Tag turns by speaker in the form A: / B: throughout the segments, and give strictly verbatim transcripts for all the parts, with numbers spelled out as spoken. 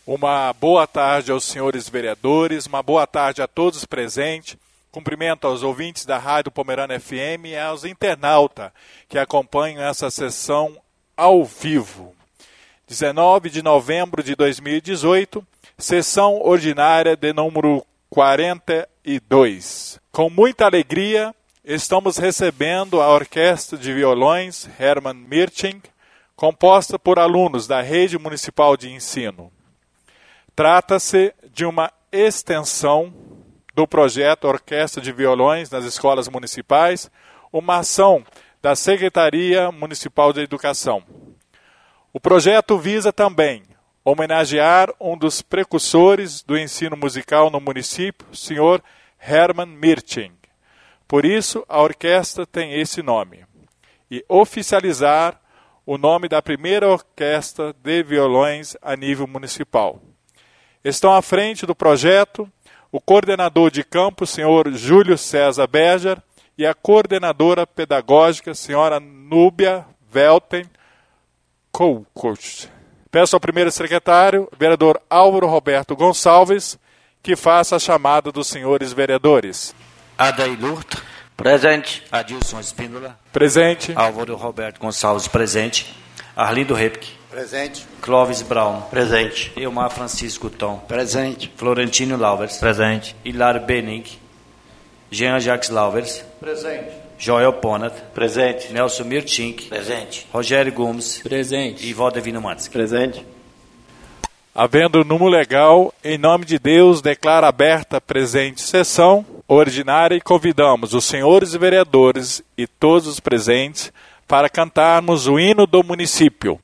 A: Uma boa tarde aos senhores vereadores, uma boa tarde a todos presentes. Cumprimento aos ouvintes da Rádio Pomerana F M e aos internautas que acompanham essa sessão ao vivo. dezenove de novembro de dois mil e dezoito, sessão ordinária de número quarenta e dois. Com muita alegria, estamos recebendo a Orquestra de Violões Hermann Mirting, composta por alunos da Rede Municipal de Ensino. Trata-se de uma extensão do projeto Orquestra de Violões nas Escolas Municipais, uma ação da Secretaria Municipal de Educação. O projeto visa também homenagear um dos precursores do ensino musical no município, o senhor Hermann Mirting. Por isso, a orquestra tem esse nome. E oficializar o nome da primeira orquestra de violões a nível municipal. Estão à frente do projeto o coordenador de campo, senhor Júlio César Berger, e a coordenadora pedagógica, senhora Núbia Velten Koukost. Peço ao primeiro secretário, vereador Álvaro Roberto Gonçalves, que faça a chamada dos senhores vereadores.
B: Adair Lurto. Presente. Adilson Espíndola.
A: Presente.
B: Álvaro Roberto Gonçalves. Presente. Arlindo Repke.
C: Presente.
B: Clóvis Brown.
C: Presente.
B: Elmar Francisco Tom.
C: Presente.
B: Florentino Lauvers.
D: Presente.
B: Hilário Bening. Jean Jacques Lauvers.
C: Presente.
B: Joel Ponat.
C: Presente.
B: Nelson Mirtink.
C: Presente.
B: Rogério Gomes.
D: Presente.
B: E Valdevino Mansky.
C: Presente.
A: Havendo número legal, em nome de Deus, declaro aberta a presente sessão ordinária e convidamos os senhores vereadores e todos os presentes para cantarmos o hino do município.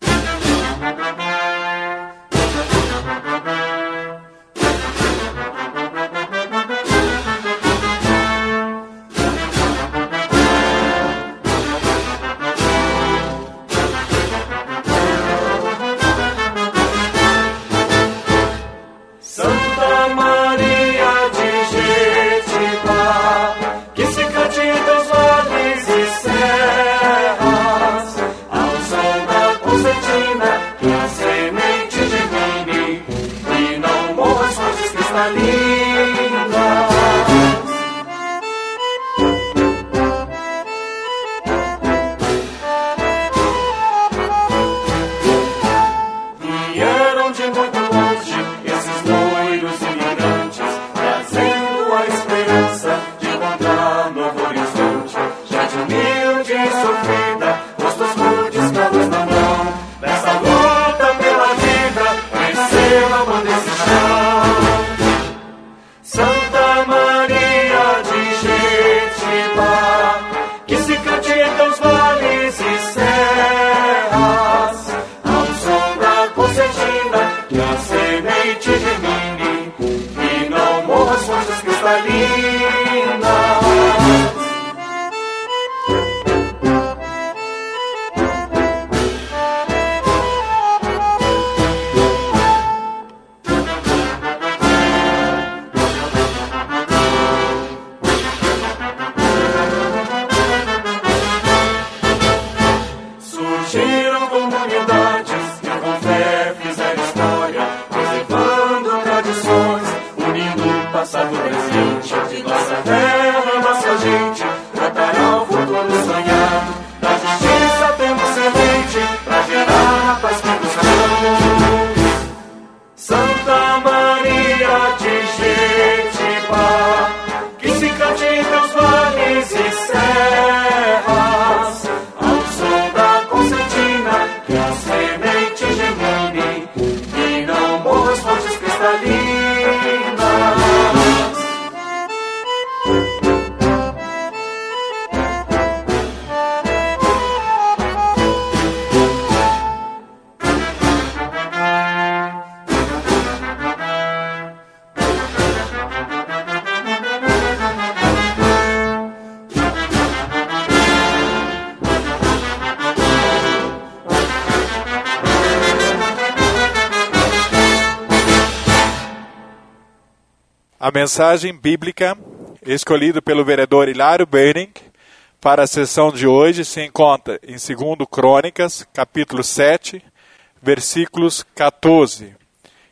A: A mensagem bíblica escolhida pelo vereador Hilário Bening para a sessão de hoje se encontra em dois Crônicas, capítulo sete, versículos quatorze,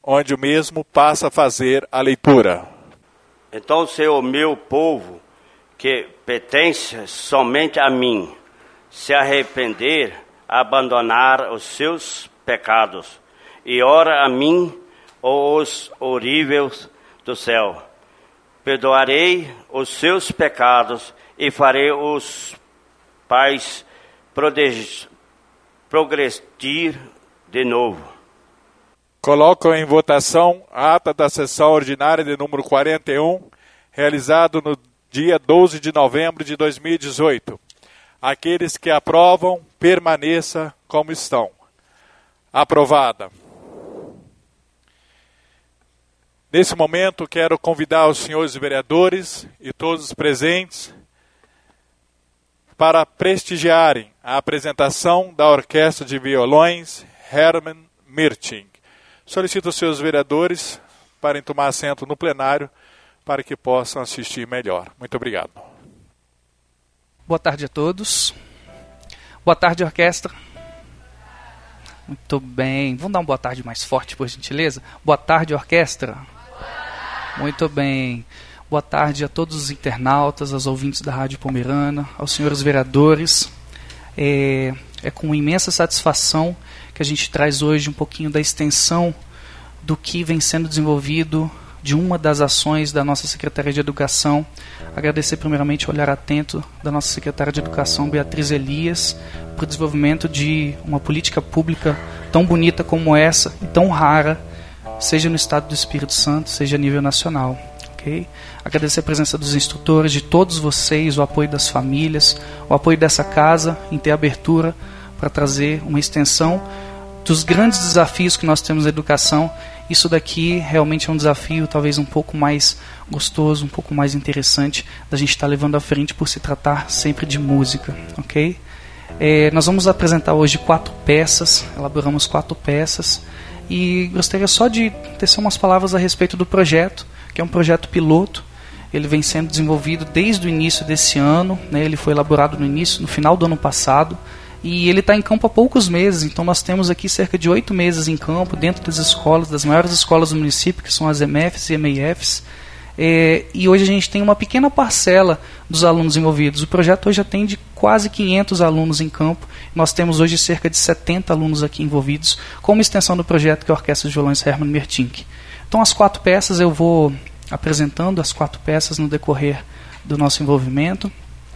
A: onde o mesmo passa a fazer a leitura.
C: Então, se o meu povo, que pertence somente a mim, se arrepender, abandonar os seus pecados, e ora a mim, os horríveis do céu, perdoarei os seus pecados e farei os pais progredir de novo.
A: Coloco em votação a ata da sessão ordinária de número quarenta e um, realizado no dia doze de novembro de dois mil e dezoito. Aqueles que aprovam, permaneça como estão. Aprovada. Nesse momento, quero convidar os senhores vereadores e todos os presentes para prestigiarem a apresentação da Orquestra de Violões Hermann Mirting. Solicito os seus vereadores para tomar assento no plenário para que possam assistir melhor. Muito obrigado.
D: Boa tarde a todos. Boa tarde, orquestra. Muito bem. Vamos dar uma boa tarde mais forte, por gentileza? Boa tarde, orquestra. Muito bem. Boa tarde a todos os internautas, aos ouvintes da Rádio Pomerana, aos senhores vereadores. É, é com imensa satisfação que a gente traz hoje um pouquinho da extensão do que vem sendo desenvolvido de uma das ações da nossa Secretaria de Educação. Agradecer primeiramente o olhar atento da nossa Secretária de Educação, Beatriz Elias, para o desenvolvimento de uma política pública tão bonita como essa e tão rara, seja no estado do Espírito Santo, seja a nível nacional. Okay? Agradecer a presença dos instrutores, de todos vocês, o apoio das famílias, o apoio dessa casa em ter abertura para trazer uma extensão dos grandes desafios que nós temos na educação. Isso daqui realmente é um desafio talvez um pouco mais gostoso, um pouco mais interessante da gente estar levando à frente por se tratar sempre de música, ok? É, nós vamos apresentar hoje quatro peças, elaboramos quatro peças e gostaria só de tecer umas palavras a respeito do projeto, que é um projeto piloto. Ele vem sendo desenvolvido desde o início desse ano, né? Ele foi elaborado no início, no final do ano passado, e ele está em campo há poucos meses. Então nós temos aqui cerca de oito meses em campo, dentro das escolas, das maiores escolas do município, que são as M Fs e M I Fs, é, e hoje a gente tem uma pequena parcela dos alunos envolvidos. O projeto hoje atende quase quinhentos alunos em campo. Nós temos hoje cerca de setenta alunos aqui envolvidos, como extensão do projeto que é a Orquestra de Violões Hermann Mirting. Então as quatro peças, eu vou apresentando as quatro peças no decorrer do nosso envolvimento.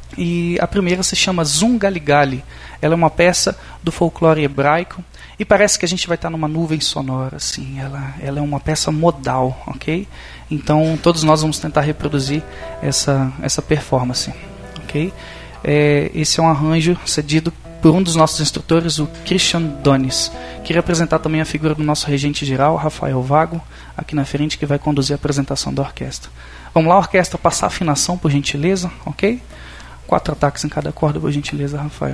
D: E a primeira se chama Zungaligali. Ela é uma peça do folclore hebraico e parece que a gente vai estar numa nuvem sonora, assim. Ela, ela é uma peça modal, ok? Então todos nós vamos tentar reproduzir essa, essa performance, ok? É, esse é um arranjo cedido por um dos nossos instrutores, o Christian Donis. Queria apresentar também a figura do nosso regente geral, Rafael Vago, aqui na frente, que vai conduzir a apresentação da orquestra. Vamos lá, orquestra, passar a afinação, por gentileza, ok? Quatro ataques em cada corda, por gentileza, Rafael.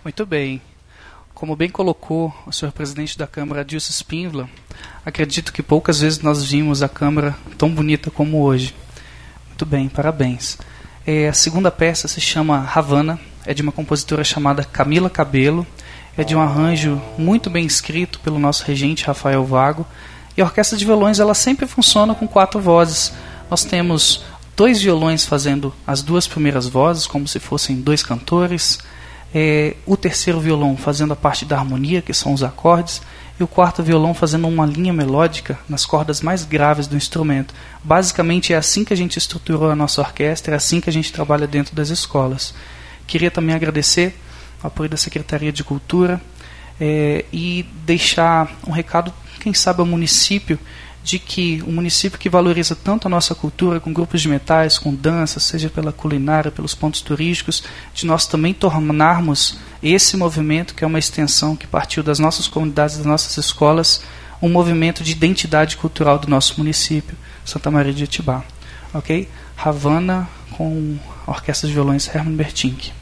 D: Muito bem. Como bem colocou o senhor presidente da Câmara, Adilson Spínola, acredito que poucas vezes nós vimos a Câmara tão bonita como hoje. Muito bem, parabéns. É, a segunda peça se chama Havana, é de uma compositora chamada Camila Cabello, é de um arranjo muito bem escrito pelo nosso regente Rafael Vago, e a orquestra de violões ela sempre funciona com quatro vozes. Nós temos dois violões fazendo as duas primeiras vozes, como se fossem dois cantores, é, o terceiro violão fazendo a parte da harmonia, que são os acordes, e o quarto violão fazendo uma linha melódica nas cordas mais graves do instrumento. Basicamente é assim que a gente estruturou a nossa orquestra, é assim que a gente trabalha dentro das escolas. Queria também agradecer o apoio da Secretaria de Cultura é, e deixar um recado, quem sabe, ao município, de que o município que valoriza tanto a nossa cultura, com grupos de metais, com dança, seja pela culinária, pelos pontos turísticos, de nós também tornarmos esse movimento, que é uma extensão que partiu das nossas comunidades, das nossas escolas, um movimento de identidade cultural do nosso município, Santa Maria de Itibá. Ok? Havana, com a Orquestra de Violões Hermann Bertink.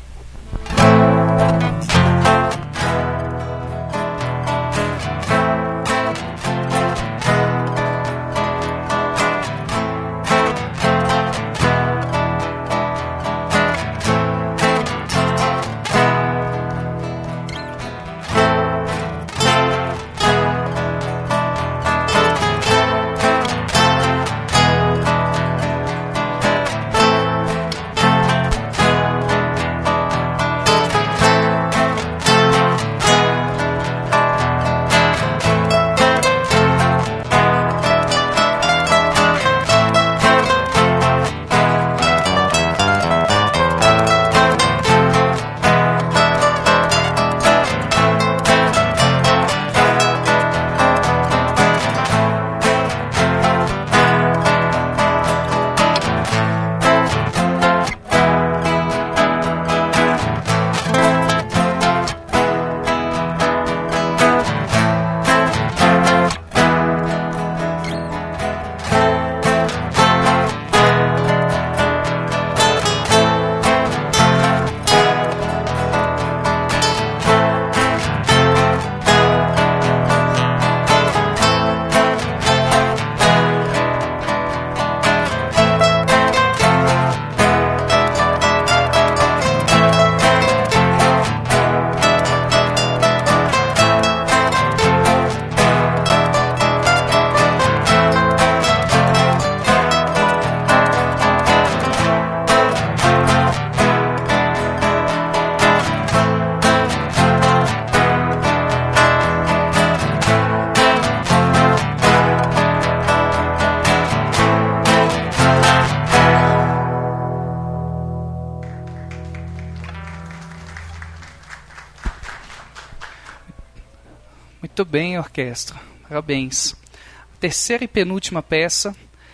D: Muito bem, orquestra. Parabéns. A terceira e penúltima peça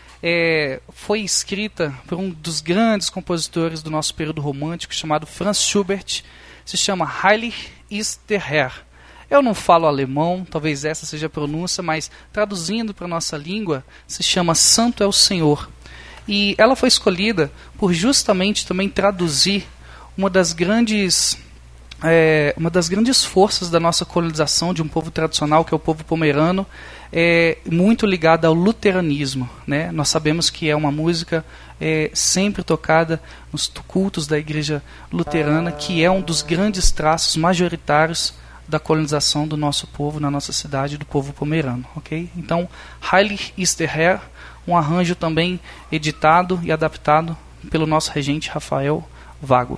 D: é, foi escrita por um dos grandes compositores do nosso período romântico, chamado Franz Schubert. Se chama Heilig ist der Herr. Eu não falo alemão, talvez essa seja a pronúncia, mas traduzindo para a nossa língua, se chama Santo é o Senhor. E ela foi escolhida por justamente também traduzir uma das grandes... É, uma das grandes forças da nossa colonização de um povo tradicional, que é o povo pomerano, é muito ligada ao luteranismo, né? Nós sabemos que é uma música é, sempre tocada nos cultos da igreja luterana, que é um dos grandes traços majoritários da colonização do nosso povo, na nossa cidade, do povo pomerano. Okay? Então, Heilig ist der Herr, um arranjo também editado e adaptado pelo nosso regente Rafael Vago.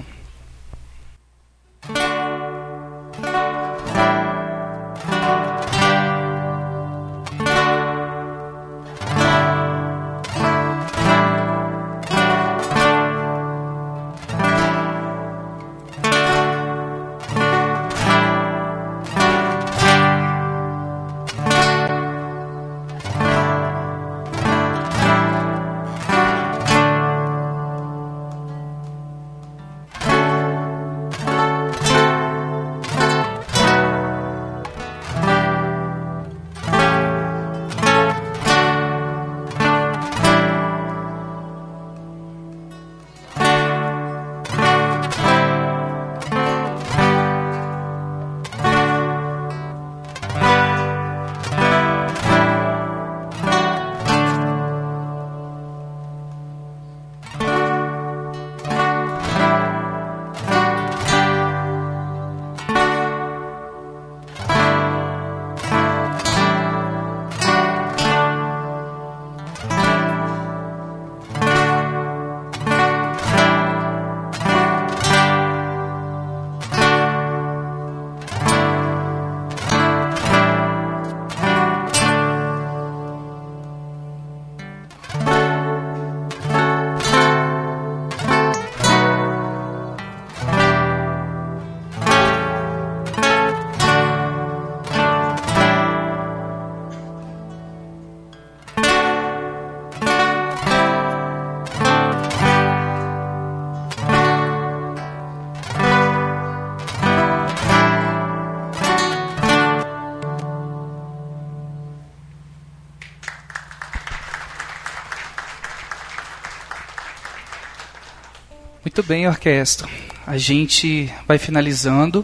D: Muito bem, orquestra. A gente vai finalizando.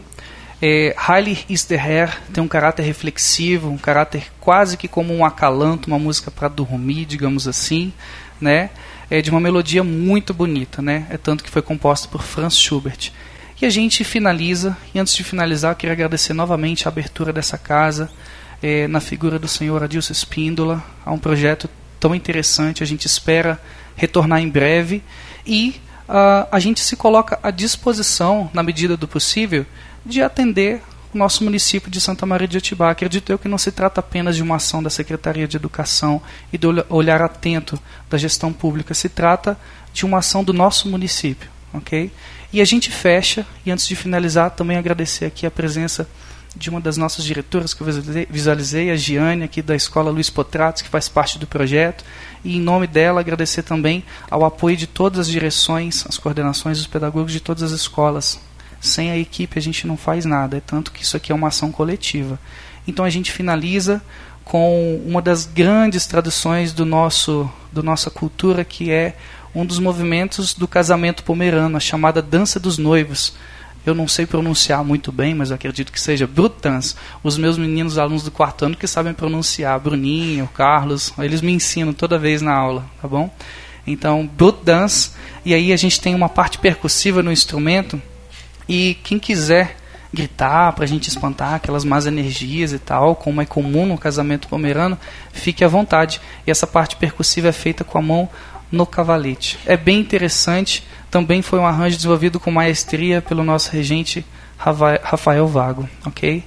D: É, Heilig ist der Herr tem um caráter reflexivo, um caráter quase que como um acalanto, uma música para dormir, digamos assim, né? É de uma melodia muito bonita, né? É tanto que foi composta por Franz Schubert. E a gente finaliza, e antes de finalizar, eu queria agradecer novamente a abertura dessa casa, é, na figura do senhor Adilson Espíndola, a um projeto tão interessante. A gente espera retornar em breve e uh, a gente se coloca à disposição, na medida do possível, de atender o nosso município de Santa Maria de Atibaia. Acredito eu que não se trata apenas de uma ação da Secretaria de Educação e do olhar atento da gestão pública, se trata de uma ação do nosso município, ok? E a gente fecha, e antes de finalizar, também agradecer aqui a presença de uma das nossas diretoras que eu visualizei, a Giane, aqui da Escola Luiz Potratos, que faz parte do projeto, e em nome dela agradecer também ao apoio de todas as direções, as coordenações dos pedagogos de todas as escolas. Sem a equipe a gente não faz nada, é tanto que isso aqui é uma ação coletiva. Então a gente finaliza com uma das grandes tradições do nosso, do nossa cultura, que é um dos movimentos do casamento pomerano, a chamada Dança dos Noivos. Eu não sei pronunciar muito bem, mas eu acredito que seja Brutans. Os meus meninos alunos do quarto ano que sabem pronunciar, Bruninho, Carlos, eles me ensinam toda vez na aula, tá bom? Então, Brutans, e aí a gente tem uma parte percussiva no instrumento. E quem quiser gritar para a gente espantar aquelas más energias e tal, como é comum no casamento pomerano, fique à vontade. E essa parte percussiva é feita com a mão no cavalete. É bem interessante. Também foi um arranjo desenvolvido com maestria pelo nosso regente Rafael Vago. Ok?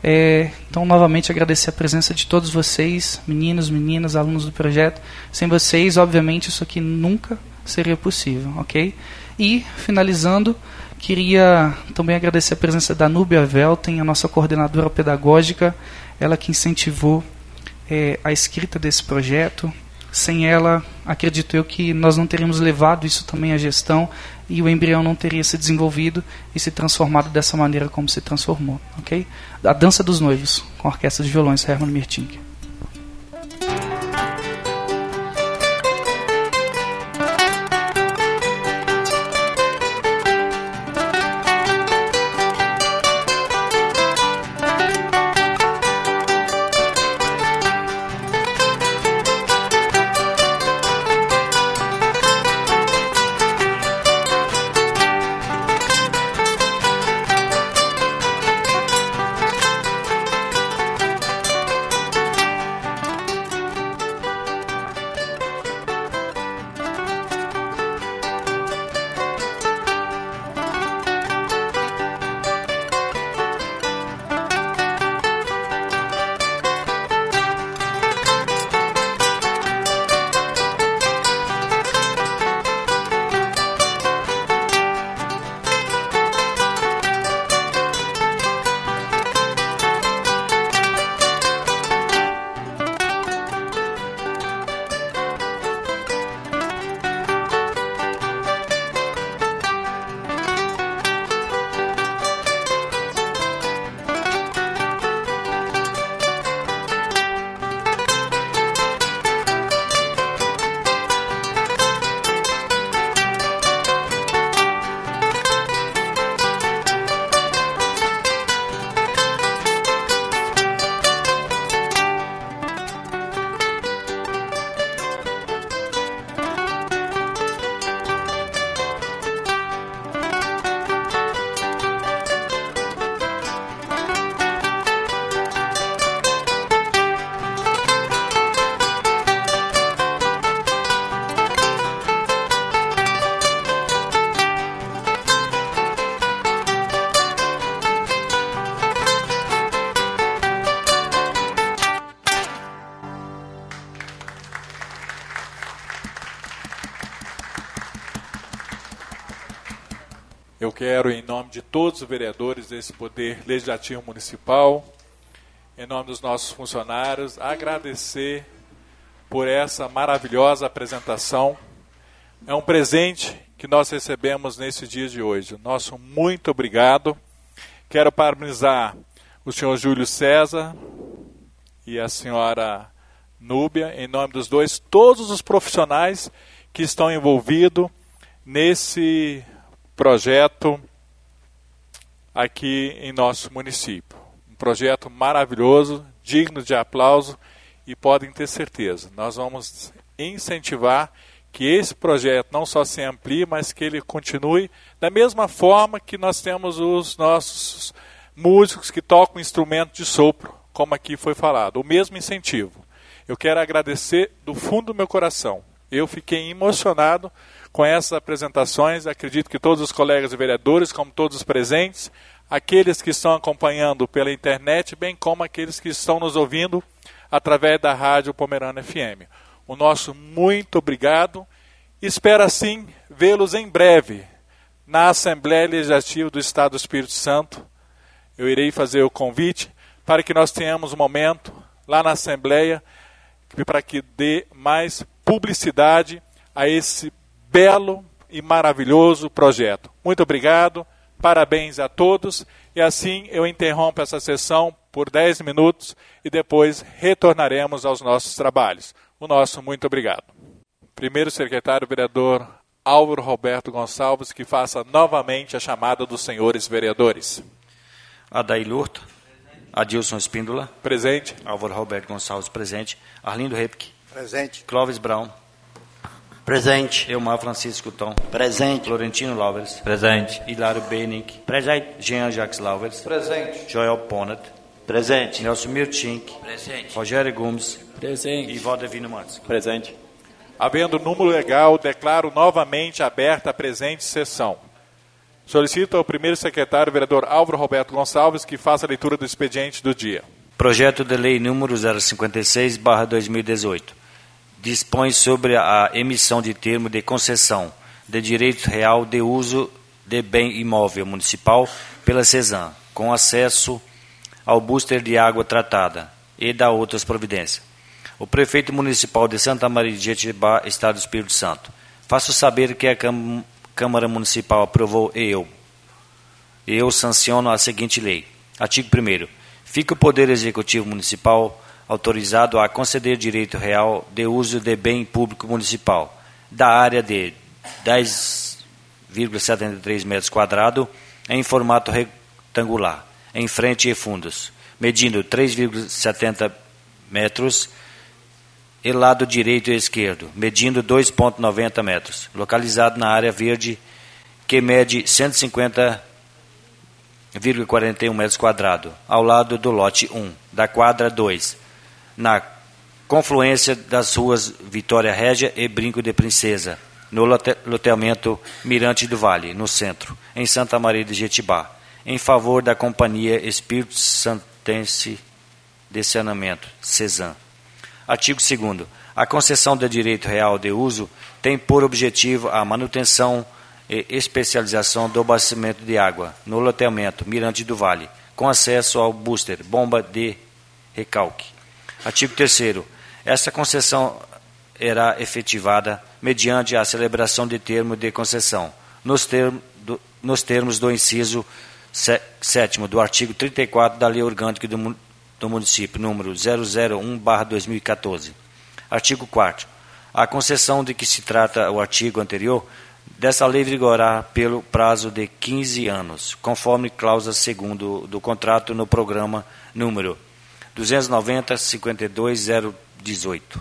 D: É, então, novamente, agradecer a presença de todos vocês, meninos, meninas, alunos do projeto. Sem vocês, obviamente, isso aqui nunca seria possível. Ok? E, finalizando, queria também agradecer a presença da Núbia Velten, a nossa coordenadora pedagógica, ela que incentivou é, a escrita desse projeto. Sem ela, acredito eu que nós não teríamos levado isso também à gestão e o embrião não teria se desenvolvido e se transformado dessa maneira como se transformou. Okay? A Dança dos Noivos, com a Orquestra de Violões Hermann Mirtink.
A: Eu quero, em nome de todos os vereadores desse Poder Legislativo Municipal, em nome dos nossos funcionários, agradecer por essa maravilhosa apresentação. É um presente que nós recebemos nesse dia de hoje. Nosso muito obrigado. Quero parabenizar o senhor Júlio César e a senhora Núbia, em nome dos dois, todos os profissionais que estão envolvidos nesse projeto aqui em nosso município. Um projeto maravilhoso, digno de aplauso, e podem ter certeza, nós vamos incentivar que esse projeto não só se amplie, mas que ele continue da mesma forma que nós temos os nossos músicos que tocam instrumento de sopro, como aqui foi falado, o mesmo incentivo. Eu quero agradecer do fundo do meu coração. Eu fiquei emocionado com essas apresentações, acredito que todos os colegas vereadores, como todos os presentes, aqueles que estão acompanhando pela internet, bem como aqueles que estão nos ouvindo através da Rádio Pomerana F M. O nosso muito obrigado. Espero, assim, vê-los em breve na Assembleia Legislativa do Estado do Espírito Santo. Eu irei fazer o convite para que nós tenhamos um momento lá na Assembleia para que dê mais publicidade a esse belo e maravilhoso projeto. Muito obrigado, parabéns a todos, e assim eu interrompo essa sessão por dez minutos e depois retornaremos aos nossos trabalhos. O nosso muito obrigado. Primeiro secretário vereador Álvaro Roberto Gonçalves, que faça novamente a chamada dos senhores vereadores.
B: Adair Lurto. Adilson Espíndola.
A: Presente.
B: Álvaro Roberto Gonçalves, presente. Arlindo Repke.
E: Presente.
B: Clóvis Brown.
E: Presente.
B: Elmar Francisco Tom.
E: Presente.
B: Florentino Lauvers.
F: Presente.
B: Hilário Benick.
C: Presente.
B: Jean Jacques Lauvers.
F: Presente.
B: Joel Ponat.
C: Presente.
B: Nelson Mirtink.
C: Presente.
B: Rogério Gomes.
F: Presente.
B: E Valdevino Matos.
F: Presente.
A: Havendo número legal, declaro novamente aberta a presente sessão. Solicito ao primeiro secretário, vereador Álvaro Roberto Gonçalves, que faça a leitura do expediente do dia.
B: Projeto de lei número zero cinquenta e seis barra dois mil e dezoito. Dispõe sobre a emissão de termo de concessão de direito real de uso de bem imóvel municipal pela CESAM, com acesso ao booster de água tratada e da outras providências. O prefeito municipal de Santa Maria de Jetibá, Estado do Espírito Santo. Faço saber que a Cam- Câmara Municipal aprovou e eu. Eu sanciono a seguinte lei. Artigo primeiro. Fica o Poder Executivo Municipal autorizado a conceder direito real de uso de bem público municipal da área de dez vírgula setenta e três metros quadrados em formato retangular, em frente e fundos, medindo três vírgula setenta metros e lado direito e esquerdo, medindo dois vírgula noventa metros, localizado na área verde que mede cento e cinquenta vírgula quarenta e um metros quadrados, ao lado do lote um, da quadra dois, na confluência das ruas Vitória Régia e Brinco de Princesa, no lote- loteamento Mirante do Vale, no centro, em Santa Maria de Jetibá, em favor da Companhia Espírito Santense de Saneamento, CESAM. Artigo segundo. A concessão de direito real de uso tem por objetivo a manutenção e especialização do abastecimento de água no loteamento Mirante do Vale, com acesso ao booster, bomba de recalque. Artigo terceiro. Esta concessão será efetivada mediante a celebração de termo de concessão, nos, term, do, nos termos do inciso sétimo do artigo trinta e quatro da Lei Orgânica do, do Município, número zero zero um barra dois mil e quatorze. Artigo quarto. A concessão de que se trata o artigo anterior, desta lei vigorará pelo prazo de quinze anos, conforme cláusula segunda do contrato no programa número duzentos e noventa, cinquenta e dois, zero dezoito.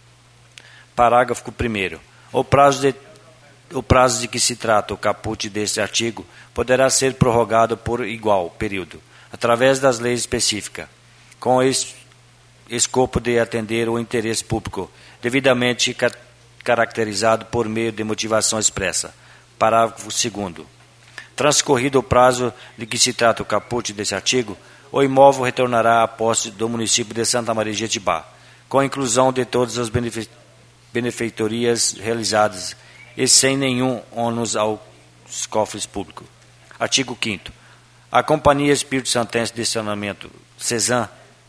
B: Parágrafo primeiro. O prazo de o prazo de que se trata o caput deste artigo poderá ser prorrogado por igual período, através das leis específicas, com es, escopo de atender o interesse público, devidamente ca, caracterizado por meio de motivação expressa. Parágrafo segundo. Transcorrido o prazo de que se trata o caput deste artigo, o imóvel retornará à posse do município de Santa Maria de Jetibá, com a inclusão de todas as benefe, benefeitorias realizadas e sem nenhum ônus aos cofres públicos. Artigo quinto. A Companhia Espírito Santense de Saneamento, CESAM,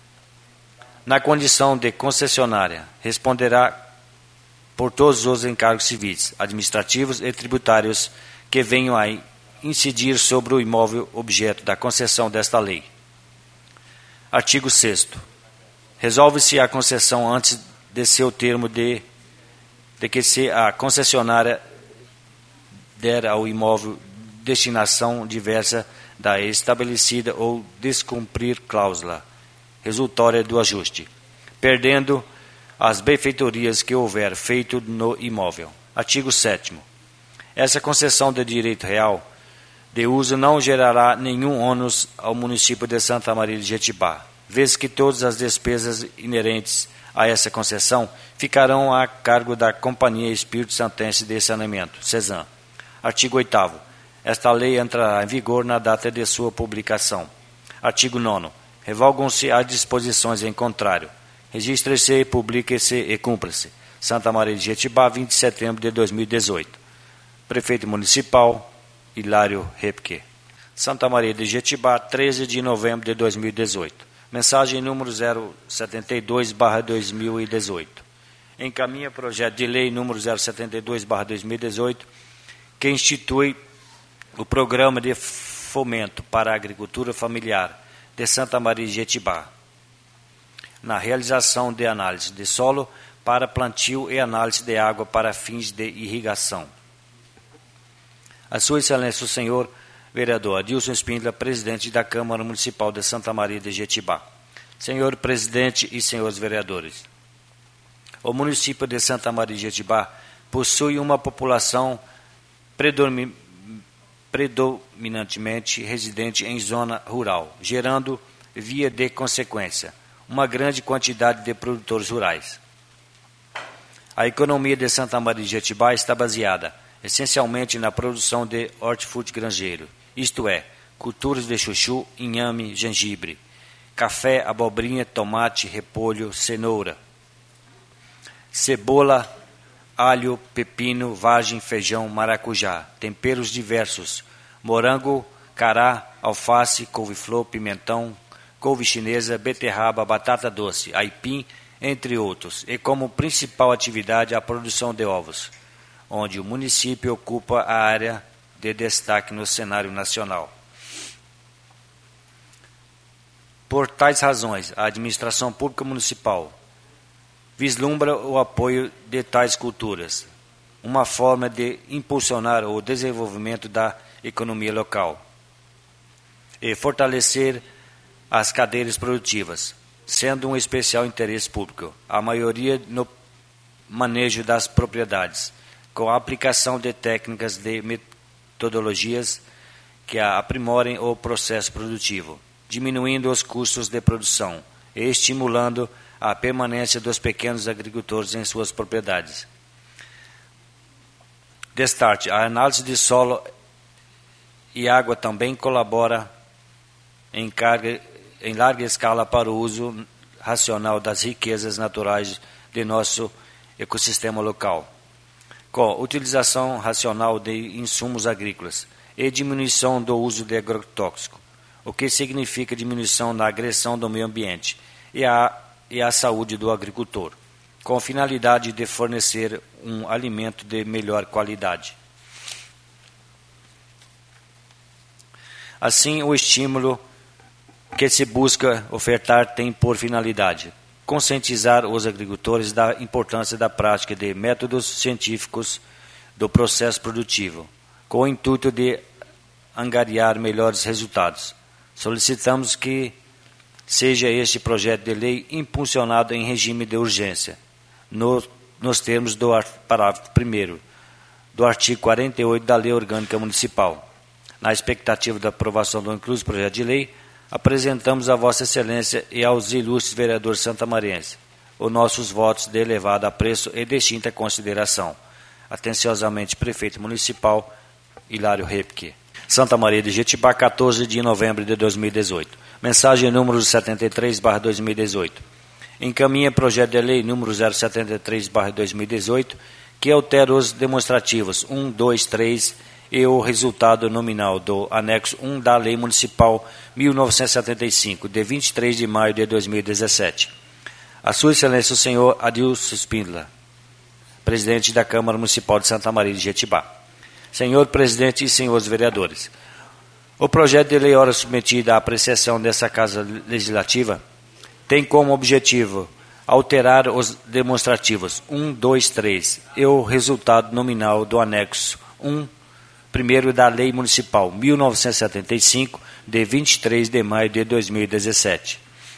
B: na condição de concessionária, responderá por todos os encargos civis, administrativos e tributários que venham a incidir sobre o imóvel objeto da concessão desta lei. Artigo sexto. Resolve-se a concessão antes de seu termo de, de que se a concessionária der ao imóvel destinação diversa da estabelecida ou descumprir cláusula resultória do ajuste, perdendo as benfeitorias que houver feito no imóvel. Artigo sétimo. Essa concessão de direito real de uso não gerará nenhum ônus ao município de Santa Maria de Jetibá, vez que todas as despesas inerentes a essa concessão ficarão a cargo da Companhia Espírito Santense de Saneamento, CESAM. Artigo oitavo. Esta lei entrará em vigor na data de sua publicação. Artigo nono. Revogam-se as disposições em contrário. Registre-se, publique-se e cumpra-se. Santa Maria de Jetibá, vinte de setembro de dois mil e dezoito. Prefeito Municipal, Hilário Repke. Santa Maria de Jetibá, treze de novembro de dois mil e dezoito. Mensagem número zero setenta e dois barra dois mil e dezoito. Encaminha projeto de lei número zero setenta e dois barra dois mil e dezoito, que institui o Programa de Fomento para a Agricultura Familiar de Santa Maria de Jetibá, na realização de análise de solo para plantio e análise de água para fins de irrigação. A Sua Excelência o Senhor Vereador Adilson Espíndola, presidente da Câmara Municipal de Santa Maria de Jetibá. Senhor presidente e senhores vereadores, o município de Santa Maria de Jetibá possui uma população predomin- predominantemente residente em zona rural, gerando, via de consequência, uma grande quantidade de produtores rurais. A economia de Santa Maria de Jetibá está baseada essencialmente na produção de hortifruti granjeiro, isto é, culturas de chuchu, inhame, gengibre, café, abobrinha, tomate, repolho, cenoura, cebola, alho, pepino, vagem, feijão, maracujá, temperos diversos, morango, cará, alface, couve-flor, pimentão, couve chinesa, beterraba, batata doce, aipim, entre outros, e como principal atividade a produção de ovos, onde o município ocupa a área de destaque no cenário nacional. Por tais razões, a administração pública municipal vislumbra o apoio de tais culturas, uma forma de impulsionar o desenvolvimento da economia local e fortalecer as cadeias produtivas, sendo um especial interesse público, a maioria no manejo das propriedades, com a aplicação de técnicas de metodologias que aprimorem o processo produtivo, diminuindo os custos de produção e estimulando a permanência dos pequenos agricultores em suas propriedades. Destarte, a análise de solo e água também colabora em, carga, em larga escala para o uso racional das riquezas naturais de nosso ecossistema local, com utilização racional de insumos agrícolas e diminuição do uso de agrotóxico, o que significa diminuição da agressão do meio ambiente e a, e a saúde do agricultor, com a finalidade de fornecer um alimento de melhor qualidade. Assim, o estímulo que se busca ofertar tem por finalidade conscientizar os agricultores da importância da prática de métodos científicos do processo produtivo, com o intuito de angariar melhores resultados. Solicitamos que seja este projeto de lei impulsionado em regime de urgência, no, nos termos do parágrafo primeiro do artigo quarenta e oito da Lei Orgânica Municipal. Na expectativa da aprovação do incluso projeto de lei, apresentamos a Vossa Excelência e aos ilustres vereadores santamarienses os nossos votos de elevado apreço e distinta consideração. Atenciosamente, Prefeito Municipal, Hilário Repke. Santa Maria de Jetibá, quatorze de novembro de dois mil e dezoito. Mensagem número setenta e três barra dois mil e dezoito. Encaminha projeto de lei número zero setenta e três barra dois mil e dezoito, que altera os demonstrativos um, dois, três e o resultado nominal do anexo um da Lei Municipal mil novecentos e setenta e cinco, de vinte e três de maio de dois mil e dezessete. A Sua Excelência o Senhor Adilson Espíndola, presidente da Câmara Municipal de Santa Maria de Jetibá. Senhor presidente e senhores vereadores, o projeto de lei ora submetido à apreciação dessa Casa Legislativa tem como objetivo alterar os demonstrativos um, dois, três e o resultado nominal do anexo um primeiro da Lei Municipal mil novecentos e setenta e cinco, de vinte e três de maio de dois mil e dezessete.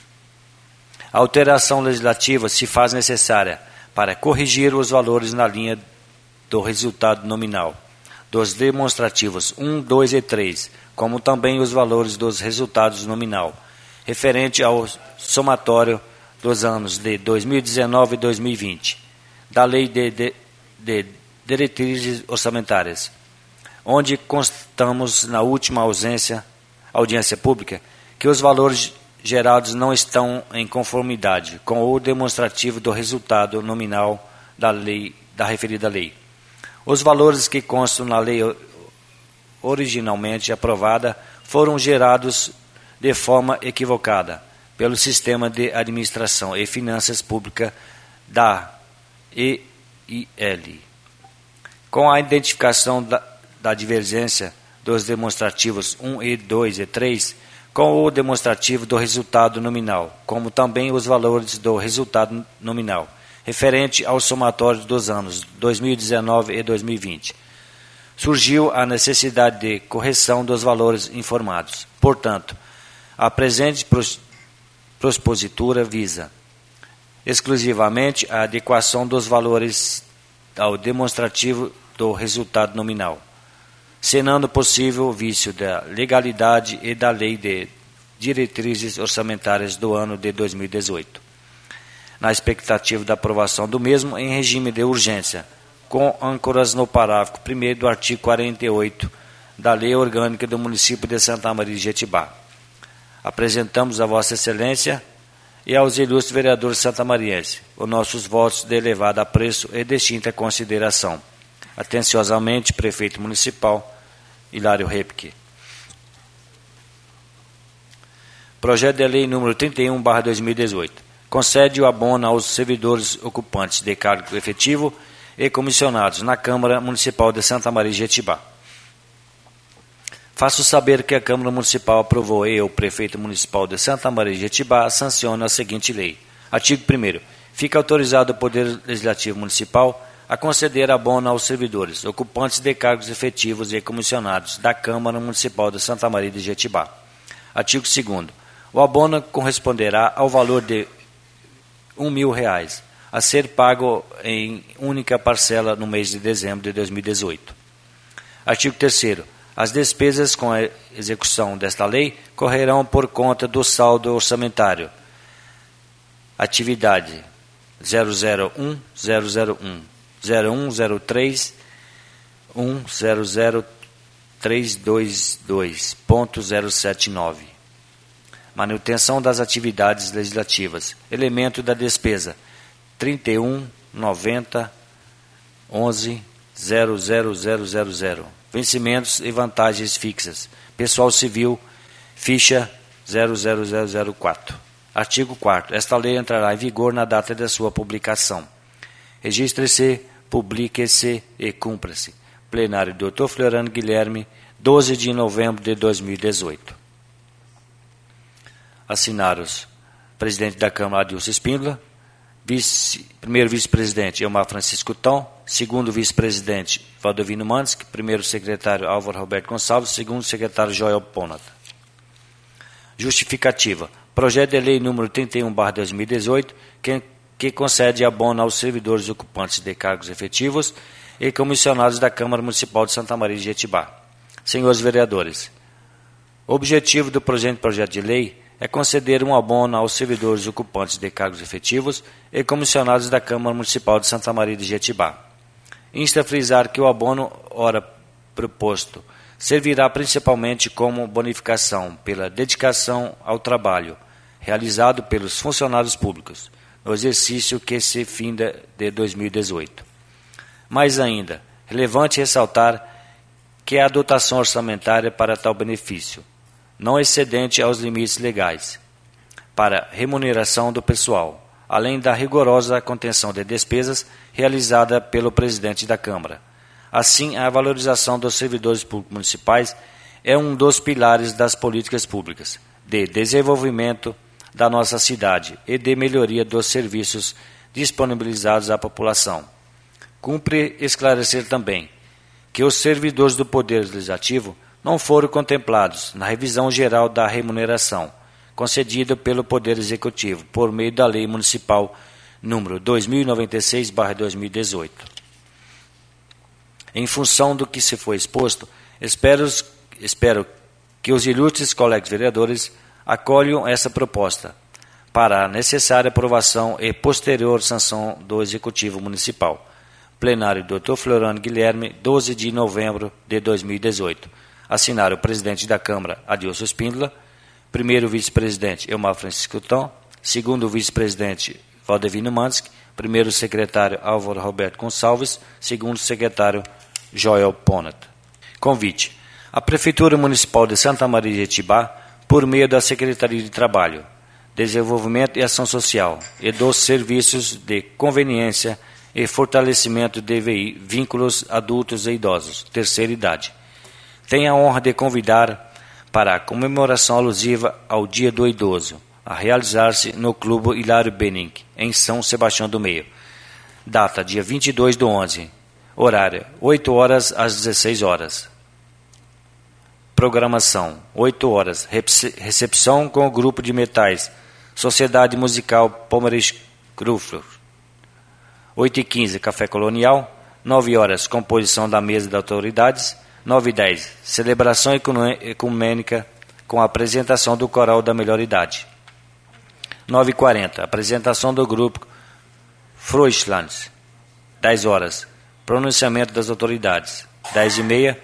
B: A alteração legislativa se faz necessária para corrigir os valores na linha do resultado nominal dos demonstrativos um, dois e três, como também os valores dos resultados nominal, referente ao somatório dos anos de dois mil e dezenove e dois mil e vinte, da Lei de, de, de Diretrizes Orçamentárias, onde constatamos na última ausência, audiência pública que os valores gerados não estão em conformidade com o demonstrativo do resultado nominal da lei, da referida lei. Os valores que constam na lei originalmente aprovada foram gerados de forma equivocada pelo Sistema de Administração e Finanças Públicas da E I L. Com a identificação da, da divergência dos demonstrativos um, dois e três com o demonstrativo do resultado nominal, como também os valores do resultado nominal, referente ao somatório dos anos dois mil e dezenove e dois mil e vinte. Surgiu a necessidade de correção dos valores informados. Portanto, a presente propositura visa exclusivamente a adequação dos valores ao demonstrativo do resultado nominal, senando possível o vício da legalidade e da Lei de Diretrizes Orçamentárias do ano de dois mil e dezoito. Na expectativa da aprovação do mesmo em regime de urgência, com âncoras no parágrafo primeiro do artigo quarenta e oito da Lei Orgânica do Município de Santa Maria de Jetibá. Apresentamos a Vossa Excelência e aos ilustres vereadores santamarienses os nossos votos de elevado apreço e distinta consideração. Atenciosamente, Prefeito Municipal Hilário Repke. Projeto de Lei número trinta e um barra dois mil e dezoito. Concede o abono aos servidores ocupantes de cargo efetivo e comissionados na Câmara Municipal de Santa Maria de Jetibá. Faço saber que a Câmara Municipal aprovou e o Prefeito Municipal de Santa Maria de Jetibá sanciona a seguinte lei. Artigo primeiro. Fica autorizado o Poder Legislativo Municipal a conceder abono aos servidores ocupantes de cargos efetivos e comissionados da Câmara Municipal de Santa Maria de Jetibá. Artigo segundo. O abono corresponderá ao valor de um mil reais, a ser pago em única parcela no mês de dezembro de dois mil e dezoito. Artigo terceiro. As despesas com a execução desta lei correrão por conta do saldo orçamentário. Atividade zero zero um, zero zero um, zero um zero três, um zero zero três dois dois ponto zero sete nove. Manutenção das atividades legislativas. Elemento da despesa trinta e um, noventa, onze, zero zero zero zero zero. Vencimentos e vantagens fixas. Pessoal civil, ficha zero zero zero zero quatro. Artigo quarto. Esta lei entrará em vigor na data da sua publicação. Registre-se, publique-se e cumpra-se. Plenário doutor Floriano Guilherme, doze de novembro de dois mil e dezoito. Assinados presidente da Câmara Adilson Espíndola, vice, primeiro vice-presidente Elmar Francisco Tom, segundo vice-presidente Valdovino Mandes, primeiro secretário Álvaro Roberto Gonçalves, segundo secretário Joel Ponata. Justificativa. Projeto de lei número trinta e um barra dois mil e dezoito, que, que concede abono aos servidores ocupantes de cargos efetivos e comissionados da Câmara Municipal de Santa Maria de Jetibá. Senhores vereadores, o objetivo do presente projeto de lei é conceder um abono aos servidores ocupantes de cargos efetivos e comissionados da Câmara Municipal de Santa Maria de Jetibá. Insta a frisar que o abono, ora proposto, servirá principalmente como bonificação pela dedicação ao trabalho realizado pelos funcionários públicos no exercício que se finda de dois mil e dezoito. Mais ainda, relevante ressaltar que a dotação orçamentária para tal benefício não excedente aos limites legais, para remuneração do pessoal, além da rigorosa contenção de despesas realizada pelo presidente da Câmara. Assim, a valorização dos servidores públicos municipais é um dos pilares das políticas públicas de desenvolvimento da nossa cidade e de melhoria dos serviços disponibilizados à população. Cumpre esclarecer também que os servidores do Poder Legislativo não foram contemplados na revisão geral da remuneração concedida pelo Poder Executivo por meio da Lei Municipal número dois mil e noventa e seis barra dois mil e dezoito. Em função do que se foi exposto, espero, espero que os ilustres colegas vereadores acolham essa proposta para a necessária aprovação e posterior sanção do Executivo Municipal. Plenário doutor Floriano Guilherme, doze de novembro de dois mil e dezoito. Assinaram o presidente da Câmara, Adilson Espíndola, primeiro vice-presidente, Elmar Francisco Tom, segundo vice-presidente, Valdevino Mansky, primeiro secretário, Álvaro Roberto Gonçalves, segundo secretário, Joel Ponat. Convite. A Prefeitura Municipal de Santa Maria de Itibá, por meio da Secretaria de Trabalho, Desenvolvimento e Ação Social e dos Serviços de Conveniência e Fortalecimento de Vínculos Adultos e Idosos, terceira idade, tem a honra de convidar para a comemoração alusiva ao Dia do Idoso, a realizar-se no Clube Hilário Benink, em São Sebastião do Meio. Data, dia vinte e dois do onze. Horário, oito horas às dezesseis horas. Programação, oito horas. Recepção com o grupo de metais, Sociedade Musical Palmeiras Cruflo. oito e quinze, Café Colonial. nove horas, composição da mesa de autoridades. nove e dez, celebração ecumênica com a apresentação do coral da melhor idade. nove e quarenta, apresentação do grupo Froislands. dez horas, pronunciamento das autoridades. dez e meia,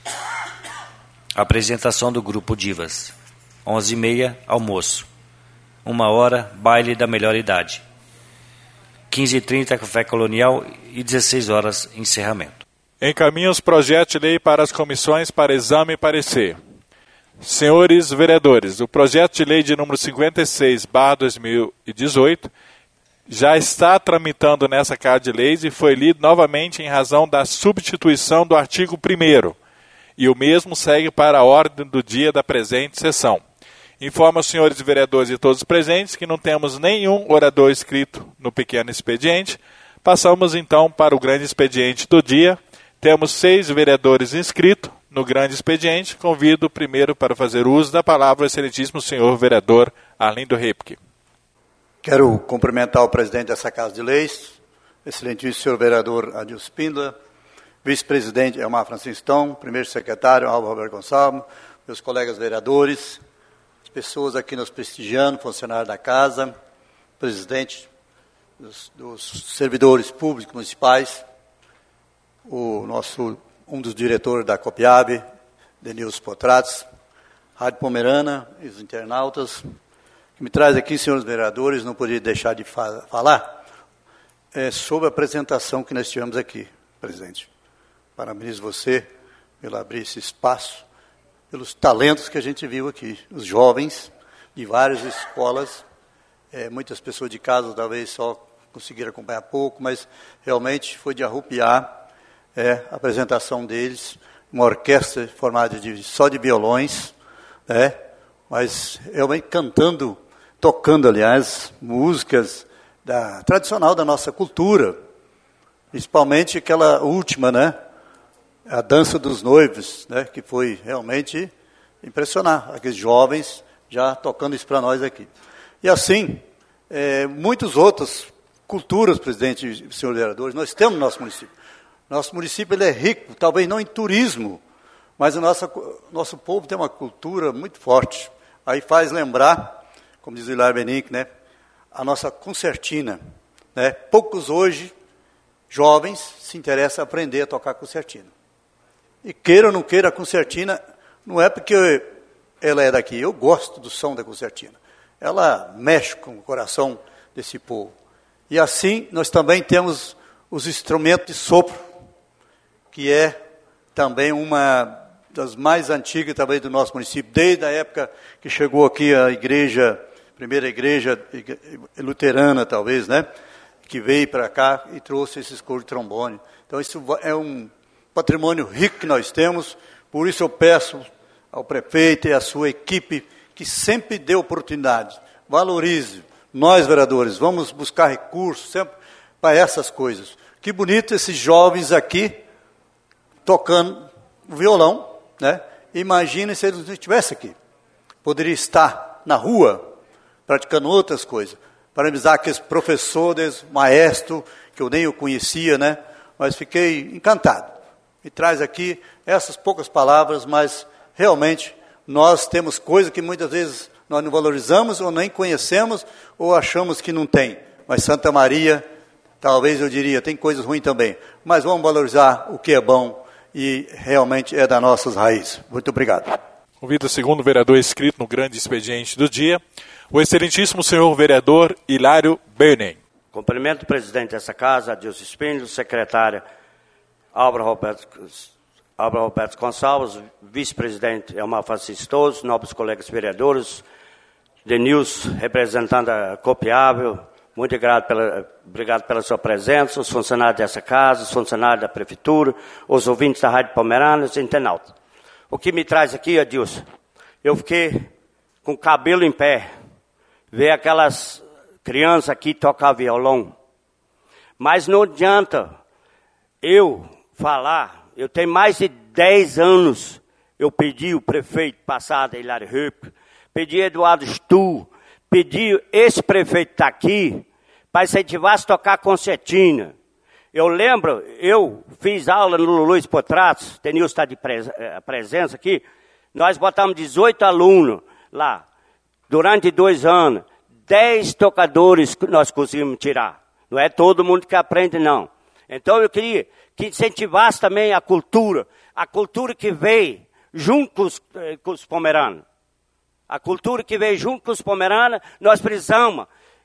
B: apresentação do grupo Divas. onze e meia, almoço. uma hora, baile da melhor idade. quinze e trinta, café colonial e dezesseis horas, encerramento.
A: Encaminha os projetos de lei para as comissões para exame e parecer. Senhores vereadores, o projeto de lei de número cinquenta e seis barra dois mil e dezoito já está tramitando nessa Casa de Leis e foi lido novamente em razão da substituição do artigo primeiro, e o mesmo segue para a ordem do dia da presente sessão. Informo aos senhores vereadores e todos os presentes que não temos nenhum orador inscrito no pequeno expediente. Passamos então para o grande expediente do dia. Temos seis vereadores inscritos no grande expediente. Convido primeiro para fazer uso da palavra o excelentíssimo senhor vereador Arlindo Ripke.
F: Quero cumprimentar o presidente dessa Casa de Leis, excelentíssimo senhor vereador Adilson Espíndola, vice-presidente Elmar Francisco Tom, primeiro secretário Álvaro Roberto Gonçalves, meus colegas vereadores, as pessoas aqui nos prestigiando, funcionários da casa, presidente dos, dos servidores públicos municipais, o nosso, um dos diretores da Copiab, Denilson Potrates, Rádio Pomerana e os internautas, que me traz aqui, senhores vereadores, não poderia deixar de fa- falar é, sobre a apresentação que nós tivemos aqui, presidente. Parabenizo você pelo abrir esse espaço, pelos talentos que a gente viu aqui, os jovens de várias escolas, é, muitas pessoas de casa talvez só conseguiram acompanhar pouco, mas realmente foi de arrupiar é, a apresentação deles, uma orquestra formada de, só de violões, né, mas realmente cantando, tocando, aliás, músicas da, tradicional da nossa cultura, principalmente aquela última, né, a dança dos noivos, né, que foi realmente impressionar, aqueles jovens já tocando isso para nós aqui. E assim, é, muitas outras culturas, presidente e senhores vereadores, nós temos no nosso município. Nosso município ele é rico, talvez não em turismo, mas o nosso, nosso povo tem uma cultura muito forte. Aí faz lembrar, como diz o Hilário Benink, né, a nossa concertina. Né? Poucos hoje, jovens, se interessam em aprender a tocar concertina. E queira ou não queira, a concertina, não é porque ela é daqui, eu gosto do som da concertina. Ela mexe com o coração desse povo. E assim, nós também temos os instrumentos de sopro, que é também uma das mais antigas também do nosso município, desde a época que chegou aqui a igreja, primeira igreja luterana, talvez, né, que veio para cá e trouxe esses coros de trombone. Então, isso é um patrimônio rico que nós temos, por isso eu peço ao prefeito e à sua equipe que sempre dê oportunidade, valorize. Nós, vereadores, vamos buscar recursos sempre para essas coisas. Que bonito esses jovens aqui tocando violão, né? Imagine se ele não estivesse aqui. Poderia estar na rua, praticando outras coisas. Parabenizar aqueles professores, maestro, que eu nem o conhecia, né? Mas fiquei encantado. E traz aqui essas poucas palavras, mas realmente nós temos coisas que muitas vezes nós não valorizamos, ou nem conhecemos, ou achamos que não tem. Mas Santa Maria, talvez eu diria, tem coisas ruins também. Mas vamos valorizar o que é bom e realmente é das nossas raízes. Muito obrigado.
A: Convido o segundo vereador inscrito no grande expediente do dia, o excelentíssimo senhor vereador Hilário Bernem.
C: Cumprimento o presidente dessa casa, Adilson Espíndola, secretária Álvaro Roberto, Álvaro Roberto Gonçalves, vice-presidente Elmar Francisco Todos, nobres colegas vereadores, Denilson, representante da Copiável, muito obrigado pela, obrigado pela sua presença, os funcionários dessa casa, os funcionários da prefeitura, os ouvintes da Rádio Pomerana, os internautas. O que me traz aqui, Adilson, eu fiquei com o cabelo em pé, ver aquelas crianças aqui tocar violão, mas não adianta eu falar, eu tenho mais de dez anos, eu pedi o prefeito passado, Hilário Rüpp, pedi Eduardo Stu, pedi esse prefeito está aqui, para incentivar a tocar concertina. Eu lembro, eu fiz aula no Luiz Potratos, Denilson está de pres- presença aqui, nós botamos dezoito alunos lá, durante dois anos, dez tocadores que nós conseguimos tirar. Não é todo mundo que aprende, não. Então eu queria que incentivasse também a cultura, a cultura que veio junto com os, eh, com os pomeranos. A cultura que veio junto com os pomeranos, nós precisamos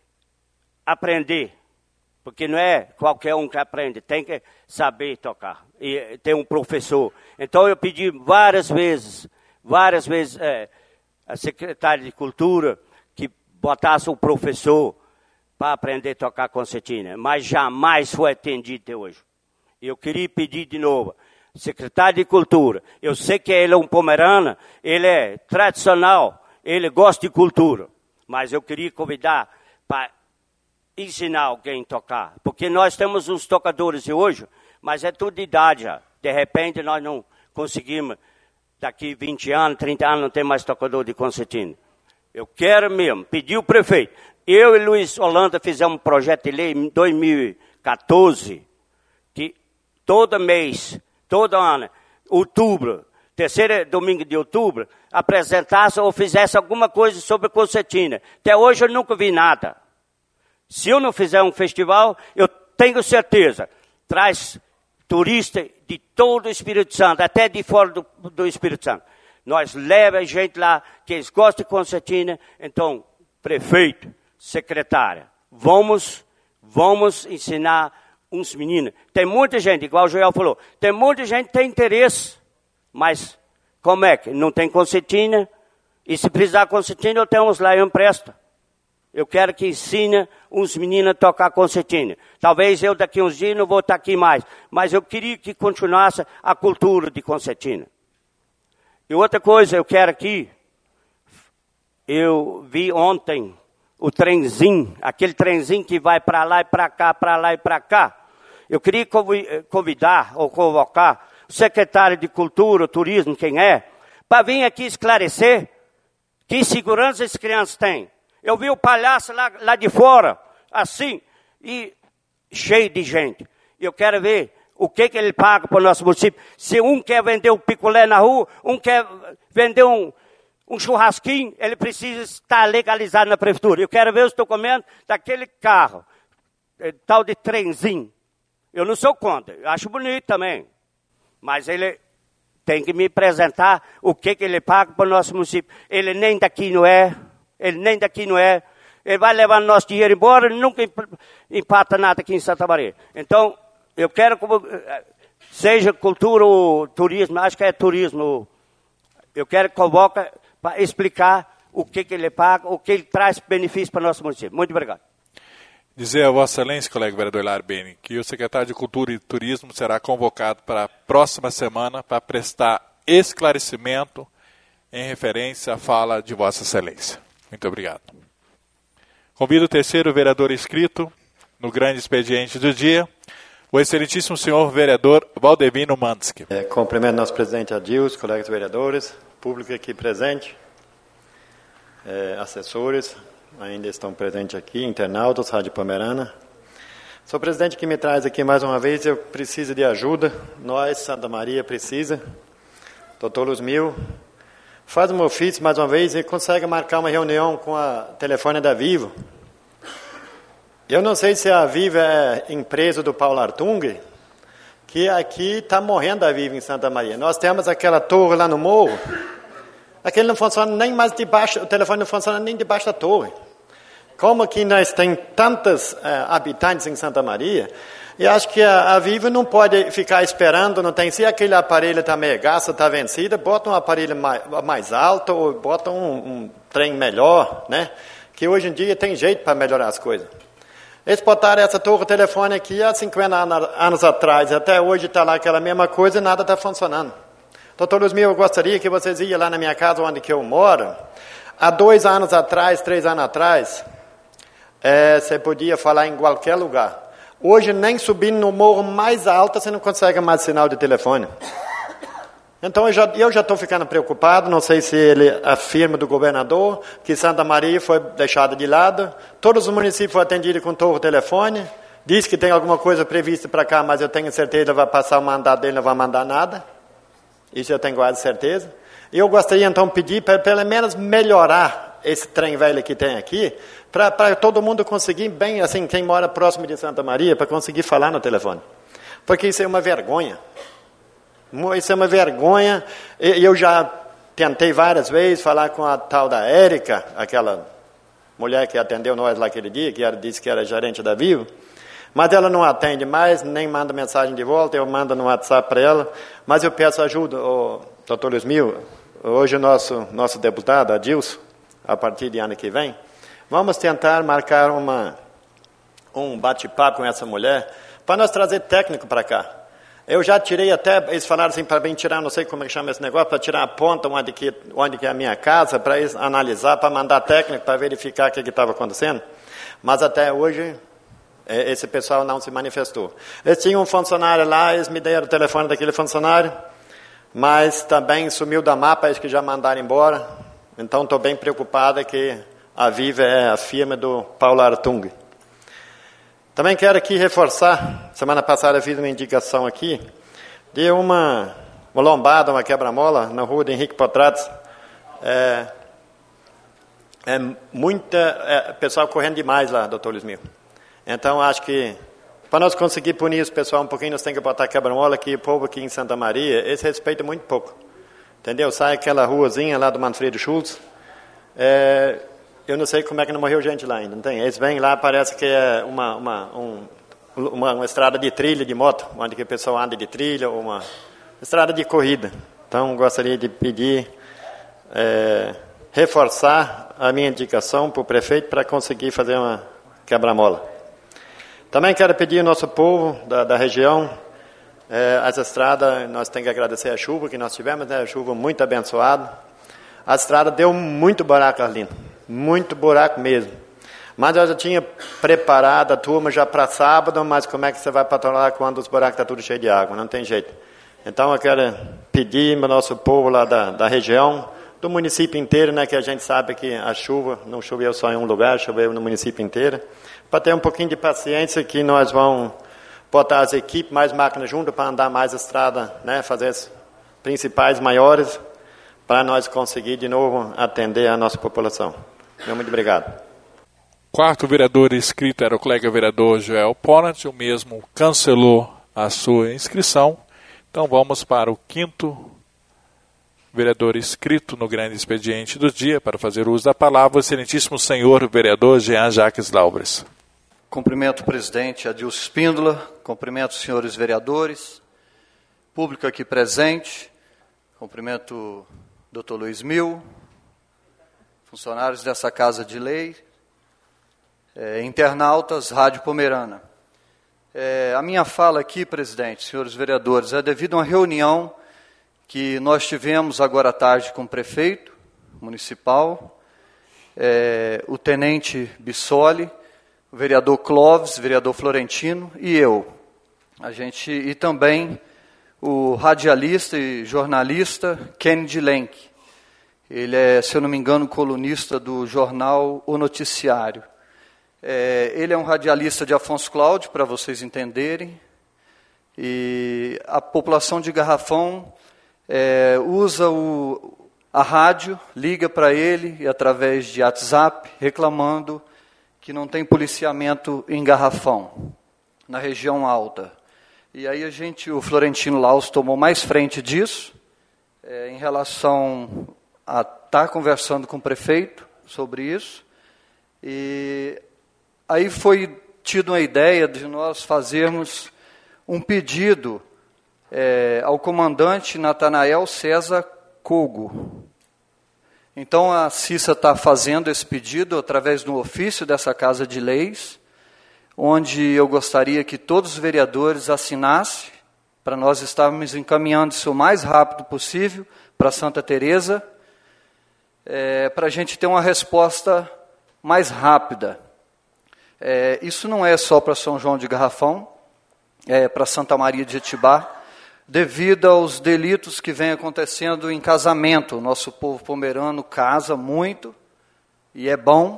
C: aprender. Porque não é qualquer um que aprende, tem que saber tocar. E ter um professor. Então eu pedi várias vezes, várias vezes, é, a secretária de Cultura, que botasse o professor para aprender a tocar concertina. Mas jamais foi atendido até hoje. Eu queria pedir de novo, secretário de Cultura, eu sei que ele é um pomerano, ele é tradicional, ele gosta de cultura, mas eu queria convidar para ensinar alguém a tocar, porque nós temos uns tocadores de hoje, mas é tudo de idade já. De repente nós não conseguimos, daqui vinte anos, trinta anos, não tem mais tocador de concertina. Eu quero mesmo pedir o prefeito. Eu e Luiz Holanda fizemos um projeto de lei em dois mil e quatorze, que todo mês, todo ano, outubro, terceiro domingo de outubro, apresentasse ou fizesse alguma coisa sobre concertina. Até hoje eu nunca vi nada. Se eu não fizer um festival, eu tenho certeza, traz turista de todo o Espírito Santo, até de fora do, do Espírito Santo. Nós levamos gente lá que eles gostam de concertina. Então, prefeito, secretária, vamos, vamos ensinar uns meninos. Tem muita gente, igual o Joel falou, tem muita gente que tem interesse, mas como é que não tem concertina? E se precisar de concertina, eu tenho uns lá, eu empresto. Eu quero que ensine uns meninos a tocar concertina. Talvez eu daqui uns dias não vou estar aqui mais, mas eu queria que continuasse a cultura de concertina. E outra coisa, eu quero aqui, eu vi ontem o trenzinho, aquele trenzinho que vai para lá e para cá, para lá e para cá. Eu queria convidar ou convocar o secretário de Cultura, Turismo, quem é, para vir aqui esclarecer que segurança as crianças têm. Eu vi o palhaço lá, lá de fora, assim, e cheio de gente. Eu quero ver o que, que ele paga para o nosso município. Se um quer vender um picolé na rua, um quer vender um, um churrasquinho, ele precisa estar legalizado na prefeitura. Eu quero ver os documentos daquele carro, tal de trenzinho. Eu não sou contra, eu acho bonito também. Mas ele tem que me apresentar o que, que ele paga para o nosso município. Ele nem daqui não é, ele nem daqui não é. Ele vai levar nosso dinheiro embora, ele nunca empata nada aqui em Santa Maria. Então, eu quero que seja cultura ou turismo, acho que é turismo. Eu quero que convoque para explicar o que, que ele paga, o que ele traz benefício para o nosso município. Muito obrigado.
A: Dizer a Vossa Excelência, colega vereador Hilário Bernem, que o secretário de Cultura e Turismo será convocado para a próxima semana para prestar esclarecimento em referência à fala de Vossa Excelência. Muito obrigado. Convido o terceiro vereador inscrito no grande expediente do dia, o excelentíssimo senhor vereador Valdemiro Manski.
G: É, cumprimento nosso presidente Adilson, colegas vereadores, público aqui presente, é, assessores, ainda estão presentes aqui, internautas, Rádio Pomerana. Sou o presidente que me traz aqui mais uma vez, eu preciso de ajuda, nós, Santa Maria, precisa. Doutor Luzmil, faz um ofício mais uma vez e consegue marcar uma reunião com a telefone da Vivo. Eu não sei se a Vivo é empresa do Paulo Artung, que aqui está morrendo a Vivo em Santa Maria. Nós temos aquela torre lá no morro, aquele não funciona nem mais debaixo, o telefone não funciona nem debaixo da torre. Como aqui nós temos tantos uh, habitantes em Santa Maria, e acho que a, a Vivo não pode ficar esperando, não tem, se aquele aparelho está meio gasto, está vencido, bota um aparelho mais, mais alto, ou bota um, um trem melhor, né? Que hoje em dia tem jeito para melhorar as coisas. Eles botaram essa torre telefone aqui há cinquenta anos atrás, até hoje está lá aquela mesma coisa e nada está funcionando. Doutor Luzmil, eu gostaria que vocês iam lá na minha casa, onde que eu moro. Há dois anos atrás, três anos atrás, é, você podia falar em qualquer lugar. Hoje, nem subindo no morro mais alto, você não consegue mais sinal de telefone. Então, eu já estou ficando preocupado, não sei se ele afirma do governador, que Santa Maria foi deixada de lado, todos os municípios foram atendidos com torre telefone, diz que tem alguma coisa prevista para cá, mas eu tenho certeza que vai passar o mandato dele, não vai mandar nada. Isso eu tenho quase certeza. E eu gostaria, então, de pedir para, pelo menos, melhorar esse trem velho que tem aqui, para todo mundo conseguir, bem assim, quem mora próximo de Santa Maria, para conseguir falar no telefone. Porque isso é uma vergonha. Isso é uma vergonha. Eu já tentei várias vezes falar com a tal da Érica, aquela mulher que atendeu nós lá aquele dia, que era, disse que era gerente da Vivo, mas ela não atende mais, nem manda mensagem de volta, eu mando no WhatsApp para ela, mas eu peço ajuda, o doutor Luzmil, hoje o nosso, nosso deputado, Adilson, a partir de ano que vem, vamos tentar marcar uma, um bate-papo com essa mulher, para nós trazer técnico para cá. Eu já tirei até, eles falaram assim, para mim tirar, não sei como é que chama esse negócio, para tirar a ponta onde que, onde que é a minha casa, para eles analisar, para mandar técnico, para verificar o que estava acontecendo. Mas até hoje, esse pessoal não se manifestou. Eles tinham um funcionário lá, eles me deram o telefone daquele funcionário, mas também sumiu da mapa, eles que já mandaram embora. Então, estou bem preocupada que a Vivo é a firma do Paulo Artung. Também quero aqui reforçar, semana passada eu fiz uma indicação aqui, de uma, uma lombada, uma quebra-mola, na rua de Henrique Potrates. É, é muita, é, pessoal correndo demais lá, doutor Luzmil. Então, acho que, para nós conseguir punir esse pessoal um pouquinho, nós temos que botar quebra-mola, que o povo aqui em Santa Maria, eles respeitam muito pouco. Entendeu? Sai aquela ruazinha lá do Manfredo Schultz, é, eu não sei como é que não morreu gente lá ainda, não tem? Eles vêm lá, parece que é uma, uma, um, uma, uma estrada de trilha de moto, onde que o pessoal anda de trilha, ou uma estrada de corrida. Então, gostaria de pedir, é, reforçar a minha indicação para o prefeito para conseguir fazer uma quebra-mola. Também quero pedir ao nosso povo da, da região, é, as estradas, nós temos que agradecer a chuva que nós tivemos, né? A chuva muito abençoada. A estrada deu muito buraco, Arlindo. Muito buraco mesmo. Mas eu já tinha preparado a turma já para sábado, mas como é que você vai patrulhar quando os buracos estão tudo cheio de água? Não tem jeito. Então eu quero pedir para o nosso povo lá da, da região, do município inteiro, né, que a gente sabe que a chuva não choveu só em um lugar, choveu no município inteiro, para ter um pouquinho de paciência que nós vamos botar as equipes, mais máquinas juntas para andar mais a estrada, né, fazer as principais maiores, para nós conseguir de novo atender a nossa população. Muito obrigado.
A: Quarto vereador inscrito era o colega vereador Joel Ponant, o mesmo cancelou a sua inscrição. Então vamos para o quinto vereador inscrito no grande expediente do dia para fazer uso da palavra, o excelentíssimo senhor vereador Jean Jacques Laubres.
F: Cumprimento o presidente Adilson Espíndola, cumprimento os senhores vereadores, público aqui presente, cumprimento o doutor Luiz Mil, funcionários dessa Casa de Lei, é, internautas, Rádio Pomerana. É, a minha fala aqui, presidente, senhores vereadores, é devido a uma reunião que nós tivemos agora à tarde com o prefeito municipal, é, o tenente Bissoli, o vereador Clóvis, o vereador Florentino e eu.
H: A gente, e também o radialista e jornalista Kennedy Lenk. Ele é, se eu não me engano, colunista do jornal O Noticiário. É, ele é um radialista de Afonso Cláudio, para vocês entenderem. E a população de Garrafão é, usa o, a rádio, liga para ele e através de WhatsApp, reclamando que não tem policiamento em Garrafão, na região alta. E aí a gente, o Florentino Laus tomou mais frente disso, é, em relação a estar conversando com o prefeito sobre isso. E aí foi tido uma ideia de nós fazermos um pedido é, ao comandante Natanael César Cogo. Então a Cissa está fazendo esse pedido através do ofício dessa Casa de Leis, onde eu gostaria que todos os vereadores assinassem, para nós estarmos encaminhando isso o mais rápido possível para Santa Teresa, é, para a gente ter uma resposta mais rápida. É, isso não é só para São João de Garrafão, é para Santa Maria de Jetibá, devido aos delitos que vem acontecendo em casamento. O nosso povo pomerano casa muito, e é bom.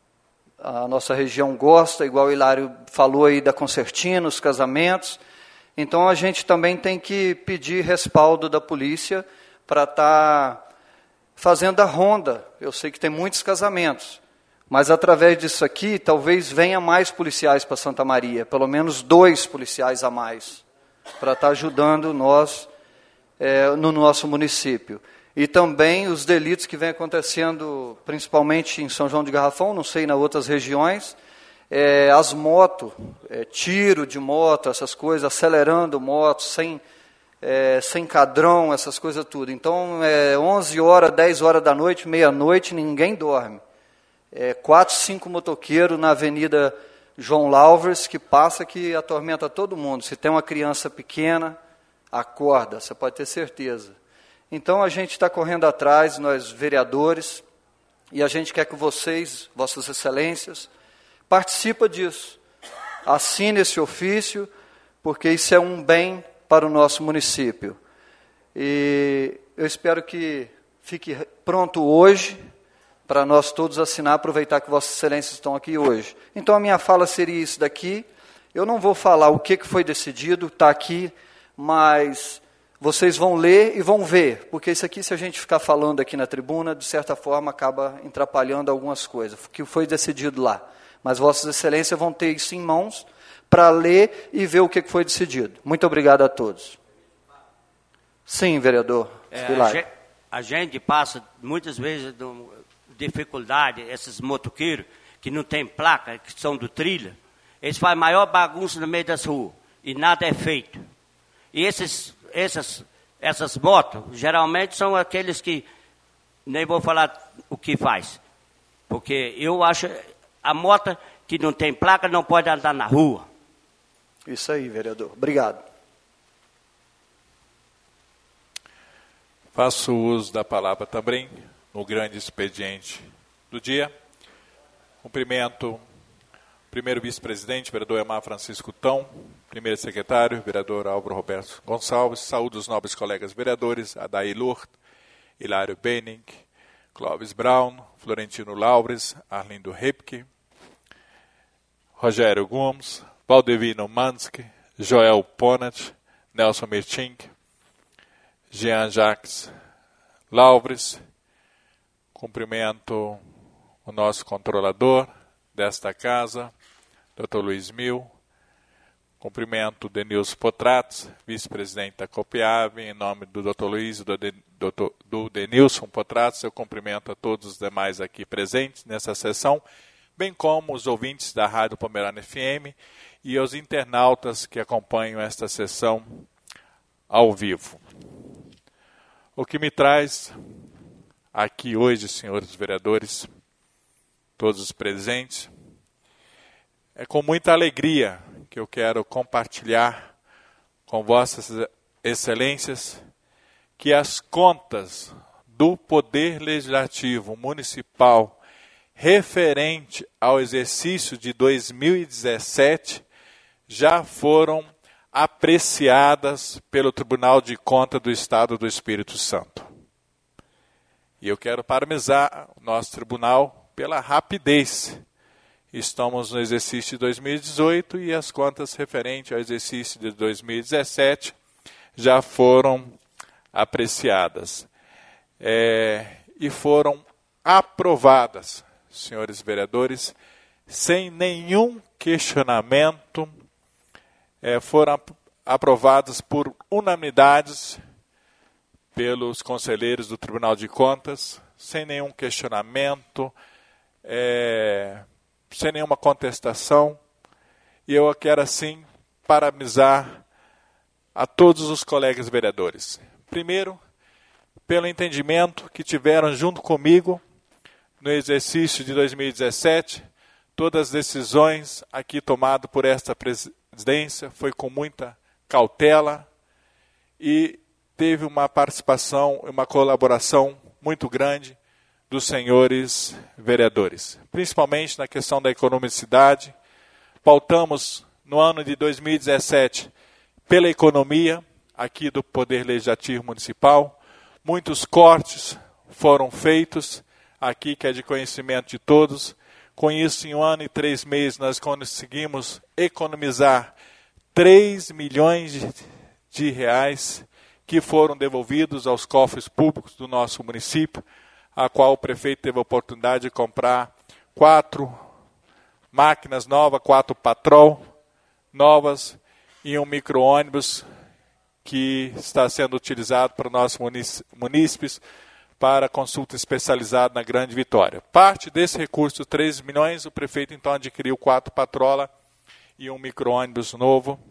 H: A nossa região gosta, igual o Hilário falou aí da concertina, os casamentos. Então a gente também tem que pedir respaldo da polícia para estar fazendo a ronda. Eu sei que tem muitos casamentos, mas através disso aqui talvez venha mais policiais para Santa Maria, pelo menos dois policiais a mais, para estar ajudando nós é, no nosso município. E também os delitos que vem acontecendo, principalmente em São João de Garrafão, não sei, nas outras regiões, é, as motos, é, tiro de moto, essas coisas, acelerando motos, sem, é, sem cadrão, essas coisas tudo. Então, é onze horas, dez horas da noite, meia-noite, ninguém dorme. É, quatro, cinco motoqueiros na Avenida João Lauvers, que passa, que atormenta todo mundo. Se tem uma criança pequena, acorda, você pode ter certeza. Então, a gente está correndo atrás, nós vereadores, e a gente quer que vocês, vossas excelências, participem disso. Assine esse ofício, porque isso é um bem para o nosso município. E eu espero que fique pronto hoje, para nós todos assinar, aproveitar que vossas excelências estão aqui hoje. Então, a minha fala seria isso daqui. Eu não vou falar o que foi decidido, está aqui, mas vocês vão ler e vão ver, porque isso aqui, se a gente ficar falando aqui na tribuna, de certa forma, acaba atrapalhando algumas coisas, que foi decidido lá. Mas vossas excelências vão ter isso em mãos para ler e ver o que foi decidido. Muito obrigado a todos. Sim, vereador.
C: É, a, gente, a gente passa, muitas vezes, do, dificuldade, esses motoqueiros que não tem placa, que são do trilha, eles fazem maior bagunça no meio das ruas, e nada é feito. E esses... Essas, essas motos, geralmente, são aqueles que, nem vou falar o que faz, porque eu acho, a moto que não tem placa não pode andar na rua.
H: Isso aí, vereador. Obrigado.
A: Faço uso da palavra também no grande expediente do dia. Cumprimento o primeiro vice-presidente, vereador Emar Francisco Tão, primeiro secretário, vereador Álvaro Roberto Gonçalves, saúdo os nobres colegas vereadores, Adair Lourdes, Hilário Benning, Clóvis Brown, Florentino Laures, Arlindo Ripke, Rogério Gomes, Valdevino Mansky, Joel Ponat, Nelson Mirtink, Jean Jacques Laures. Cumprimento o nosso controlador desta casa, doutor Luiz Mil. Cumprimento o Denilson Potratos, vice-presidente da Copiab. Em nome do doutor Luiz e do, do, do Denilson Potratos, eu cumprimento a todos os demais aqui presentes nessa sessão, bem como os ouvintes da Rádio Pomerana F M e os internautas que acompanham esta sessão ao vivo. O que me traz aqui hoje, senhores vereadores, todos os presentes, é com muita alegria que eu quero compartilhar com vossas excelências que as contas do Poder Legislativo Municipal referente ao exercício de dois mil e dezessete já foram apreciadas pelo Tribunal de Contas do Estado do Espírito Santo. E eu quero parabenizar o nosso tribunal pela rapidez. Estamos no exercício de dois mil e dezoito e as contas referentes ao exercício de dois mil e dezessete já foram apreciadas. É, e foram aprovadas, senhores vereadores, sem nenhum questionamento, é, foram ap- aprovadas por unanimidades pelos conselheiros do Tribunal de Contas, sem nenhum questionamento, é, sem nenhuma contestação. E eu quero, assim, parabenizar a todos os colegas vereadores. Primeiro, pelo entendimento que tiveram junto comigo no exercício de dois mil e dezessete, todas as decisões aqui tomadas por esta presidência foi com muita cautela e teve uma participação, uma colaboração muito grande dos senhores vereadores, principalmente na questão da economicidade. Pautamos no ano de dois mil e dezessete pela economia aqui do Poder Legislativo Municipal. Muitos cortes foram feitos aqui, que é de conhecimento de todos. Com isso, em um ano e três meses, nós conseguimos economizar três milhões de, de reais que foram devolvidos aos cofres públicos do nosso município, a qual o prefeito teve a oportunidade de comprar quatro máquinas novas, quatro patrol novas e um micro-ônibus que está sendo utilizado para nossos munícipes para consulta especializada na Grande Vitória. Parte desse recurso, três milhões, o prefeito então adquiriu quatro patrola e um micro-ônibus novo.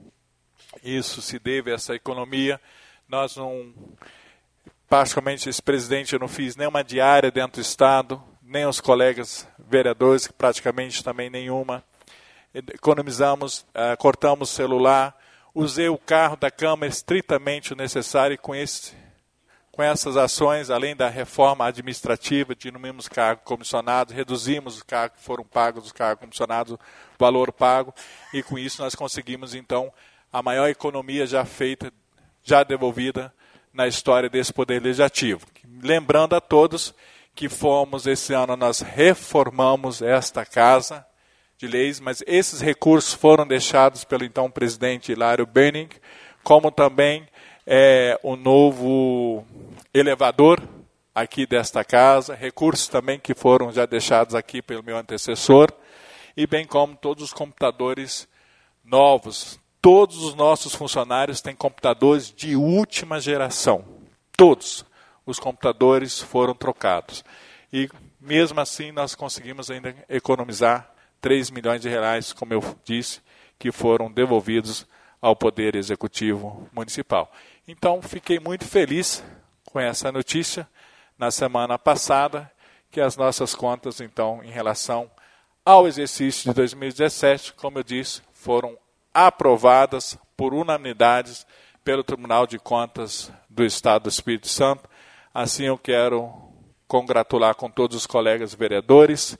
A: Isso se deve a essa economia. Nós não, praticamente, esse presidente, eu não fiz nenhuma diária dentro do Estado, nem os colegas vereadores, praticamente também nenhuma. Economizamos, uh, cortamos celular, usei o carro da Câmara estritamente o necessário e com, esse, com essas ações, além da reforma administrativa, diminuímos cargos comissionados, reduzimos os cargos que foram pagos, os cargos comissionados, o valor pago, e com isso nós conseguimos, então, a maior economia já feita, já devolvida na história desse Poder Legislativo. Lembrando a todos que fomos, esse ano, nós reformamos esta Casa de Leis, mas esses recursos foram deixados pelo então presidente Hilário Berning, como também é, o novo elevador aqui desta casa, recursos também que foram já deixados aqui pelo meu antecessor, e bem como todos os computadores novos. Todos os nossos funcionários têm computadores de última geração. Todos os computadores foram trocados. E mesmo assim nós conseguimos ainda economizar três milhões de reais, como eu disse, que foram devolvidos ao Poder Executivo Municipal. Então, fiquei muito feliz com essa notícia na semana passada, que as nossas contas, então, em relação ao exercício de dois mil e dezessete, como eu disse, foram aprovadas por unanimidade pelo Tribunal de Contas do Estado do Espírito Santo. Assim, eu quero congratular com todos os colegas vereadores,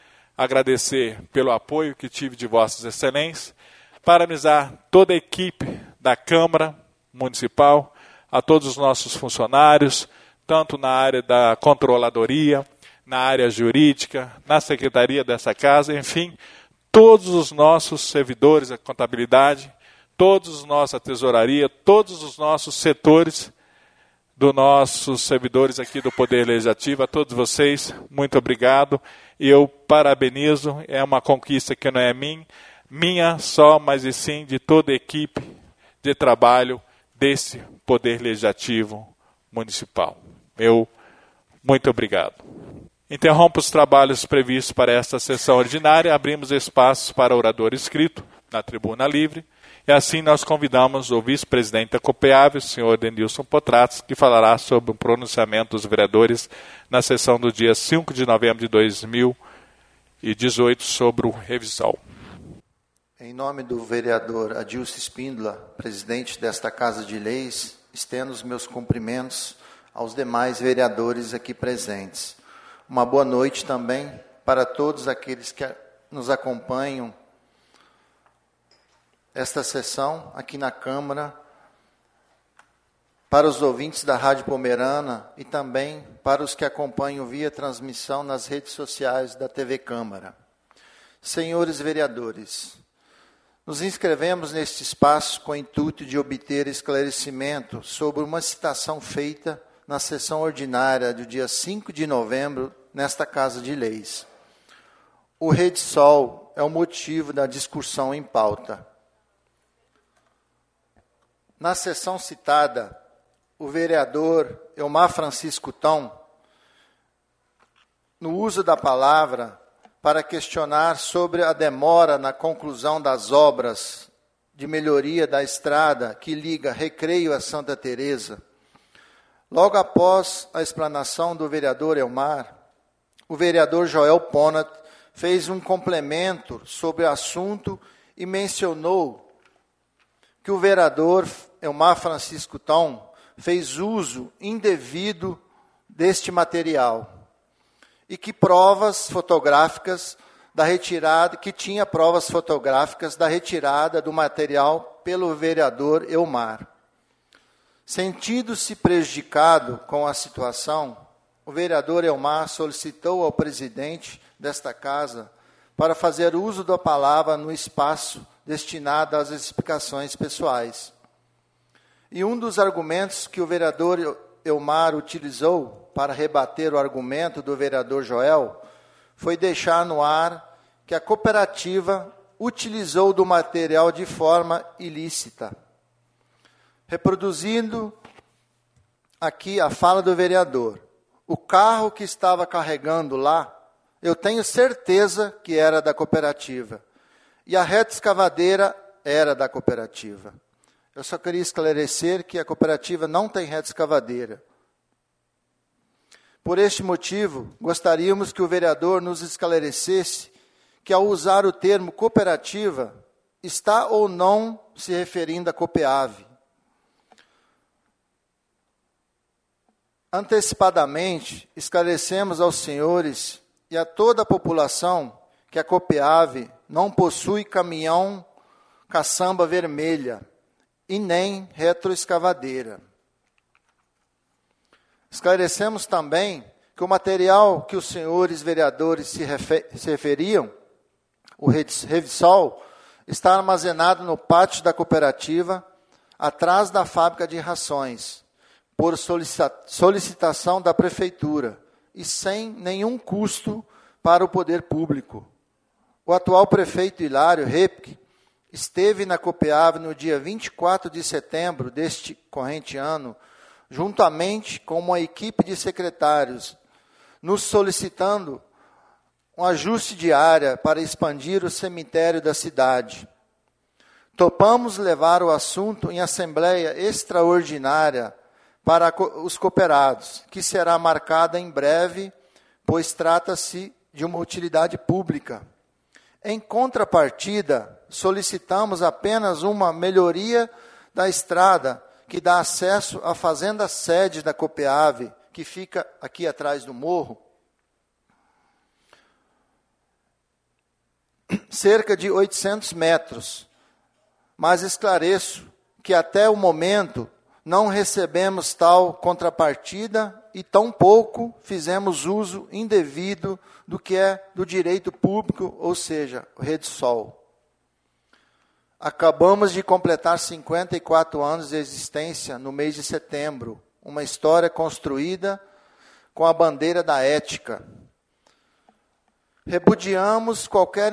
A: agradecer pelo apoio que tive de Vossas Excelências, parabenizar toda a equipe da Câmara Municipal, a todos os nossos funcionários, tanto na área da controladoria, na área jurídica, na secretaria dessa casa, enfim, todos os nossos servidores da contabilidade, todos os nossos, a tesouraria, todos os nossos setores dos nossos servidores aqui do Poder Legislativo, a todos vocês, muito obrigado. E eu parabenizo, é uma conquista que não é minha, minha só, mas e sim de toda a equipe de trabalho desse Poder Legislativo Municipal. Eu, muito obrigado. Interrompo os trabalhos previstos para esta sessão ordinária, abrimos espaços para orador inscrito na tribuna livre, e assim nós convidamos o vice-presidente da COPEAV, o senhor Denilson Potratos, que falará sobre o pronunciamento dos vereadores na sessão do dia cinco de novembro de dois mil e dezoito sobre o revisal.
I: Em nome do vereador Adilson Espíndola, presidente desta Casa de Leis, estendo os meus cumprimentos aos demais vereadores aqui presentes. Uma boa noite também para todos aqueles que nos acompanham esta sessão aqui na Câmara, para os ouvintes da Rádio Pomerana e também para os que acompanham via transmissão nas redes sociais da T V Câmara. Senhores vereadores, nos inscrevemos neste espaço com o intuito de obter esclarecimento sobre uma citação feita na sessão ordinária do dia cinco de novembro, nesta Casa de Leis. O Rede Sol é o motivo da discussão em pauta. Na sessão citada, o vereador Elmar Francisco Tom, no uso da palavra, para questionar sobre a demora na conclusão das obras de melhoria da estrada que liga Recreio a Santa Teresa. Logo após a explanação do vereador Elmar, o vereador Joel Ponat fez um complemento sobre o assunto e mencionou que o vereador Elmar Francisco Tom fez uso indevido deste material e que provas fotográficas da retirada, que tinha provas fotográficas da retirada do material pelo vereador Elmar. Sentindo-se prejudicado com a situação, o vereador Elmar solicitou ao presidente desta casa para fazer uso da palavra no espaço destinado às explicações pessoais. E um dos argumentos que o vereador Elmar utilizou para rebater o argumento do vereador Joel foi deixar no ar que a cooperativa utilizou do material de forma ilícita. Reproduzindo aqui a fala do vereador, o carro que estava carregando lá, eu tenho certeza que era da cooperativa, e a reta escavadeira era da cooperativa. Eu só queria esclarecer que a cooperativa não tem reta escavadeira. Por este motivo, gostaríamos que o vereador nos esclarecesse que, ao usar o termo cooperativa, está ou não se referindo à Copeave. Antecipadamente, esclarecemos aos senhores e a toda a população que a Copeave não possui caminhão caçamba vermelha e nem retroescavadeira. Esclarecemos também que o material que os senhores vereadores se, refer- se referiam, o Revisol, está armazenado no pátio da cooperativa, atrás da fábrica de rações, por solicita- solicitação da prefeitura e sem nenhum custo para o poder público. O atual prefeito Hilário Repke esteve na Copeave no dia vinte e quatro de setembro deste corrente ano, juntamente com uma equipe de secretários, nos solicitando um ajuste de área para expandir o cemitério da cidade. Topamos levar o assunto em assembleia extraordinária para os cooperados, que será marcada em breve, pois trata-se de uma utilidade pública. Em contrapartida, solicitamos apenas uma melhoria da estrada que dá acesso à fazenda sede da Copeave, que fica aqui atrás do morro, cerca de oitocentos metros. Mas esclareço que até o momento não recebemos tal contrapartida e tampouco fizemos uso indevido do que é do direito público, ou seja, o Rede Sol. Acabamos de completar cinquenta e quatro anos de existência no mês de setembro, uma história construída com a bandeira da ética. Repudiamos qualquer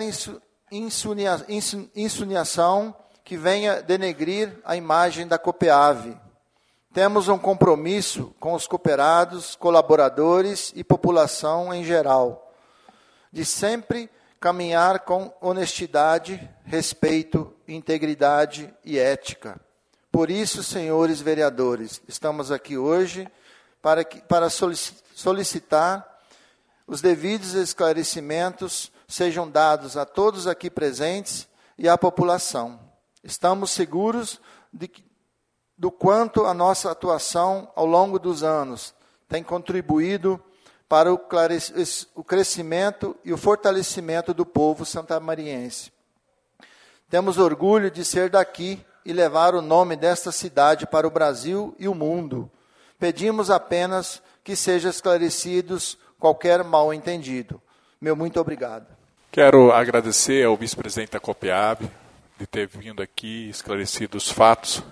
I: insinuação que venha denegrir a imagem da Copeave. Temos um compromisso com os cooperados, colaboradores e população em geral, de sempre caminhar com honestidade, respeito, integridade e ética. Por isso, senhores vereadores, estamos aqui hoje para, que, para solicitar os devidos esclarecimentos sejam dados a todos aqui presentes e à população. Estamos seguros de que, do quanto a nossa atuação ao longo dos anos tem contribuído para o, o crescimento e o fortalecimento do povo santamariense. Temos orgulho de ser daqui e levar o nome desta cidade para o Brasil e o mundo. Pedimos apenas que sejam esclarecidos qualquer mal-entendido. Meu muito obrigado.
A: Quero agradecer ao vice-presidente da Copiab de ter vindo aqui e esclarecido os fatos.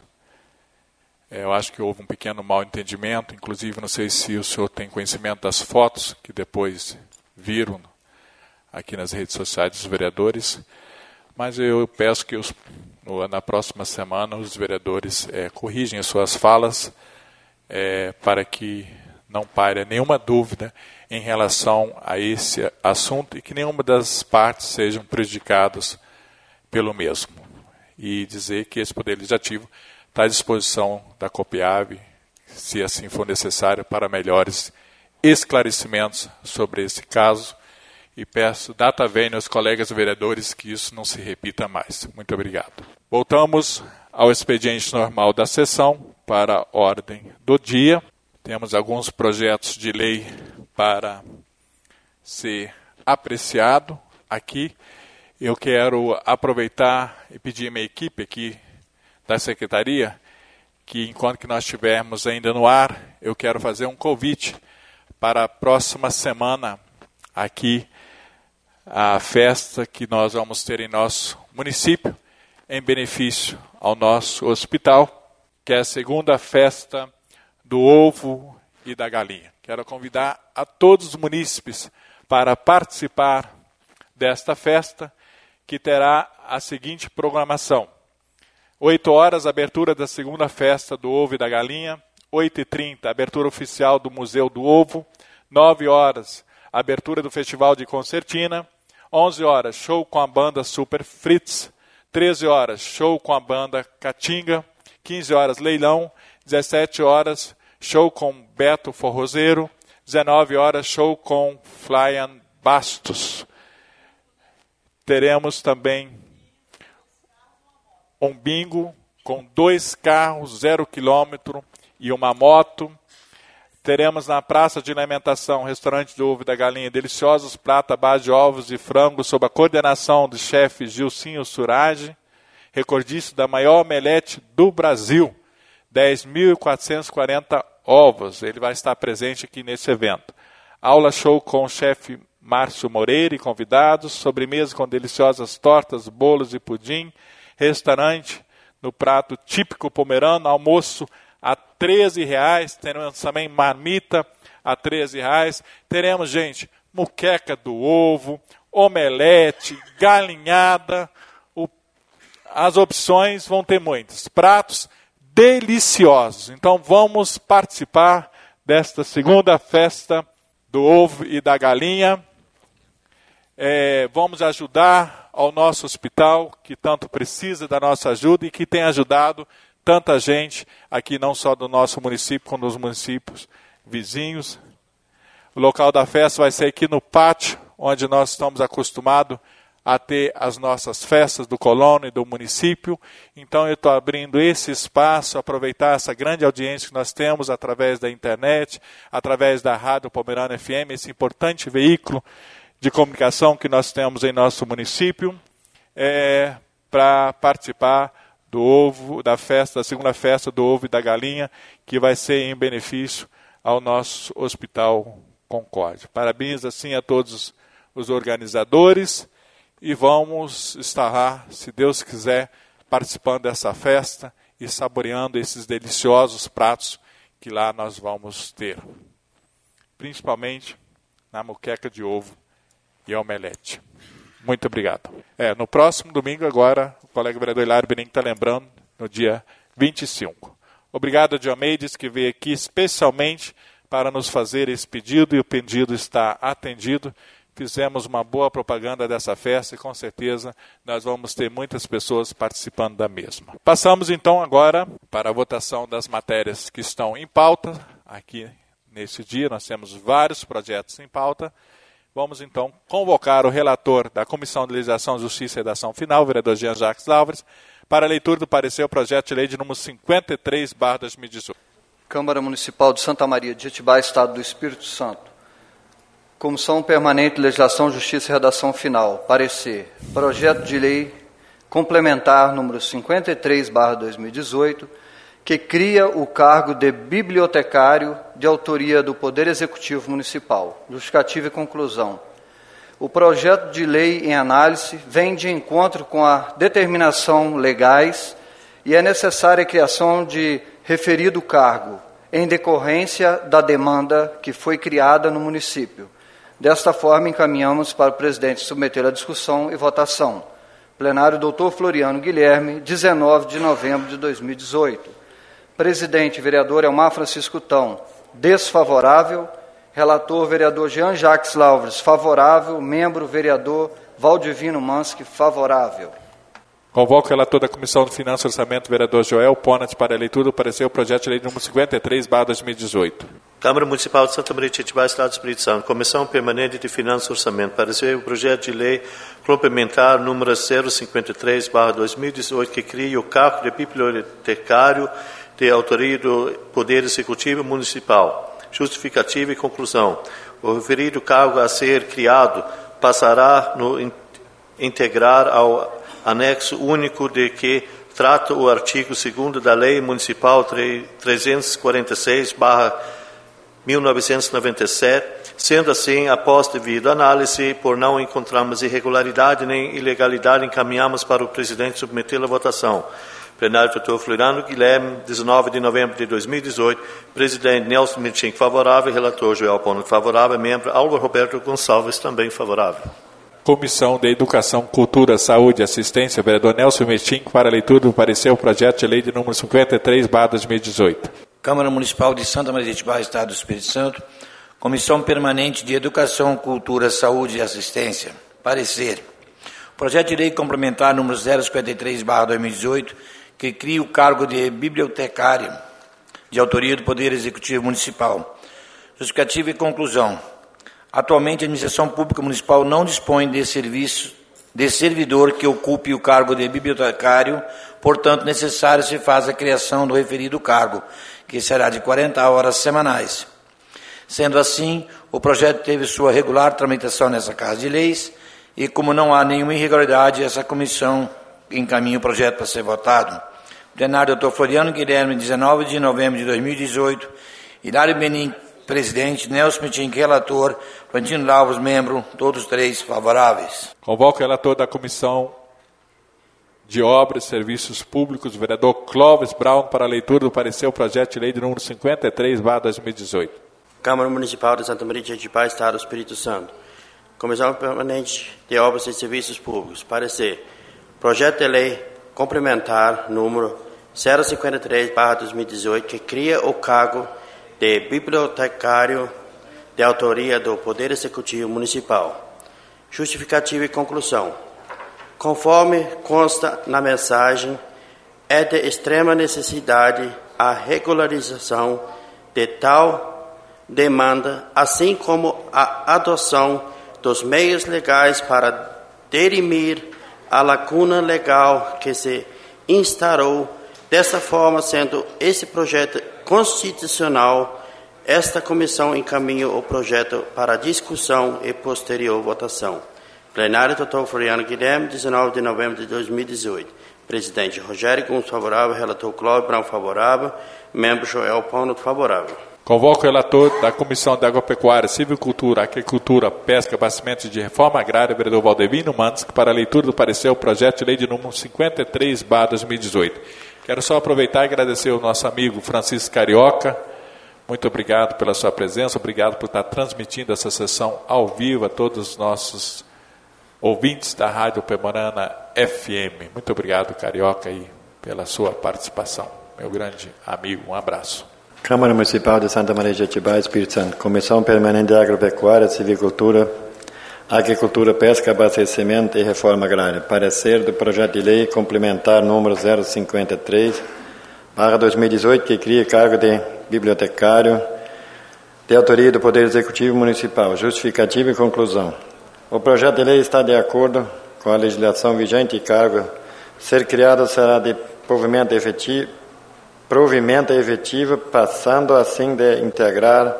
A: É, eu acho que houve um pequeno mal-entendimento, inclusive não sei se o senhor tem conhecimento das fotos que depois viram aqui nas redes sociais dos vereadores, mas eu peço que os, no, na próxima semana os vereadores é, corrigem as suas falas é, para que não paire nenhuma dúvida em relação a esse assunto e que nenhuma das partes sejam prejudicadas pelo mesmo. E dizer que esse Poder Legislativo está à disposição da Copiab, se assim for necessário, para melhores esclarecimentos sobre esse caso. E peço data vênia aos colegas vereadores que isso não se repita mais. Muito obrigado. Voltamos ao expediente normal da sessão para a ordem do dia. Temos alguns projetos de lei para ser apreciado aqui. Eu quero aproveitar e pedir à minha equipe aqui da Secretaria que, enquanto que nós estivermos ainda no ar, eu quero fazer um convite para a próxima semana aqui, a festa que nós vamos ter em nosso município, em benefício ao nosso hospital, que é a segunda festa do ovo e da galinha. Quero convidar a todos os munícipes para participar desta festa, que terá a seguinte programação. oito horas, abertura da segunda festa do ovo e da galinha. oito e trinta, abertura oficial do Museu do Ovo. nove horas, abertura do Festival de Concertina. onze horas, show com a banda Super Fritz. treze horas, show com a banda Catinga. quinze horas, leilão. dezessete horas, show com Beto Forrozeiro. dezenove horas, show com Flyan Bastos. Teremos também um bingo com dois carros, zero quilômetro e uma moto. Teremos na Praça de Alimentação, restaurante do Ovo e da Galinha, deliciosos pratos à base de ovos e frango, sob a coordenação do chefe Gilcinho Surage, recordista da maior omelete do Brasil, dez mil quatrocentos e quarenta ovos. Ele vai estar presente aqui nesse evento. Aula show com o chefe Márcio Moreira e convidados, sobremesa com deliciosas tortas, bolos e pudim, restaurante no prato típico pomerano, almoço a treze reais, teremos também marmita a treze reais, teremos, gente, muqueca do ovo, omelete, galinhada, o, as opções vão ter muitas, pratos deliciosos. Então vamos participar desta segunda festa do ovo e da galinha. É, vamos ajudar ao nosso hospital, que tanto precisa da nossa ajuda e que tem ajudado tanta gente aqui, não só do nosso município, como dos municípios vizinhos. O local da festa vai ser aqui no pátio, onde nós estamos acostumados a ter as nossas festas do colono e do município. Então eu estou abrindo esse espaço, aproveitar essa grande audiência que nós temos através da internet, através da Rádio Pomerana F M, esse importante veículo de comunicação que nós temos em nosso município, é, para participar do ovo, da festa, da segunda festa do ovo e da galinha, que vai ser em benefício ao nosso Hospital Concórdia. Parabéns assim a todos os organizadores e vamos estar lá, se Deus quiser, participando dessa festa e saboreando esses deliciosos pratos que lá nós vamos ter. Principalmente na moqueca de ovo e omelete. Muito obrigado. É, no próximo domingo agora, o colega vereador Hilário Benin está lembrando, no dia vinte e cinco. Obrigado a Diomedes, que veio aqui especialmente para nos fazer esse pedido, e o pedido está atendido. Fizemos uma boa propaganda dessa festa e com certeza nós vamos ter muitas pessoas participando da mesma. Passamos então agora para a votação das matérias que estão em pauta. Aqui nesse dia nós temos vários projetos em pauta. Vamos, então, convocar o relator da Comissão de Legislação, Justiça e Redação Final, o vereador Jean Jacques Álvares, para a leitura do parecer ao projeto de lei de número cinquenta e três barra dois mil e dezoito.
H: Câmara Municipal de Santa Maria de Jetibá, Estado do Espírito Santo. Comissão Permanente de Legislação, Justiça e Redação Final. Parecer. Projeto de lei complementar número cinquenta e três barra dois mil e dezoito, que cria o cargo de bibliotecário de autoria do Poder Executivo Municipal. Justificativa e conclusão. O projeto de lei em análise vem de encontro com a determinação legais e é necessária a criação de referido cargo, em decorrência da demanda que foi criada no município. Desta forma, encaminhamos para o presidente submeter a discussão e votação. Plenário doutor Floriano Guilherme, dezenove de novembro de dois mil e dezoito. Presidente, vereador Elmar Francisco Tão, desfavorável. Relator, vereador Jean Jacques Laures, favorável. Membro, vereador Valdivino Mansky, favorável.
A: Convoco o relator da Comissão de Finanças e Orçamento, vereador Joel Ponat, para a leitura do parecer o projeto de lei número cinquenta e três barra dois mil e dezoito.
J: Câmara Municipal de Santa Maria de Itibá, Estado do Espírito Santo. Comissão Permanente de Finanças e Orçamento. Parecer o projeto de lei complementar número zero cinquenta e três barra dois mil e dezoito, que cria o cargo de bibliotecário de autoria do Poder Executivo Municipal. Justificativa e conclusão. O referido cargo a ser criado passará no integrar ao anexo único de que trata o artigo segundo da Lei Municipal trezentos e quarenta e seis barra mil novecentos e noventa e sete, sendo assim, após devida análise, por não encontrarmos irregularidade nem ilegalidade, encaminhamos para o presidente submeter a votação. Plenário doutor Floriano Guilherme, dezenove de novembro de dois mil e dezoito. Presidente Nelson Mitchink, favorável. Relator Joel Ponat, favorável. Membro Álvaro Roberto Gonçalves, também favorável.
A: Comissão de Educação, Cultura, Saúde e Assistência, vereador Nelson Mitchink, para a leitura do parecer o projeto de lei de número cinquenta e três barra dois mil e dezoito.
K: Câmara Municipal de Santa Maria de Itibá, Estado do Espírito Santo. Comissão Permanente de Educação, Cultura, Saúde e Assistência. Parecer. Projeto de lei complementar número zero cinquenta e três barra dois mil e dezoito, que cria o cargo de bibliotecário de autoria do Poder Executivo Municipal. Justificativa e conclusão. Atualmente, a Administração Pública Municipal não dispõe de serviço de servidor que ocupe o cargo de bibliotecário, portanto, necessário se faz a criação do referido cargo, que será de quarenta horas semanais. Sendo assim, o projeto teve sua regular tramitação nessa Casa de Leis e, como não há nenhuma irregularidade, essa comissão encaminha o projeto para ser votado. Plenário doutor Floriano Guilherme, dezenove de novembro de dois mil e dezoito. Hilário Benin, presidente. Nelson Mitchink, relator. Plantino Lavos, membro. Todos três favoráveis.
A: Convoco o relator da Comissão de Obras e Serviços Públicos, vereador Clóvis Brown, para a leitura do parecer o projeto de lei de número cinquenta e três barra dois mil e dezoito.
E: Câmara Municipal de Santa Maria de Itibá, Estado do Espírito Santo. Comissão Permanente de Obras e Serviços Públicos. Parecer. Projeto de lei complementar número zero cinquenta e três barra dois mil e dezoito, que cria o cargo de bibliotecário de autoria do Poder Executivo Municipal. Justificativa e conclusão. Conforme consta na mensagem, é de extrema necessidade a regularização de tal demanda, assim como a adoção dos meios legais para dirimir a lacuna legal que se instaurou. Dessa forma, sendo esse projeto constitucional, esta comissão encaminha o projeto para discussão e posterior votação. Plenário doutor Floriano Guilherme, dezenove de novembro de dois mil e dezoito. Presidente Rogério Gomes, favorável. Relator Cláudio Brown, favorável. Membro Joel Ponat, favorável.
A: Convoco o relator da Comissão de Agropecuária, Silvicultura, Agricultura, Pesca, Abastecimento de Reforma Agrária, vereador Valdevino Mansky, para a leitura do parecer o projeto de lei de número cinquenta e três barra dois mil e dezoito. Quero só aproveitar e agradecer ao nosso amigo Francisco Carioca. Muito obrigado pela sua presença, obrigado por estar transmitindo essa sessão ao vivo a todos os nossos ouvintes da Rádio Pomerana F M. Muito obrigado, Carioca, aí, pela sua participação. Meu grande amigo, um abraço.
G: Câmara Municipal de Santa Maria de Itibá, Espírito Santo. Comissão Permanente de Agropecuária, Silvicultura, Agricultura, Pesca, Abastecimento e Reforma Agrária. Parecer do projeto de lei complementar número zero cinquenta e três barra dois mil e dezoito, que cria cargo de bibliotecário de autoria do Poder Executivo Municipal. Justificativa e conclusão. O projeto de lei está de acordo com a legislação vigente e cargo ser criado será de provimento efetivo, provimento efetivo, passando assim de integrar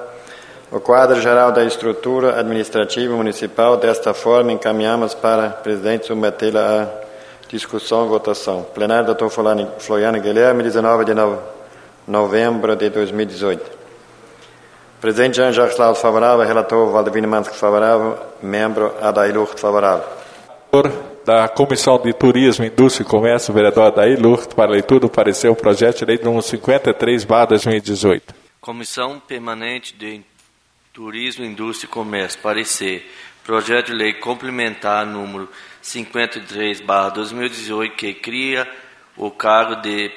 G: o quadro geral da estrutura administrativa municipal. Desta forma, encaminhamos para o presidente submetê-la à Discussão e votação. Plenário, doutor Floriano Guilherme, dezenove de novembro de dois mil e dezoito. Presidente Jean-Jacques Laudes, favorável. Relator Valdivino Mansky, favorável. Membro Adair Lurt, favorável.
A: Da Comissão de Turismo, Indústria e Comércio, o vereador Adair Lurt, para leitura do parecer o projeto de lei número cinquenta e três barra dois mil e dezoito.
L: Comissão Permanente de Turismo, Indústria e Comércio, parecer. Projeto de lei complementar número cinquenta e três barra dois mil e dezoito, que cria o cargo de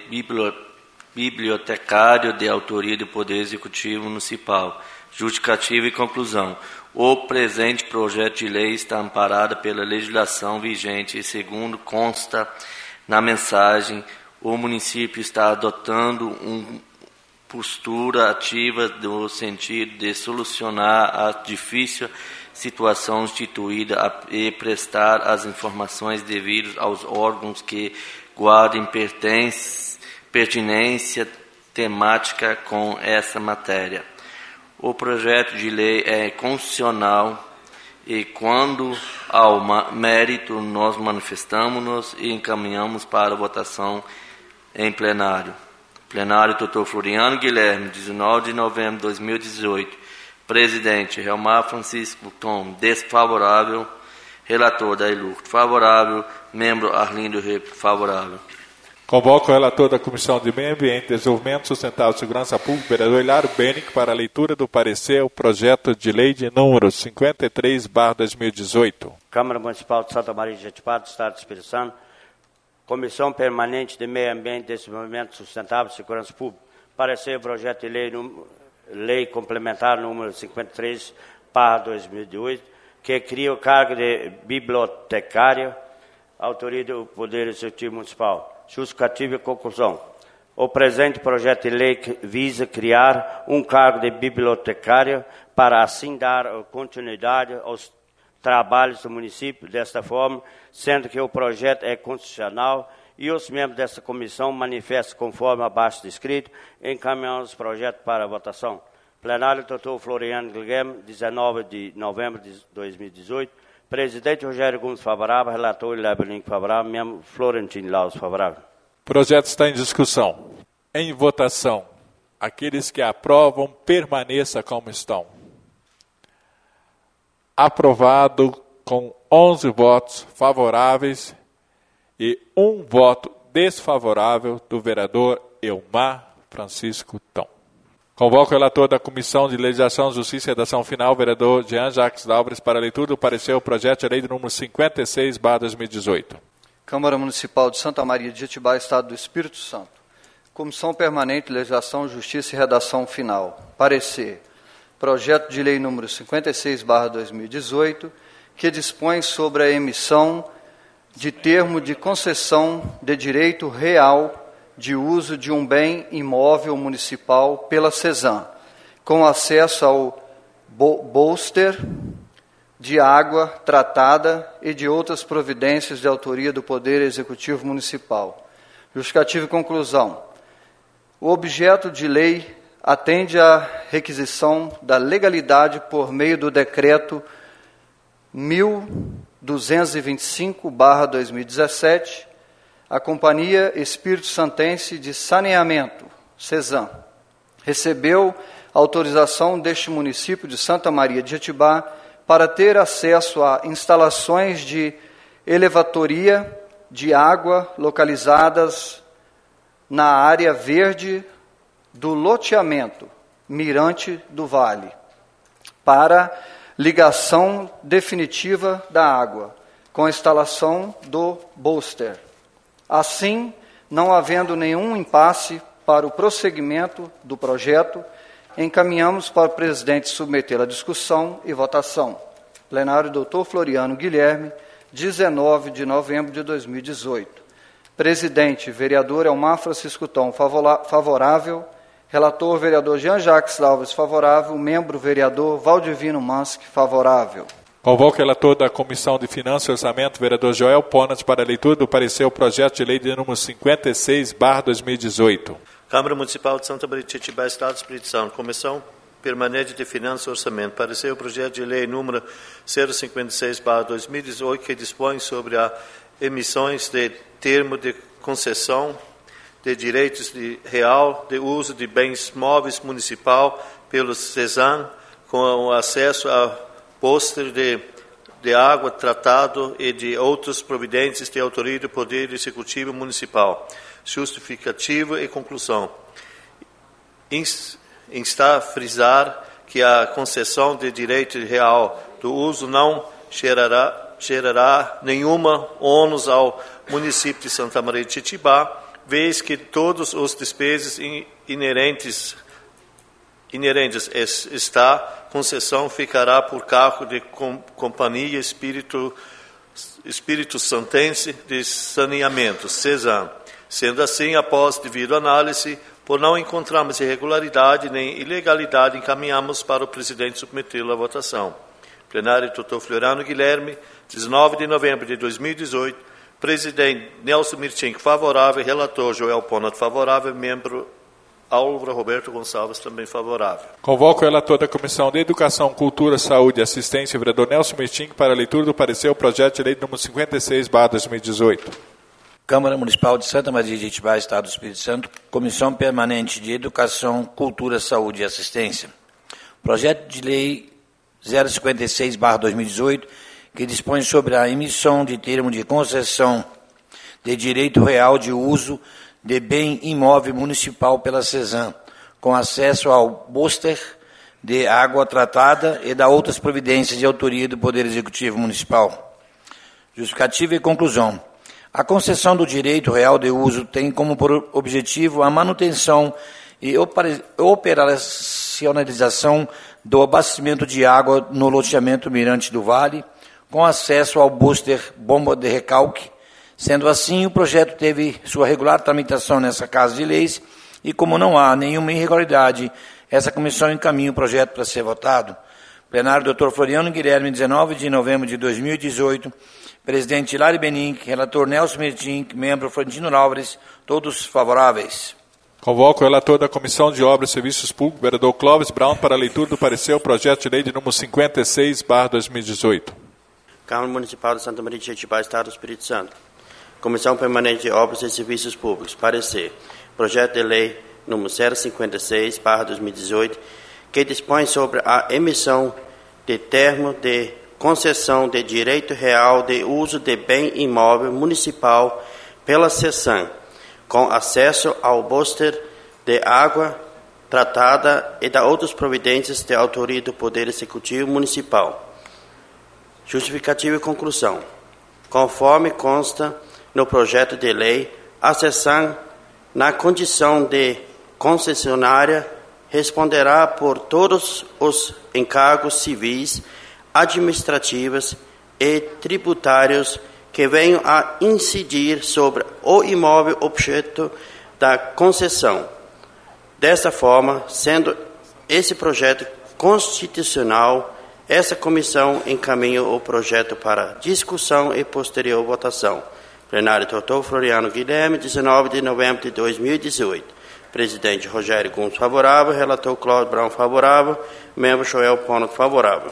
L: bibliotecário de autoria do Poder Executivo Municipal. Justificativa e conclusão. O presente projeto de lei está amparado pela legislação vigente e, segundo consta na mensagem, o município está adotando uma postura ativa no sentido de solucionar a difícil situação instituída e prestar as informações devidas aos órgãos que guardem pertinência temática com essa matéria. O projeto de lei é constitucional e, quando ao mérito, nós manifestamos-nos e encaminhamos para votação em plenário. Plenário, doutor Floriano Guilherme, dezenove de novembro de dois mil e dezoito. Presidente, Helmar Francisco Tom, desfavorável. Relator, Adair Lurt, favorável. Membro, Arlindo Rep, favorável.
A: Convoco o relator da Comissão de Meio Ambiente, Desenvolvimento Sustentável e Segurança Pública, vereador Hilário Benick, para a leitura do parecer o projeto de lei de número cinquenta e três barra dois mil e dezoito.
C: Câmara Municipal de Santa Maria de Jetibá, do Estado do Espírito Santo. Comissão Permanente de Meio Ambiente, Desenvolvimento Sustentável e Segurança Pública. Parecer o projeto de lei, lei complementar número cinquenta e três barra dois mil e dezoito, que cria o cargo de bibliotecário, autoria do Poder Executivo Municipal. Justificativa e conclusão. O presente projeto de lei visa criar um cargo de bibliotecário para assim dar continuidade aos trabalhos do município desta forma, sendo que o projeto é constitucional e os membros desta comissão manifestam conforme abaixo descrito, encaminhamos o projeto para votação. Plenário, doutor Floriano Guilherme, dezenove de novembro de dois mil e dezoito. Presidente Rogério Gomes, favorável. Relator Hilário Benick, favorável. Membro Florentino Laudes, favorável.
A: O projeto está em discussão. Em votação. Aqueles que aprovam, permaneça como estão. Aprovado com onze votos favoráveis e um voto desfavorável do vereador Elmar Francisco Tom. Convoco o relator da Comissão de Legislação, Justiça e Redação Final, vereador Jean-Jacques Laudes, para a leitura do parecer o projeto de lei de número cinquenta e seis barra dois mil e dezoito.
H: Câmara Municipal de Santa Maria de Jetibá, Estado do Espírito Santo. Comissão Permanente de Legislação, Justiça e Redação Final. Parecer. Projeto de lei número cinquenta e seis barra dois mil e dezoito, que dispõe sobre a emissão de termo de concessão de direito real de uso de um bem imóvel municipal pela CESAM, com acesso ao bolster de água tratada e de outras providências de autoria do Poder Executivo Municipal. Justificativa e conclusão. O objeto de lei atende à requisição da legalidade por meio do Decreto mil duzentos e vinte e cinco barra dois mil e dezessete, a Companhia Espírito Santense de Saneamento, CESAM, recebeu autorização deste município de Santa Maria de Jetibá para ter acesso a instalações de elevatoria de água localizadas na área verde do loteamento Mirante do Vale, para ligação definitiva da água, com a instalação do bolster. Assim, não havendo nenhum impasse para o prosseguimento do projeto, encaminhamos para o presidente submeter a discussão e votação. Plenário, doutor Floriano Guilherme, dezenove de novembro de dois mil e dezoito. Presidente, vereador Elmar Francisco Tom, favorável. Relator, vereador Jean-Jacques Laudes, favorável. Membro, vereador Valdivino Mansky, favorável.
A: Convoco o relator da Comissão de Finanças e Orçamento, vereador Joel Ponas, para a leitura do parecer o projeto de lei de número cinquenta e seis barra dois mil e dezoito.
J: Câmara Municipal de Santa Maria de Jetibá, Estado do Espírito Santo. Comissão Permanente de Finanças e Orçamento. Parecer o projeto de lei número zero cinquenta e seis barra dois mil e dezoito, que dispõe sobre a emissões de termo de concessão de direitos de real de uso de bens móveis municipal pelo CESAM, com o acesso a pôster de, de água tratado e de outras providências de autoria do Poder Executivo Municipal. Justificativa e conclusão. Insta a frisar que a concessão de direito real do uso não gerará, gerará nenhuma ônus ao município de Santa Maria de Jetibá, vez que todos os despesas inerentes, inerentes a esta concessão ficará por cargo de com, Companhia Espírito, Espírito Santense de Saneamento, CESAM. Sendo assim, após devida análise, por não encontrarmos irregularidade nem ilegalidade, encaminhamos para o presidente submetê-lo à votação. Plenário doutor Floriano Guilherme, dezenove de novembro de dois mil e dezoito. Presidente Nelson Mirtink, favorável. Relator Joel Ponato, favorável. Membro Álvaro Roberto Gonçalves, também favorável.
A: Convoco o relator da Comissão de Educação, Cultura, Saúde e Assistência, vereador Nelson Mirtink, para a leitura do parecer ao projeto de lei número cinquenta e seis barra dois mil e dezoito.
K: Câmara Municipal de Santa Maria de Jetibá, Estado do Espírito Santo, Comissão Permanente de Educação, Cultura, Saúde e Assistência. Projeto de lei zero cinquenta e seis barra dois mil e dezoito, que dispõe sobre a emissão de termo de concessão de direito real de uso de bem imóvel municipal pela CESAM, com acesso ao pôster de água tratada e da outras providências de autoria do Poder Executivo Municipal. Justificativa e conclusão. A concessão do direito real de uso tem como objetivo a manutenção e operacionalização do abastecimento de água no loteamento Mirante do Vale, com acesso ao booster bomba de recalque. Sendo assim, o projeto teve sua regular tramitação nessa Casa de Leis e, como não há nenhuma irregularidade, essa comissão encaminha o projeto para ser votado. Plenário doutor Floriano Guilherme, dezenove de novembro de dois mil e dezoito. Presidente Hilário Benink, relator Nelson Mirtink, membro Florentino Álvares, todos favoráveis.
A: Convoco o relator da Comissão de Obras e Serviços Públicos, vereador Clóvis Brown, para a leitura do parecer ao projeto de lei de número cinquenta e seis barra dois mil e dezoito.
E: Câmara Municipal de Santa Maria de Jetibá, Estado do Espírito Santo. Comissão Permanente de Obras e Serviços Públicos. Parecer. Projeto de lei número zero cinquenta e seis barra dois mil e dezoito, que dispõe sobre a emissão de termo de concessão de direito real de uso de bem imóvel municipal pela CESAM, com acesso ao booster de água tratada e da outras providências de autoria do Poder Executivo Municipal. Justificativa e conclusão. Conforme consta no projeto de lei, a CESAM, na condição de concessionária, responderá por todos os encargos civis, administrativos e tributários que venham a incidir sobre o imóvel objeto da concessão. Desta forma, sendo esse projeto constitucional, essa comissão encaminha o projeto para discussão e posterior votação. Plenário doutor Floriano Guilherme, dezenove de novembro de dois mil e dezoito. Presidente Rogério Gomes favorável, relator Cláudio Brown favorável, membro Joel Ponato favorável.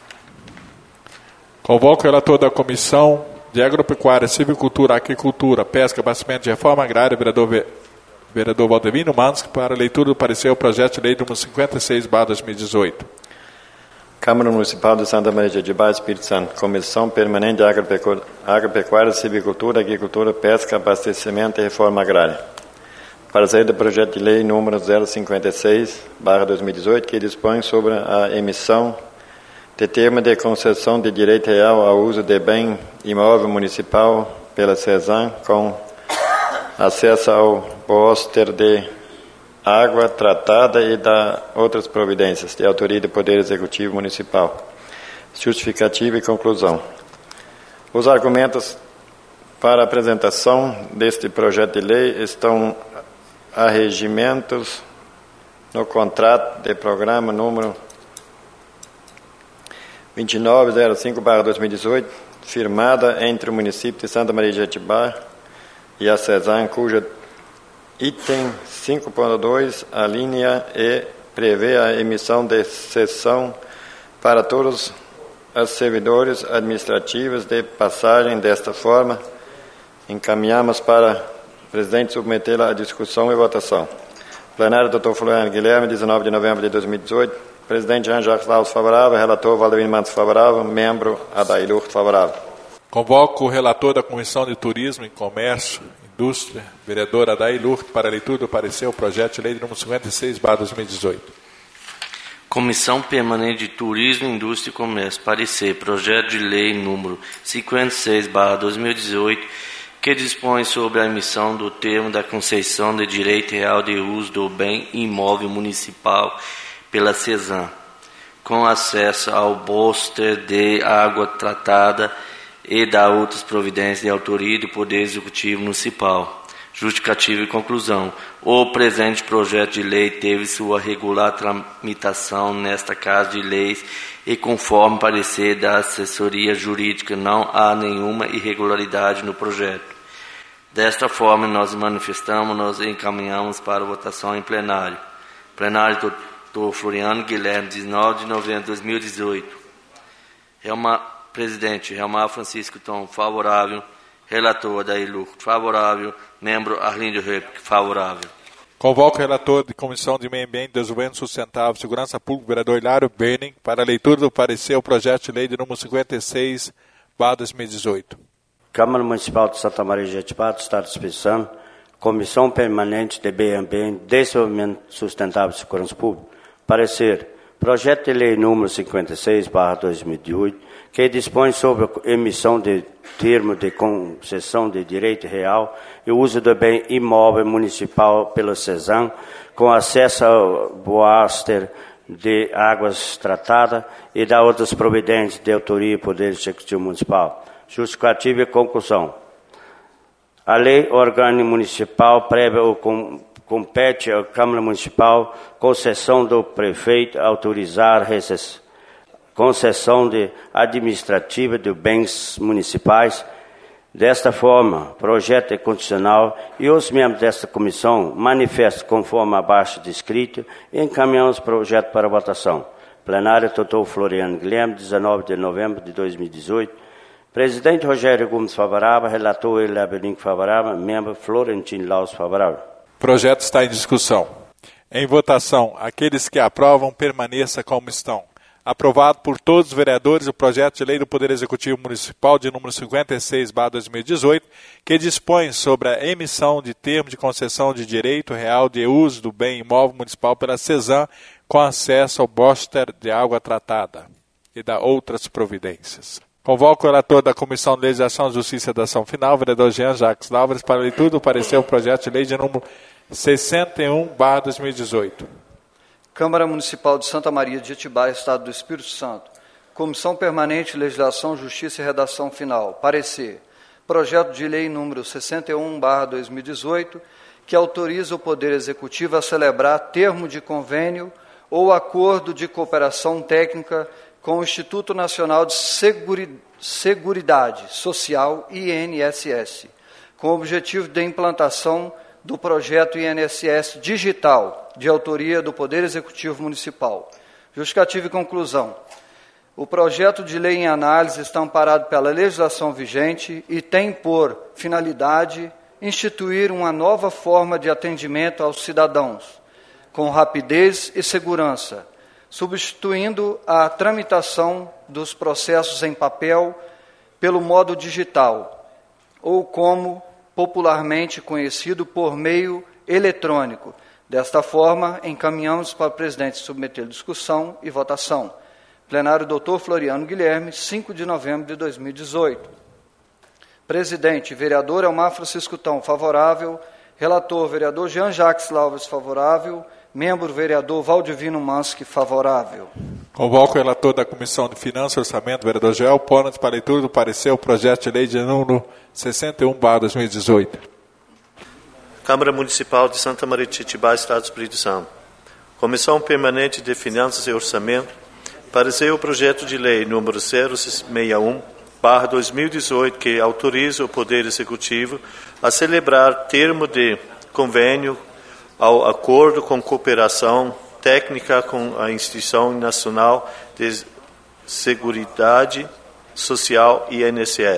A: Convoco o relator da Comissão de Agropecuária, Silvicultura, Aquicultura, Pesca, Abastecimento de Reforma Agrária, vereador, vereador Valdemiro Mansky, para a leitura do parecer ao projeto de lei número cinquenta e seis barra dois mil e dezoito.
G: Câmara Municipal de Santa Maria de Jetibá, Espírito Santo. Comissão Permanente de Agropecuária, Agropecuária, Silvicultura, Agricultura, Pesca, Abastecimento e Reforma Agrária. Parecer do projeto de lei número zero cinquenta e seis barra dois mil e dezoito, que dispõe sobre a emissão de termo de concessão de direito real ao uso de bem imóvel municipal pela CESAM, com acesso ao pôster de água tratada e da outras providências de autoria do Poder Executivo Municipal. Justificativa e conclusão. Os argumentos para a apresentação deste projeto de lei estão a regimentos no contrato de programa número vinte e nove zero cinco barra dois mil e dezoito, firmada entre o município de Santa Maria de Jetibá e a CESAM, cuja item cinco ponto dois, a linha E, prevê a emissão de cessão para todos os servidores administrativos de passagem. Desta forma, encaminhamos para o presidente submetê-la à discussão e votação. Plenário, doutor Floriano Guilherme, dezenove de novembro de dois mil e dezoito. Presidente Jean-Jacques Laus, favorável. Relator Valdemir Mantos, favorável. Membro Adair Lurt, favorável.
A: Convoco o relator da Comissão de Turismo e Comércio, Indústria, vereador Adair Lurt, para a leitura do parecer o projeto de lei de número cinquenta e seis barra dois mil e dezoito.
L: Comissão Permanente de Turismo, Indústria e Comércio, parecer, projeto de lei número cinquenta e seis barra dois mil e dezoito, que dispõe sobre a emissão do termo da concessão de direito real de uso do bem imóvel municipal pela CESAM, com acesso ao booster de água tratada e da outras providências de autoria do Poder Executivo Municipal. Justificativa e conclusão. O presente projeto de lei teve sua regular tramitação nesta Casa de Leis e, conforme parecer da assessoria jurídica, não há nenhuma irregularidade no projeto. Desta forma, nós manifestamos, nós encaminhamos para votação em plenário. Plenário do doutor Floriano Guilherme, dezenove de novembro de dois mil e dezoito. Relma, presidente, Relmar Francisco Tom, favorável. Relator Adair Lurt, favorável. Membro Arlindo Rep, favorável.
A: Convoco o relator de Comissão de Meio Ambiente, Desenvolvimento Sustentável e Segurança Pública, vereador Hilário Benning, para a leitura do parecer ao projeto de lei de número cinquenta e seis barra dois mil e dezoito.
C: Câmara Municipal de Santa Maria de Jetibá, Estado do Espírito Santo, Comissão Permanente de Meio Ambiente, Desenvolvimento Sustentável e Segurança Pública. Parecer. Projeto de lei número cinquenta e seis barra dois mil e dezoito, que dispõe sobre a emissão de termo de concessão de direito real e uso do bem imóvel municipal pela CESAM, com acesso ao boaster de águas tratadas e da outras providências de autoria e poder executivo municipal. Justificativa e conclusão. A lei orgânica municipal prevê o com compete à Câmara Municipal, concessão do prefeito, autorizar concessão de administrativa de bens municipais. Desta forma, o projeto é condicional e os membros desta comissão manifestam conforme abaixo descrito e encaminhamos o projeto para votação. Plenário, doutor Floriano Guilherme, dezenove de novembro de dois mil e dezoito. Presidente Rogério Gomes, favorável. Relator Hilário Benning, favorável. Membro Florentino Laus, favorável.
A: O projeto está em discussão. Em votação, aqueles que aprovam, permaneça como estão. Aprovado por todos os vereadores o projeto de lei do Poder Executivo Municipal de número cinquenta e seis barra dois mil e dezoito, que dispõe sobre a emissão de termo de concessão de direito real de uso do bem imóvel municipal pela CESAM, com acesso ao booster de água tratada e da outras providências. Convoco o relator da Comissão de Legislação, Justiça e Dação Final, vereador Jean-Jacques Lauveres, para a leitura do parecer o projeto de lei de número sessenta e um barra dois mil e dezoito.
H: Câmara Municipal de Santa Maria de Jetibá, Estado do Espírito Santo. Comissão Permanente, Legislação, Justiça e Redação Final. Parecer. Projeto de lei número sessenta e um barra dois mil e dezoito, que autoriza o Poder Executivo a celebrar termo de convênio ou acordo de cooperação técnica com o Instituto Nacional de Seguridade Social, I N S S, com o objetivo de implantação do projeto I N S S digital, de autoria do Poder Executivo Municipal. Justificativa e conclusão. O projeto de lei em análise está amparado pela legislação vigente e tem por finalidade instituir uma nova forma de atendimento aos cidadãos, com rapidez e segurança, substituindo a tramitação dos processos em papel pelo modo digital, ou como popularmente conhecido por meio eletrônico. Desta forma, encaminhamos para o presidente submeter discussão e votação. Plenário, doutor Floriano Guilherme, cinco de novembro de dois mil e dezoito. Presidente, vereador Elmar Francisco Tão, favorável. Relator, vereador Jean-Jacques Lauveres, favorável. Membro, vereador Valdivino Mansky, favorável.
A: Convoco o relator da Comissão de Finanças e Orçamento, vereador Joel Ponas, para a leitura do parecer o projeto de lei de número sessenta e um barra dois mil e dezoito.
J: Câmara Municipal de Santa Maria de Jetibá, Estado do Espírito Santo. Comissão Permanente de Finanças e Orçamento, parecer o projeto de lei número zero sessenta e um barra dois mil e dezoito, que autoriza o Poder Executivo a celebrar termo de convênio ao acordo com cooperação técnica com a Instituição Nacional de Seguridade Social, I N S S,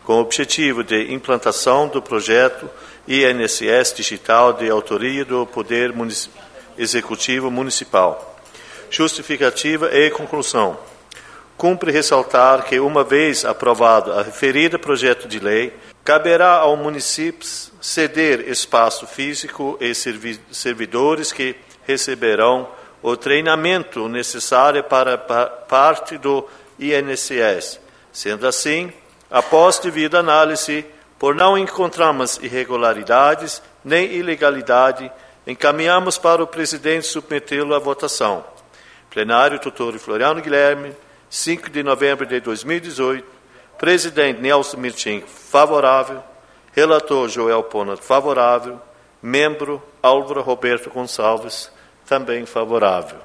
J: com o objetivo de implantação do projeto I N S S digital de autoria do Poder Munic- Executivo Municipal. Justificativa e conclusão. Cumpre ressaltar que, uma vez aprovado a referida projeto de lei, caberá ao município ceder espaço físico e servi- servidores que receberão o treinamento necessário para pa- parte do I N S S. Sendo assim, após devida análise, por não encontrarmos irregularidades nem ilegalidade, encaminhamos para o presidente submetê-lo à votação. Plenário, doutor Floriano Guilherme, cinco de novembro de dois mil e dezoito. Presidente Nelson Mirtink, favorável. Relator Joel Pona, favorável. Membro Álvaro Roberto Gonçalves, também favorável.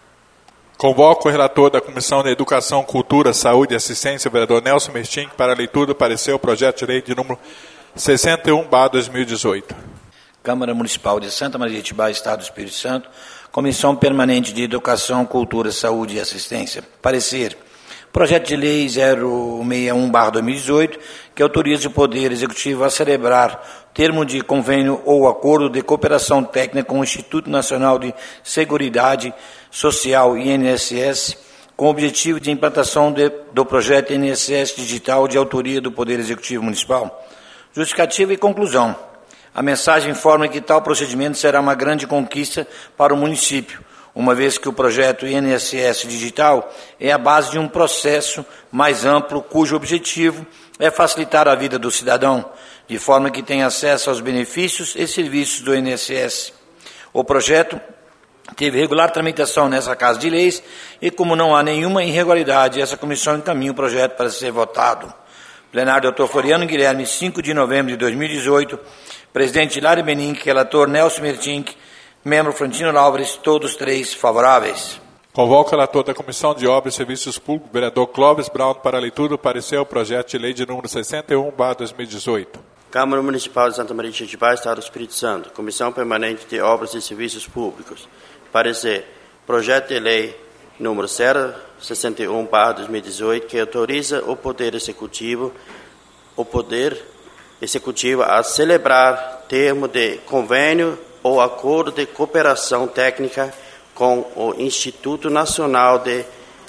A: Convoco o relator da Comissão de Educação, Cultura, Saúde e Assistência, o vereador Nelson Mirtink, para a leitura do parecer ao projeto de lei de número sessenta e um barra dois mil e dezoito.
K: Câmara Municipal de Santa Maria de Itibá, Estado do Espírito Santo, Comissão Permanente de Educação, Cultura, Saúde e Assistência. Parecer. Projeto de Lei zero sessenta e um barra dois mil e dezoito, que autoriza o Poder Executivo a celebrar termo de convênio ou acordo de cooperação técnica com o Instituto Nacional de Seguridade Social, I N S S, com o objetivo de implantação de, do projeto I N S S digital de autoria do Poder Executivo Municipal. Justificativa e conclusão. A mensagem informa que tal procedimento será uma grande conquista para o município, uma vez que o projeto I N S S digital é a base de um processo mais amplo, cujo objetivo é facilitar a vida do cidadão, de forma que tenha acesso aos benefícios e serviços do I N S S. O projeto teve regular tramitação nessa Casa de Leis e, como não há nenhuma irregularidade, essa comissão encaminha o projeto para ser votado. Plenário, doutor Floriano Guilherme, cinco de novembro de dois mil e dezoito. Presidente Hilário Benink, relator Nelson Mirtink, membro Frantino Álvares, todos três favoráveis.
A: Convoco o relator da Comissão de Obras e Serviços Públicos, vereador Clóvis Brown, para a leitura do parecer ao projeto de lei de número sessenta e um barra dois mil e dezoito.
E: Câmara Municipal de Santa Maria de Itibá, Estado do Espírito Santo, Comissão Permanente de Obras e Serviços Públicos. Parecer. Projeto de lei número zero sessenta e um barra dois mil e dezoito, que autoriza o Poder Executivo, o Poder Executivo a celebrar termo de convênio ou acordo de cooperação técnica com o Instituto Nacional de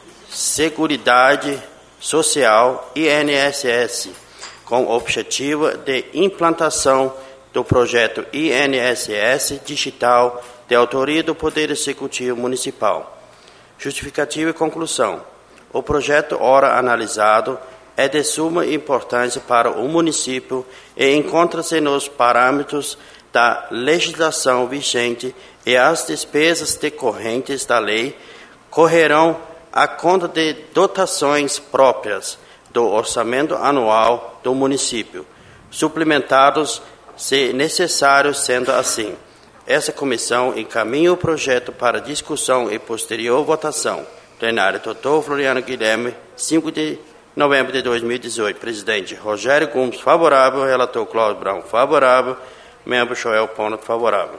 E: Seguridade Social, I N S S, com o objetivo de implantação do projeto I N S S digital de autoria do Poder Executivo Municipal. Justificativa e conclusão. O projeto ora analisado é de suma importância para o município e encontra-se nos parâmetros da legislação vigente e as despesas decorrentes da lei correrão à conta de dotações próprias do orçamento anual do município, suplementados se necessário, sendo assim. Essa comissão encaminha o projeto para discussão e posterior votação. Plenário, doutor Floriano Guilherme, cinco de novembro de dois mil e dezoito. Presidente Rogério Gomes, favorável. Relator Cláudio Brown, favorável. Membro Joel Pona, favorável.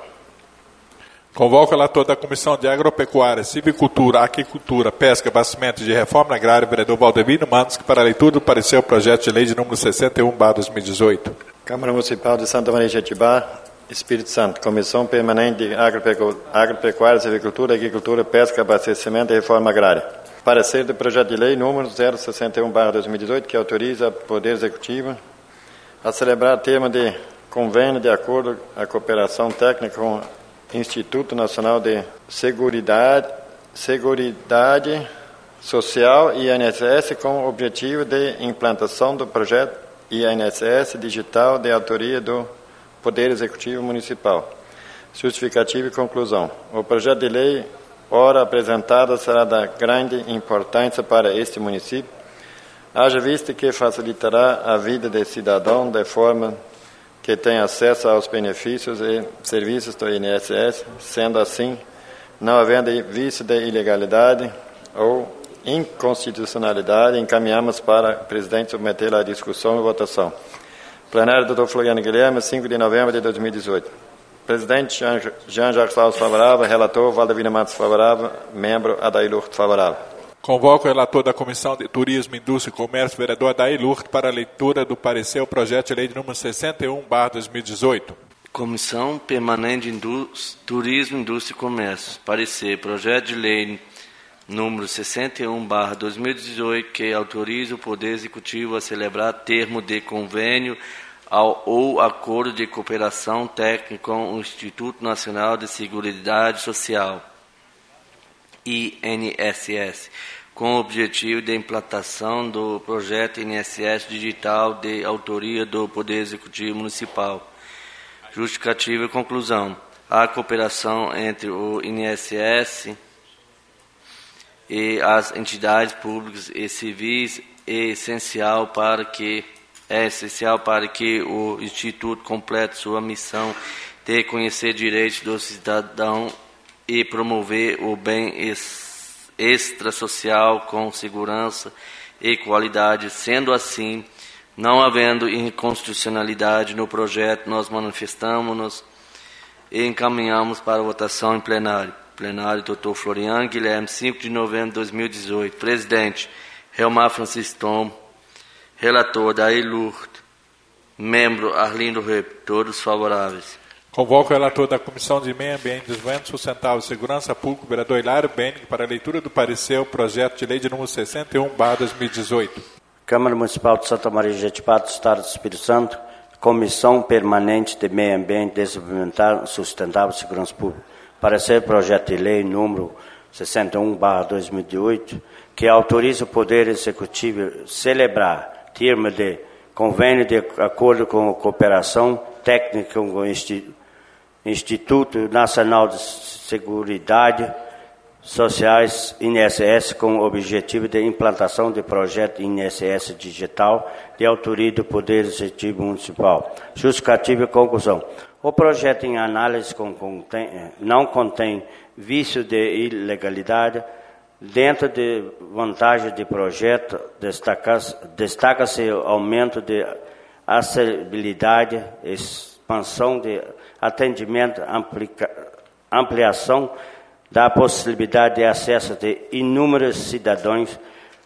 A: Convoco o relator da Comissão de Agropecuária, Civicultura, Aquicultura, Pesca, Abastecimento e de Reforma Agrária, vereador Valdemiro Mansky, para a leitura do parecer ao projeto de lei de número sessenta e um barra dois mil e dezoito.
G: Câmara Municipal de Santa Maria de Itibá, Espírito Santo, Comissão Permanente de Agropecu... Agropecuária, Civicultura, Agricultura, Pesca, Abastecimento e Reforma Agrária. Parecer do projeto de lei número zero sessenta e um barra dois mil e dezoito, que autoriza o Poder Executivo a celebrar termo de convênio de acordo à cooperação técnica com o Instituto Nacional de Seguridade, Seguridade Social e I N S S com o objetivo de implantação do projeto I N S S digital de autoria do Poder Executivo Municipal. Justificativa e conclusão. O projeto de lei, ora apresentado, será da grande importância para este município, haja vista que facilitará a vida do cidadão de forma que tenha acesso aos benefícios e serviços do I N S S, sendo assim, não havendo vício de ilegalidade ou inconstitucionalidade, encaminhamos para o presidente submeter à discussão e votação. Plenário, doutor Floriano Guilherme, cinco de novembro de dois mil e dezoito. Presidente Jean Jacques Alves, favorável. Relator Valdemiro Matos, favorável. Membro Adair Lourdes, favorável.
A: Convoco o relator da Comissão de Turismo, Indústria e Comércio, vereador Adair Lurk, para a leitura do parecer ao projeto de lei de número sessenta e um barra dois mil e dezoito.
L: Comissão Permanente de Indústria, Turismo, Indústria e Comércio. Parecer. Projeto de lei número sessenta e um barra dois mil e dezoito, que autoriza o Poder Executivo a celebrar termo de convênio ao, ou acordo de cooperação técnica com o Instituto Nacional de Seguridade Social, I N S S, com o objetivo de implantação do projeto I N S S digital de autoria do Poder Executivo Municipal. Justificativa e conclusão. A cooperação entre o I N S S e as entidades públicas e civis é essencial para que é essencial para que o Instituto complete sua missão de conhecer direitos do cidadão e promover o bem extrasocial com segurança e qualidade. Sendo assim, não havendo inconstitucionalidade no projeto, nós manifestamos-nos e encaminhamos para votação em plenário. Plenário, doutor Floriano Guilherme, cinco de novembro de dois mil e dezoito. Presidente, Helmar Francisco Tom. Relator, Adair Lurk. Membro, Arlindo Rep. Todos favoráveis.
A: Convoco o relator da Comissão de Meio Ambiente, Desenvolvimento Sustentável e Segurança Pública, vereador Hilário Benning, para a leitura do parecer ao projeto de lei de número sessenta e um barra dois mil e dezoito.
C: Câmara Municipal de Santa Maria de Jetibá, do Estado do Espírito Santo, Comissão Permanente de Meio Ambiente, Desenvolvimento Sustentável e Segurança Pública. Parecer projeto de lei número sessenta e um barra dois mil e dezoito, que autoriza o Poder Executivo celebrar termo de convênio de acordo com a cooperação técnica com o Instituto Nacional de Seguridade Sociais, I N S S, com o objetivo de implantação de projeto I N S S digital de autoria do Poder Executivo Municipal. Justificativa e conclusão. O projeto em análise contém, não contém vício de ilegalidade. Dentro de vantagem de projeto, destaca-se destaca-se o aumento de acessibilidade, expansão de atendimento, amplica, ampliação da possibilidade de acesso de inúmeros cidadãos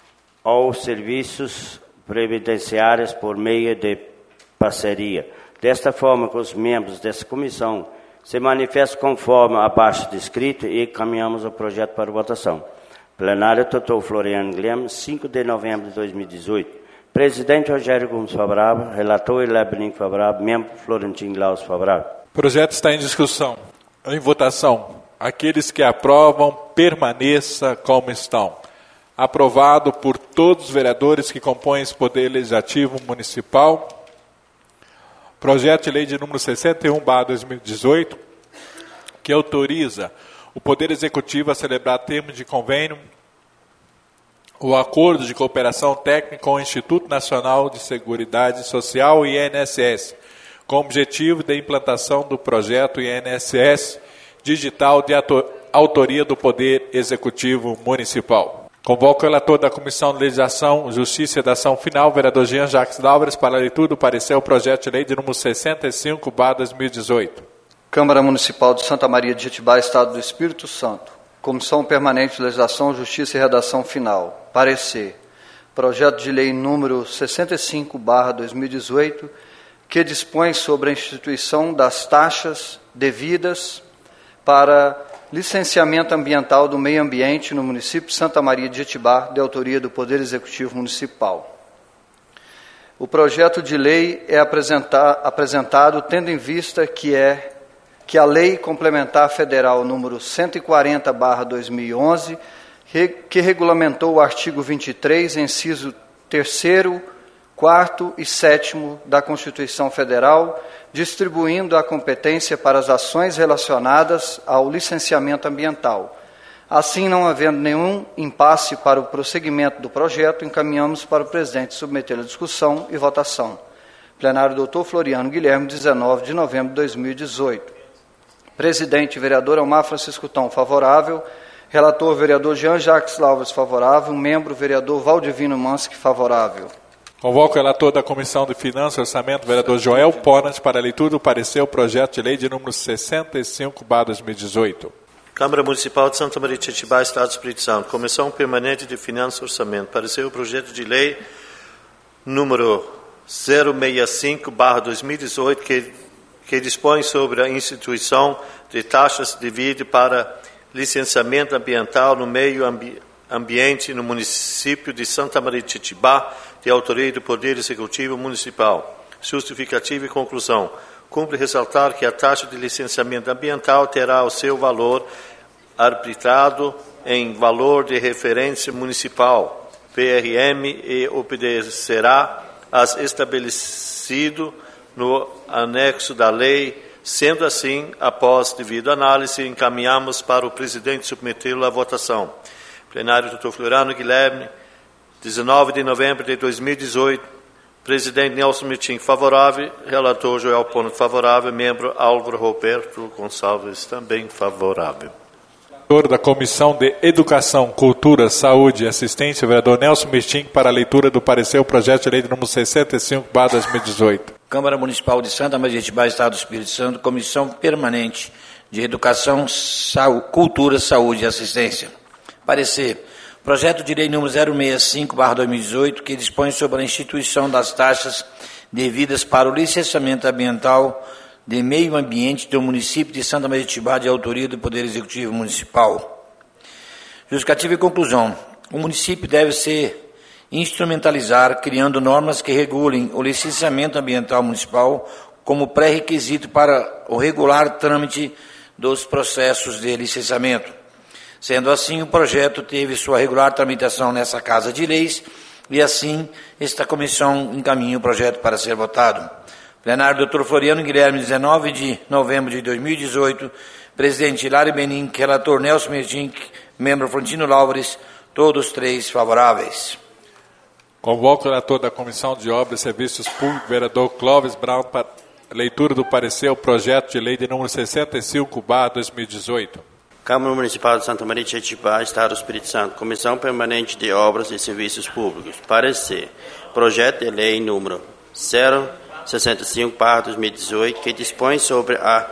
C: aos serviços previdenciários por meio de parceria. Desta forma, que os membros dessa comissão se manifestam conforme abaixo descrito e encaminhamos o projeto para votação. Plenário, doutor Floriano Guilherme, cinco de novembro de dois mil e dezoito. Presidente Rogério Gomes favorável, relator Hilário Benning favorável, membro Florentino Laus favorável.
A: O projeto está em discussão. Em votação. Aqueles que aprovam, permaneça como estão. Aprovado por todos os vereadores que compõem esse Poder Legislativo Municipal. Projeto de lei de número sessenta e um barra dois mil e dezoito, que autoriza o Poder Executivo a celebrar termos de convênio, o acordo de cooperação técnica com o Instituto Nacional de Seguridade Social e I N S S, com o objetivo de implantação do projeto I N S S digital de autoria do Poder Executivo Municipal. Convoco o relator da Comissão de Legislação, Justiça e Dação Final, vereador Jean Jacques Dalvares, para a leitura do parecer ao projeto de lei de número sessenta e cinco barra dois mil e dezoito.
H: Câmara Municipal de Santa Maria de Jetibá, Estado do Espírito Santo. Comissão Permanente de Legislação, Justiça e Redação Final. Parecer. Projeto de lei número sessenta e cinco barra dois mil e dezoito, que dispõe sobre a instituição das taxas devidas para licenciamento ambiental do meio ambiente no município de Santa Maria de Jetibá, de autoria do Poder Executivo Municipal. O projeto de lei é apresentado tendo em vista que é que a Lei Complementar Federal número cento e quarenta barra dois mil e onze, que regulamentou o artigo vinte e três, inciso terceiro, quarto e sétimo da Constituição Federal, distribuindo a competência para as ações relacionadas ao licenciamento ambiental. Assim, não havendo nenhum impasse para o prosseguimento do projeto, encaminhamos para o presidente submeter a discussão e votação. Plenário, doutor Floriano Guilherme, dezenove de novembro de dois mil e dezoito. Presidente, vereador Helmar Francisco Tom, favorável. Relator, vereador Jean Jacques Dalvares, favorável. Membro, vereador Valdivino Mansky, favorável.
A: Convoco o relator da Comissão de Finanças e Orçamento, vereador Joel Ponas, para a leitura do parecer ao projeto de lei de número sessenta e cinco barra dois mil e dezoito.
J: Câmara Municipal de Santa Maria de Jetibá, Estado do Espírito Santo. Comissão Permanente de Finanças e Orçamento. Parecer o projeto de lei número zero sessenta e cinco barra dois mil e dezoito, que, que dispõe sobre a instituição de taxas devidas para licenciamento ambiental no meio ambi ambiente no município de Santa Maria de Jetibá, de autoria do Poder Executivo Municipal. Justificativa e conclusão. Cumpre ressaltar que a taxa de licenciamento ambiental terá o seu valor arbitrado em valor de referência municipal, P R M, e obedecerá às estabelecido no anexo da lei. Sendo assim, após devida análise, encaminhamos para o presidente submetê-lo à votação. Plenário doutor Floriano Guilherme, dezenove de novembro de dois mil e dezoito. Presidente Nelson Mitim, favorável. Relator Joel Pono, favorável. Membro Álvaro Roberto Gonçalves, também favorável.
A: Relator da Comissão de Educação, Cultura, Saúde e Assistência, o vereador Nelson Mitim, para a leitura do parecer o projeto de lei de número sessenta e cinco barra dois mil e dezoito.
K: Câmara Municipal de Santa Maria de Jetibá, Estado do Espírito Santo, Comissão Permanente de Educação, Saúde, Cultura, Saúde e Assistência. Parecer. Projeto de lei número zero sessenta e cinco barra dois mil e dezoito, que dispõe sobre a instituição das taxas devidas para o licenciamento ambiental de meio ambiente do município de Santa Maria de Jetibá, de autoria do Poder Executivo Municipal. Justificativa e conclusão. O município deve se instrumentalizar, criando normas que regulem o licenciamento ambiental municipal como pré-requisito para o regular trâmite dos processos de licenciamento. Sendo assim, o projeto teve sua regular tramitação nessa Casa de Leis e, assim, esta comissão encaminha o projeto para ser votado. Plenário doutor Floriano Guilherme, dezenove de novembro de dois mil e dezoito. Presidente Hilário Benin, relator Nelson Mitim, membro Frontino Álvares, todos três favoráveis.
A: Convoco o relator da Comissão de Obras e Serviços Públicos, vereador Clóvis Brown, para leitura do parecer o projeto de lei de número sessenta e cinco barra dois mil e dezoito.
E: Câmara Municipal de Santa Maria de Jetibá, Estado do Espírito Santo, Comissão Permanente de Obras e Serviços Públicos. Parecer. Projeto de lei número zero sessenta e cinco barra dois mil e dezoito, que dispõe sobre a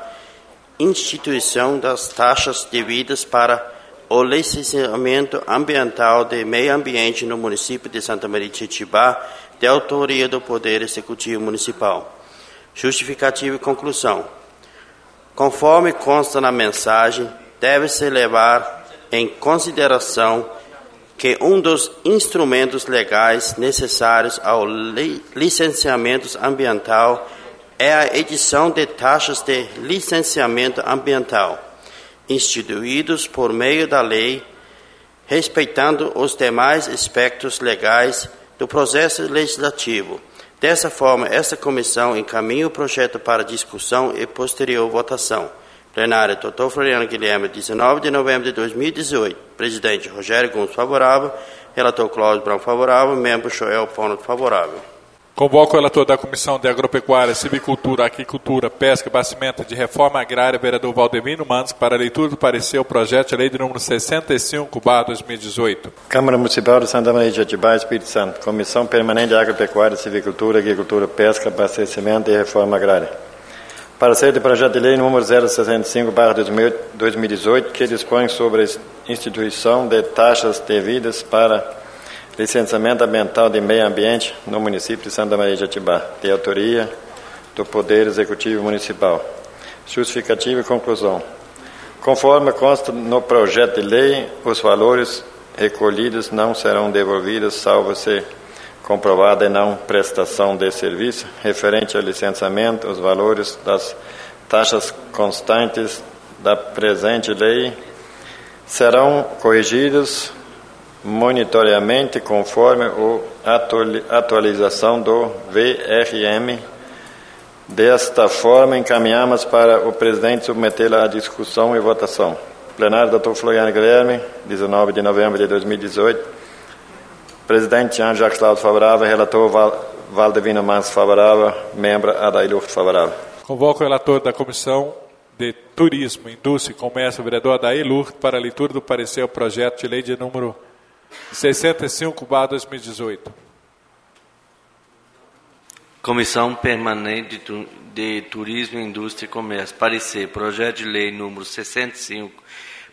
E: instituição das taxas devidas para o licenciamento ambiental de meio ambiente no município de Santa Maria de Jetibá, de autoria do Poder Executivo Municipal. Justificativa e conclusão. Conforme consta na mensagem, deve-se levar em consideração que um dos instrumentos legais necessários ao li licenciamento ambiental é a edição de taxas de licenciamento ambiental, instituídos por meio da lei, respeitando os demais aspectos legais do processo legislativo. Dessa forma, esta comissão encaminha o projeto para discussão e posterior votação. Plenário, doutor Floriano Guilherme, dezenove de novembro de dois mil e dezoito. Presidente Rogério Gomes, favorável. Relator Cláudio Brown, favorável. Membro Joel Pono, favorável.
A: Convoco o relator da Comissão de Agropecuária, Silvicultura, Aquicultura, Pesca e Abastecimento de Reforma Agrária, vereador Valdemiro Mandes, para a leitura do parecer o projeto de lei de número sessenta e cinco barra dois mil e dezoito.
G: Câmara Municipal de Santa Maria de Jetibá, Espírito Santo. Comissão Permanente de Agropecuária, Silvicultura, Aquicultura, Pesca, Abastecimento e Reforma Agrária. Parecer do projeto de lei número zero sessenta e cinco barra dois mil e dezoito, que dispõe sobre a instituição de taxas devidas para licenciamento ambiental de meio ambiente no município de Santa Maria de Jetibá, de autoria do Poder Executivo Municipal. Justificativa e conclusão. Conforme consta no projeto de lei, os valores recolhidos não serão devolvidos, salvo se comprovada a não prestação de serviço referente ao licenciamento. Os valores das taxas constantes da presente lei serão corrigidos monitoreamente conforme a atualização do V R M. Desta forma, encaminhamos para o presidente submetê-la à discussão e votação. Plenário, doutor Floriano Guilherme, dezenove de novembro de dois mil e dezoito. Presidente Jean Jacques Cláudio, favorável. Relator Val, Valdevino Manso, favorável. Membro Adair Lourdes, favorável.
A: Convoco o relator da Comissão de Turismo, Indústria e Comércio, o vereador Adair Lourdes, para a leitura do parecer ao projeto de lei de número sessenta e cinco barra dois mil e dezoito.
L: Comissão Permanente de Turismo, Indústria e Comércio. Parecer. Projeto de lei número sessenta e cinco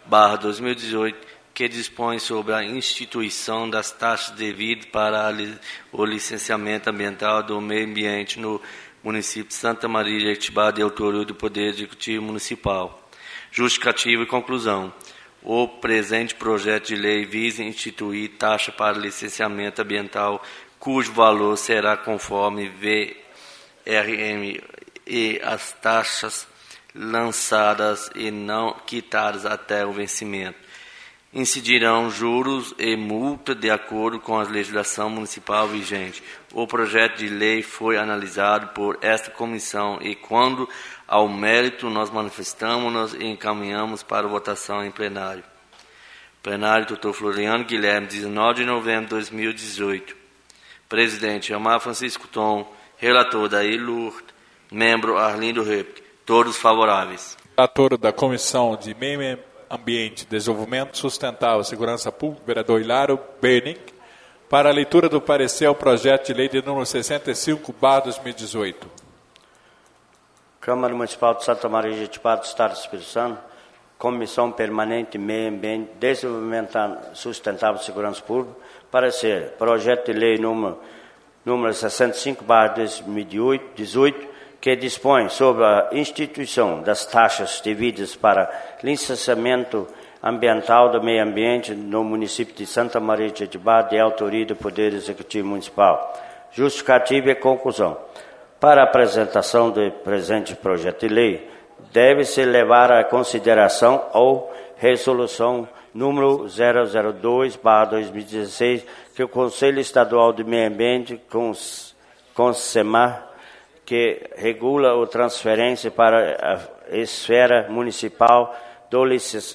L: barra dois mil e dezoito, que dispõe sobre a instituição das taxas devidas para o licenciamento ambiental do meio ambiente no município de Santa Maria de Jetibá, de autoria do Poder Executivo Municipal. Justificativa e conclusão. O presente projeto de lei visa instituir taxa para licenciamento ambiental, cujo valor será conforme V R M e as taxas lançadas e não quitadas até o vencimento. Incidirão juros e multa de acordo com a legislação municipal vigente. O projeto de lei foi analisado por esta comissão e, quando ao mérito, nós manifestamos-nos e encaminhamos para votação em plenário. Plenário, doutor Floriano Guilherme, dezenove de novembro de dois mil e dezoito. Presidente, Amar Francisco Tom. Relator, Daí Lourdes. Membro, Arlindo Rep. Todos favoráveis.
A: Relator da Comissão de Meio Ambiente, Desenvolvimento Sustentável e Segurança Pública, vereador Hilário Berning, para a leitura do parecer ao projeto de lei de número sessenta e cinco barra dois mil e dezoito.
C: Câmara Municipal de Santa Maria de Jetibá do Estado do Espírito Santo, Comissão Permanente de Meio Ambiente, Desenvolvimento Sustentável e Segurança Pública, parecer, projeto de lei número, número sessenta e cinco barra dois mil e dezoito, que dispõe sobre a instituição das taxas devidas para licenciamento ambiental do meio ambiente no município de Santa Maria de Jetibá, de autoria do Poder Executivo Municipal. Justificativa e conclusão. Para a apresentação do presente projeto de lei, deve-se levar à consideração ou resolução número zero zero dois barra dois mil e dezesseis, que o Conselho Estadual do Meio Ambiente, com o SEMAR, que regula a transferência para a esfera municipal do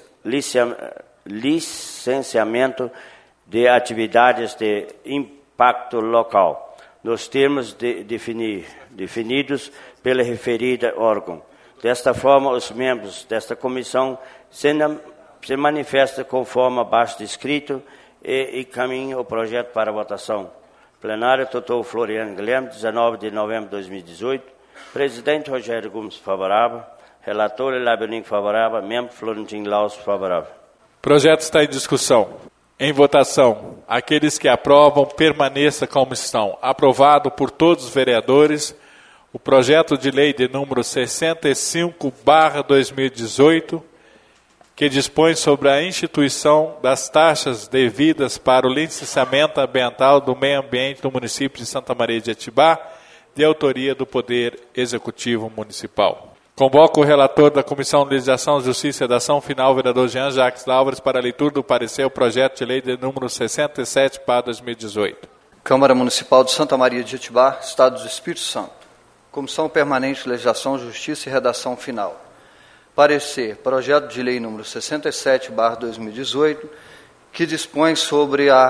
C: licenciamento de atividades de impacto local, nos termos de definir, definidos pelo referido órgão. Desta forma, os membros desta comissão se, se manifestam conforme abaixo descrito e encaminham o projeto para votação. Plenário, doutor Floriano Guilherme, dezenove de novembro de dois mil e dezoito. Presidente Rogério Gomes, favorável. Relator Hilário Berning, favorável. Membro Florentino Laus, favorável.
A: Projeto está em discussão. Em votação, aqueles que aprovam, permaneça como estão. Aprovado por todos os vereadores, o projeto de lei de número sessenta e cinco barra dois mil e dezoito, que dispõe sobre a instituição das taxas devidas para o licenciamento ambiental do meio ambiente do município de Santa Maria de Jetibá, de autoria do Poder Executivo Municipal. Convoco o relator da Comissão de Legislação, Justiça e Redação Final, vereador Jean Jacques Álvares, para a leitura do parecer ao projeto de lei de número sessenta e sete barra dois mil e dezoito.
H: Câmara Municipal de Santa Maria de Jetibá, Estado do Espírito Santo. Comissão Permanente de Legislação, Justiça e Redação Final. Parecer, projeto de lei número sessenta e sete barra dois mil e dezoito, que dispõe sobre a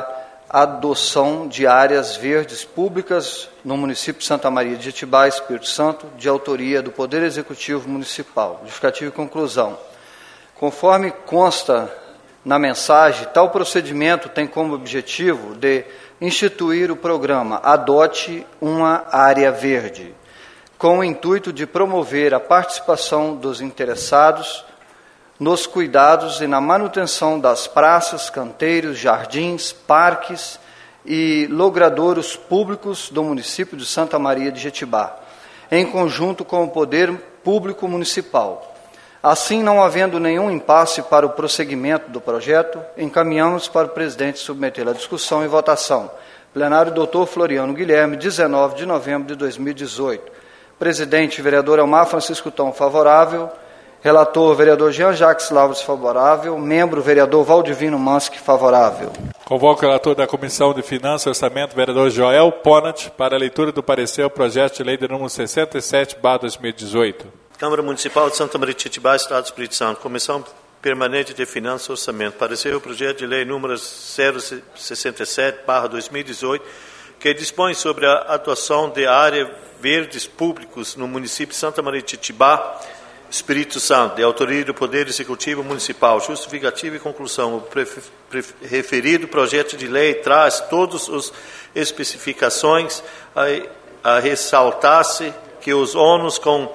H: adoção de áreas verdes públicas no município de Santa Maria de Jetibá, Espírito Santo, de autoria do Poder Executivo Municipal. Justificativa e conclusão. Conforme consta na mensagem, tal procedimento tem como objetivo de instituir o programa Adote uma Área Verde, com o intuito de promover a participação dos interessados nos cuidados e na manutenção das praças, canteiros, jardins, parques e logradouros públicos do município de Santa Maria de Jetibá, em conjunto com o Poder Público Municipal. Assim, não havendo nenhum impasse para o prosseguimento do projeto, encaminhamos para o presidente submeter à discussão e votação. Plenário, doutor Floriano Guilherme, dezenove de novembro de dois mil e dezoito. Presidente, vereador Elmar Francisco Tom, favorável. Relator, vereador Jean Jacques Álvares, favorável. Membro, vereador Valdivino Mansky, favorável.
A: Convoco o relator da Comissão de Finanças e Orçamento, vereador Joel Ponat, para a leitura do parecer ao projeto de lei de número sessenta e sete barra dois mil e dezoito.
J: Câmara Municipal de Santa Maria de Jetibá, Estado do Espírito Santo. Comissão Permanente de Finanças e Orçamento. Parecer o projeto de lei número zero sessenta e sete barra dois mil e dezoito, que dispõe sobre a atuação de área verdes públicos no município de Santa Maria de Jetibá, Espírito Santo, de autoria do Poder Executivo Municipal. Justificativa e conclusão. O referido projeto de lei traz todas as especificações a, a ressaltar-se que os ônus com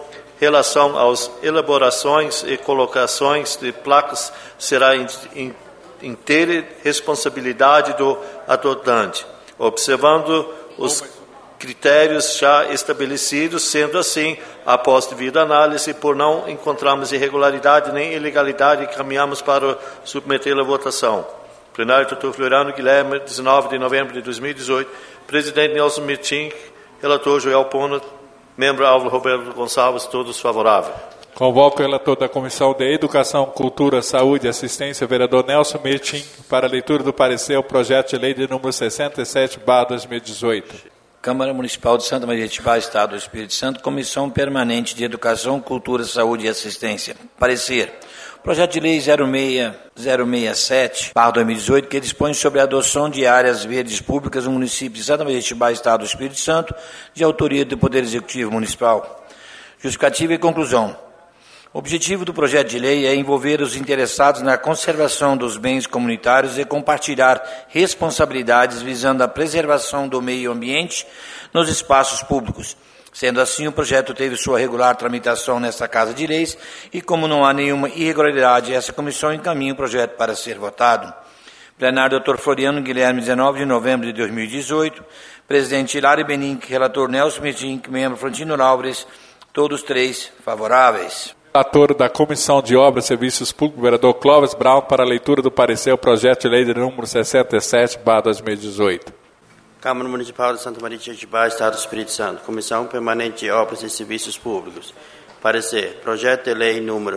J: relação às elaborações e colocações de placas será in, in, inteira responsabilidade do adotante, observando os critérios já estabelecidos. Sendo assim, após devida análise, por não encontrarmos irregularidade nem ilegalidade, caminhamos para submeter à votação. Plenário doutor Floriano Guilherme, dezenove de novembro de dois mil e dezoito. Presidente Nelson Mirtin, relator Joel Pona, membro Álvaro Roberto Gonçalves, todos favoráveis.
A: Convoco o relator da Comissão de Educação, Cultura, Saúde e Assistência, vereador Nelson Mirtin, para a leitura do parecer ao projeto de lei de número sessenta e sete barra dois mil e dezoito.
K: Câmara Municipal de Santa Maria de Itibá, Estado do Espírito Santo, Comissão Permanente de Educação, Cultura, Saúde e Assistência. Parecer. Projeto de Lei zero seis zero seis sete barra dois mil e dezoito, que dispõe sobre a adoção de áreas verdes públicas no município de Santa Maria de Itibá, Estado do Espírito Santo, de autoria do Poder Executivo Municipal. Justificativa e conclusão. O objetivo do projeto de lei é envolver os interessados na conservação dos bens comunitários e compartilhar responsabilidades visando a preservação do meio ambiente nos espaços públicos. Sendo assim, o projeto teve sua regular tramitação nesta Casa de Leis e, como não há nenhuma irregularidade, essa comissão encaminha o projeto para ser votado. Plenário doutor Floriano Guilherme, dezenove de novembro de dois mil e dezoito. Presidente Hilário Benink, relator Nelson Mirtin, membro Frontino Álvares, todos três favoráveis.
A: Relator da Comissão de Obras e Serviços Públicos, vereador Clóvis Brown, para a leitura do parecer ao projeto de lei de número sessenta e sete barra dois mil e dezoito.
E: Câmara Municipal de Santa Maria de Itibá, Estado do Espírito Santo. Comissão Permanente de Obras e Serviços Públicos. Parecer. Projeto de lei número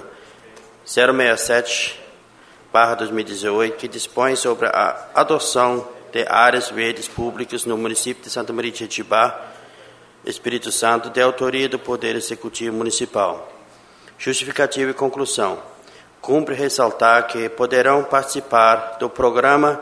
E: zero seis sete barra dois mil e dezoito, que dispõe sobre a adoção de áreas verdes públicas no município de Santa Maria de Itibá, Espírito Santo, de autoria do Poder Executivo Municipal. Justificativa e conclusão. Cumpre ressaltar que poderão participar do programa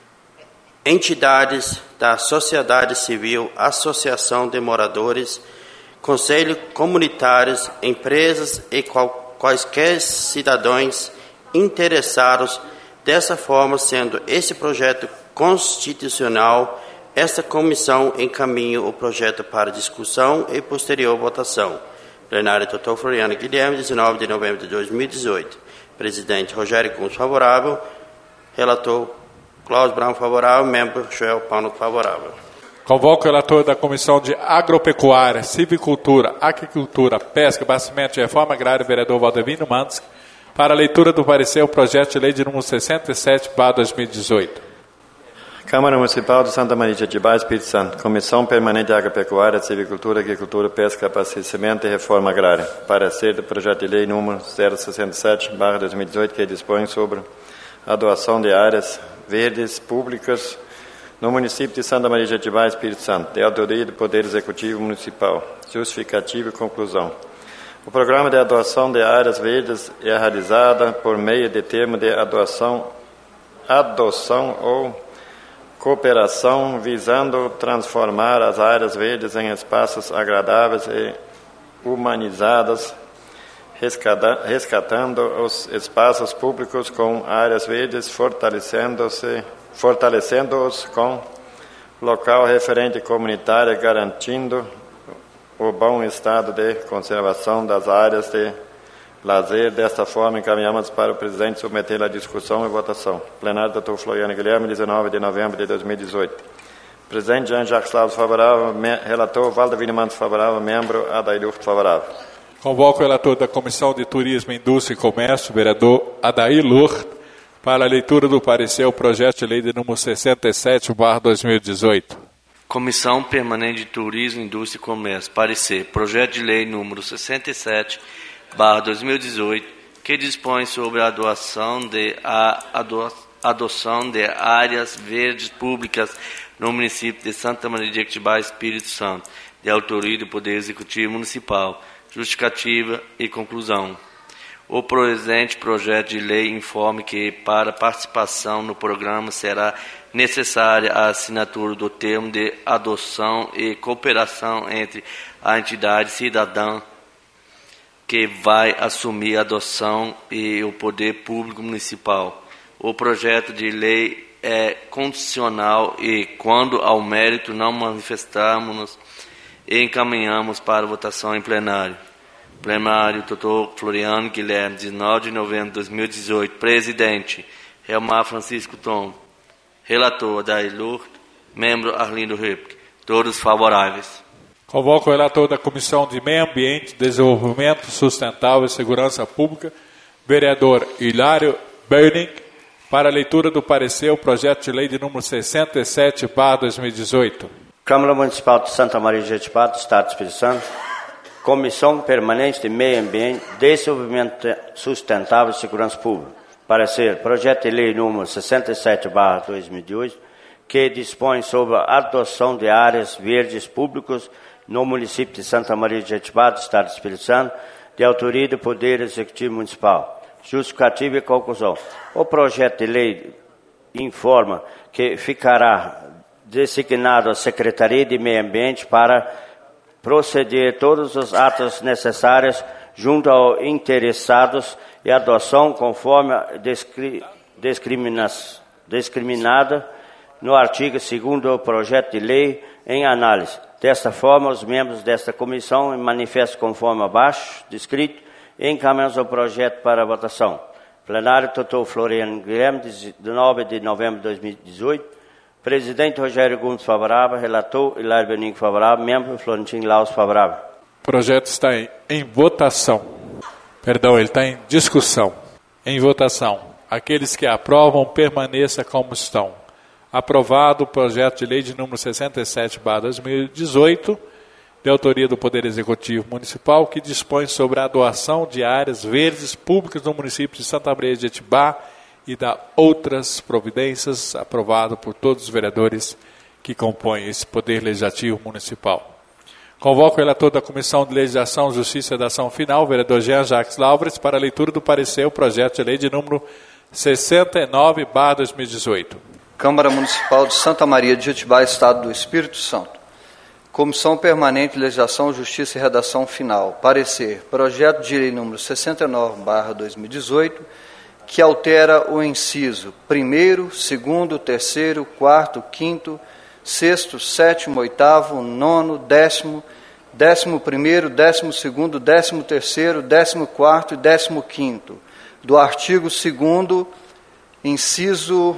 E: entidades da sociedade civil, associação de moradores, conselhos comunitários, empresas e qual, quaisquer cidadãos interessados. Dessa forma, sendo esse projeto constitucional, esta comissão encaminha o projeto para discussão e posterior votação. Plenário doutor Floriano Guilherme, dezenove de novembro de dois mil e dezoito. Presidente Rogério Cunha, favorável. Relator Cláudio Brown, favorável. Membro Joel Paulo, favorável.
A: Convoco o relator da Comissão de Agropecuária, Civicultura, Aquicultura, Pesca, Abastecimento e Reforma Agrária, vereador Valdevino Mandes, para a leitura do parecer ao projeto de lei de número sessenta e sete barra dois mil e dezoito.
G: Câmara Municipal de Santa Maria de Itibá, Espírito Santo. Comissão Permanente de Agropecuária, Civicultura, Agricultura, Pesca, Abastecimento e Reforma Agrária. Parecer do projeto de lei número zero sessenta e sete barra dois mil e dezoito, que dispõe sobre a doação de áreas verdes públicas no município de Santa Maria de Itibá, Espírito Santo, de autoria do Poder Executivo Municipal. Justificativa e conclusão. O programa de adoção de áreas verdes é realizado por meio de termo de adoção, adoção ou cooperação, visando transformar as áreas verdes em espaços agradáveis e humanizados, resgatando os espaços públicos com áreas verdes, fortalecendo-se, fortalecendo-os com local referente comunitário, garantindo o bom estado de conservação das áreas de lazer. Desta forma, encaminhamos para o presidente submeter a discussão e votação. Plenário doutor Floriano Guilherme, dezenove de novembro de dois mil e dezoito. Presidente Jean-Jacques Laus, favorável. Relator Valdevino Mandes, favorável. Membro Adair Lourdes, favorável.
A: Convoco o relator da Comissão de Turismo, Indústria e Comércio, vereador Adair Lourdes, para a leitura do parecer ao projeto de lei de número sessenta e sete barra dois mil e dezoito.
L: Comissão Permanente de Turismo, Indústria e Comércio. Parecer. Projeto de lei número sessenta e sete barra dois mil e dezoito, que dispõe sobre a doação de a ado, adoção de áreas verdes públicas no município de Santa Maria de Itibá, Espírito Santo, de autoria do Poder Executivo Municipal. Justificativa e conclusão. O presente projeto de lei informa que, para participação no programa, será necessária a assinatura do termo de adoção e cooperação entre a entidade cidadã que vai assumir a adoção e o poder público municipal. O projeto de lei é condicional e, quando ao mérito não manifestarmos, encaminhamos para votação em plenário. Plenário, doutor Floriano Guilherme, dezenove de novembro de dois mil e dezoito. Presidente, Elmar Francisco Tom. Relator, Adair Lourdes. Membro, Arlindo Ripke. Todos favoráveis.
A: Convoco o relator da Comissão de Meio Ambiente, Desenvolvimento Sustentável e Segurança Pública, vereador Hilário Böning, para a leitura do parecer o projeto de lei de número sessenta e sete barra dois mil e dezoito.
C: Câmara Municipal de Santa Maria de Jetibá, do Estado do Espírito Santo. Comissão Permanente de Meio Ambiente, Desenvolvimento Sustentável e Segurança Pública. Parecer, projeto de lei número sessenta e sete barra dois mil e dezoito, que dispõe sobre a adoção de áreas verdes públicas no município de Santa Maria de Jetibá, do Estado do Espírito Santo, de autoria do Poder Executivo Municipal. Justificativa e conclusão. O projeto de lei informa que ficará designado a Secretaria de Meio Ambiente para proceder todos os atos necessários junto aos interessados e adoção conforme discri, discrimina, discriminada no artigo segundo do projeto de lei em análise. Desta forma, os membros desta comissão manifestam conforme abaixo descrito e encaminhamos o projeto para votação. Plenário, doutor Floriano Guilherme, dezenove de novembro de dois mil e dezoito. Presidente Rogério Gomes, favorável. Relator Hilário Böning, favorável. Membro Florentino Laus, favorável.
A: O projeto está em, em votação. Perdão, ele está em discussão. Em votação. Aqueles que aprovam, permaneça como estão. Aprovado o projeto de lei de número sessenta e sete barra dois mil e dezoito, de autoria do Poder Executivo Municipal, que dispõe sobre a doação de áreas verdes públicas no município de Santa Maria de Jetibá e da outras providências, aprovado por todos os vereadores que compõem esse Poder Legislativo Municipal. Convoco o relator da Comissão de Legislação, Justiça e Dação Final, vereador Jean Jacques Laubres, para a leitura do parecer o projeto de lei de número sessenta e nove barra dois mil e dezoito.
H: Câmara Municipal de Santa Maria de Jetibá, Estado do Espírito Santo. Comissão Permanente de Legislação, Justiça e Redação Final. Parecer. Projeto de lei número sessenta e nove barra dois mil e dezoito, que altera o inciso primeiro, segundo, terceiro, quarto, quinto, sexto, sétimo, oitavo, nono, décimo, décimo primeiro, décimo segundo, décimo terceiro, décimo quarto e décimo quinto do artigo segundo, inciso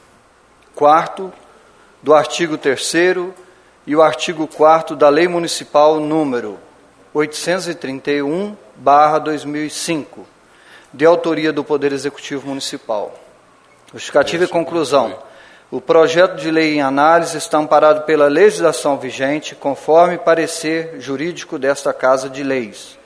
H: quarto, do artigo terceiro e o artigo quarto da Lei Municipal número oitocentos e trinta e um barra dois mil e cinco, de autoria do Poder Executivo Municipal. Justificativa e conclusão. O projeto de lei em análise está amparado pela legislação vigente, conforme parecer jurídico desta Casa de Leis.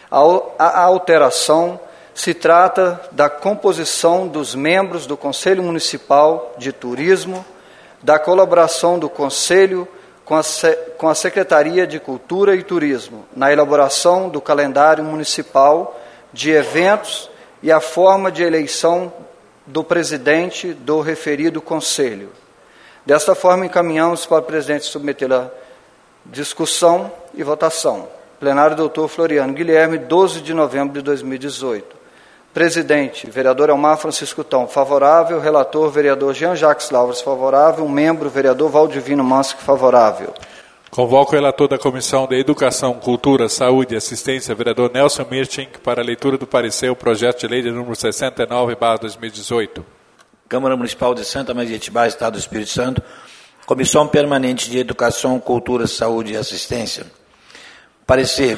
H: A alteração se trata da composição dos membros do Conselho Municipal de Turismo, da colaboração do Conselho com a, com a Secretaria de Cultura e Turismo, na elaboração do calendário municipal de eventos e a forma de eleição do presidente do referido conselho. Desta forma, encaminhamos para o presidente submeter a discussão e votação. Plenário, doutor Floriano Guilherme, doze de novembro de dois mil e dezoito. Presidente, vereador Elmar Francisco Tom, favorável. Relator, vereador Jean Jacques Laubres, favorável. Membro, vereador Valdivino Mansky, favorável.
A: Convoco o relator da Comissão de Educação, Cultura, Saúde e Assistência, vereador Nelson Mirtink, para a leitura do parecer o projeto de lei de número sessenta e nove barra dois mil e dezoito.
K: Câmara Municipal de Santa Maria de Jetibá, Estado do Espírito Santo, Comissão Permanente de Educação, Cultura, Saúde e Assistência. Parecer.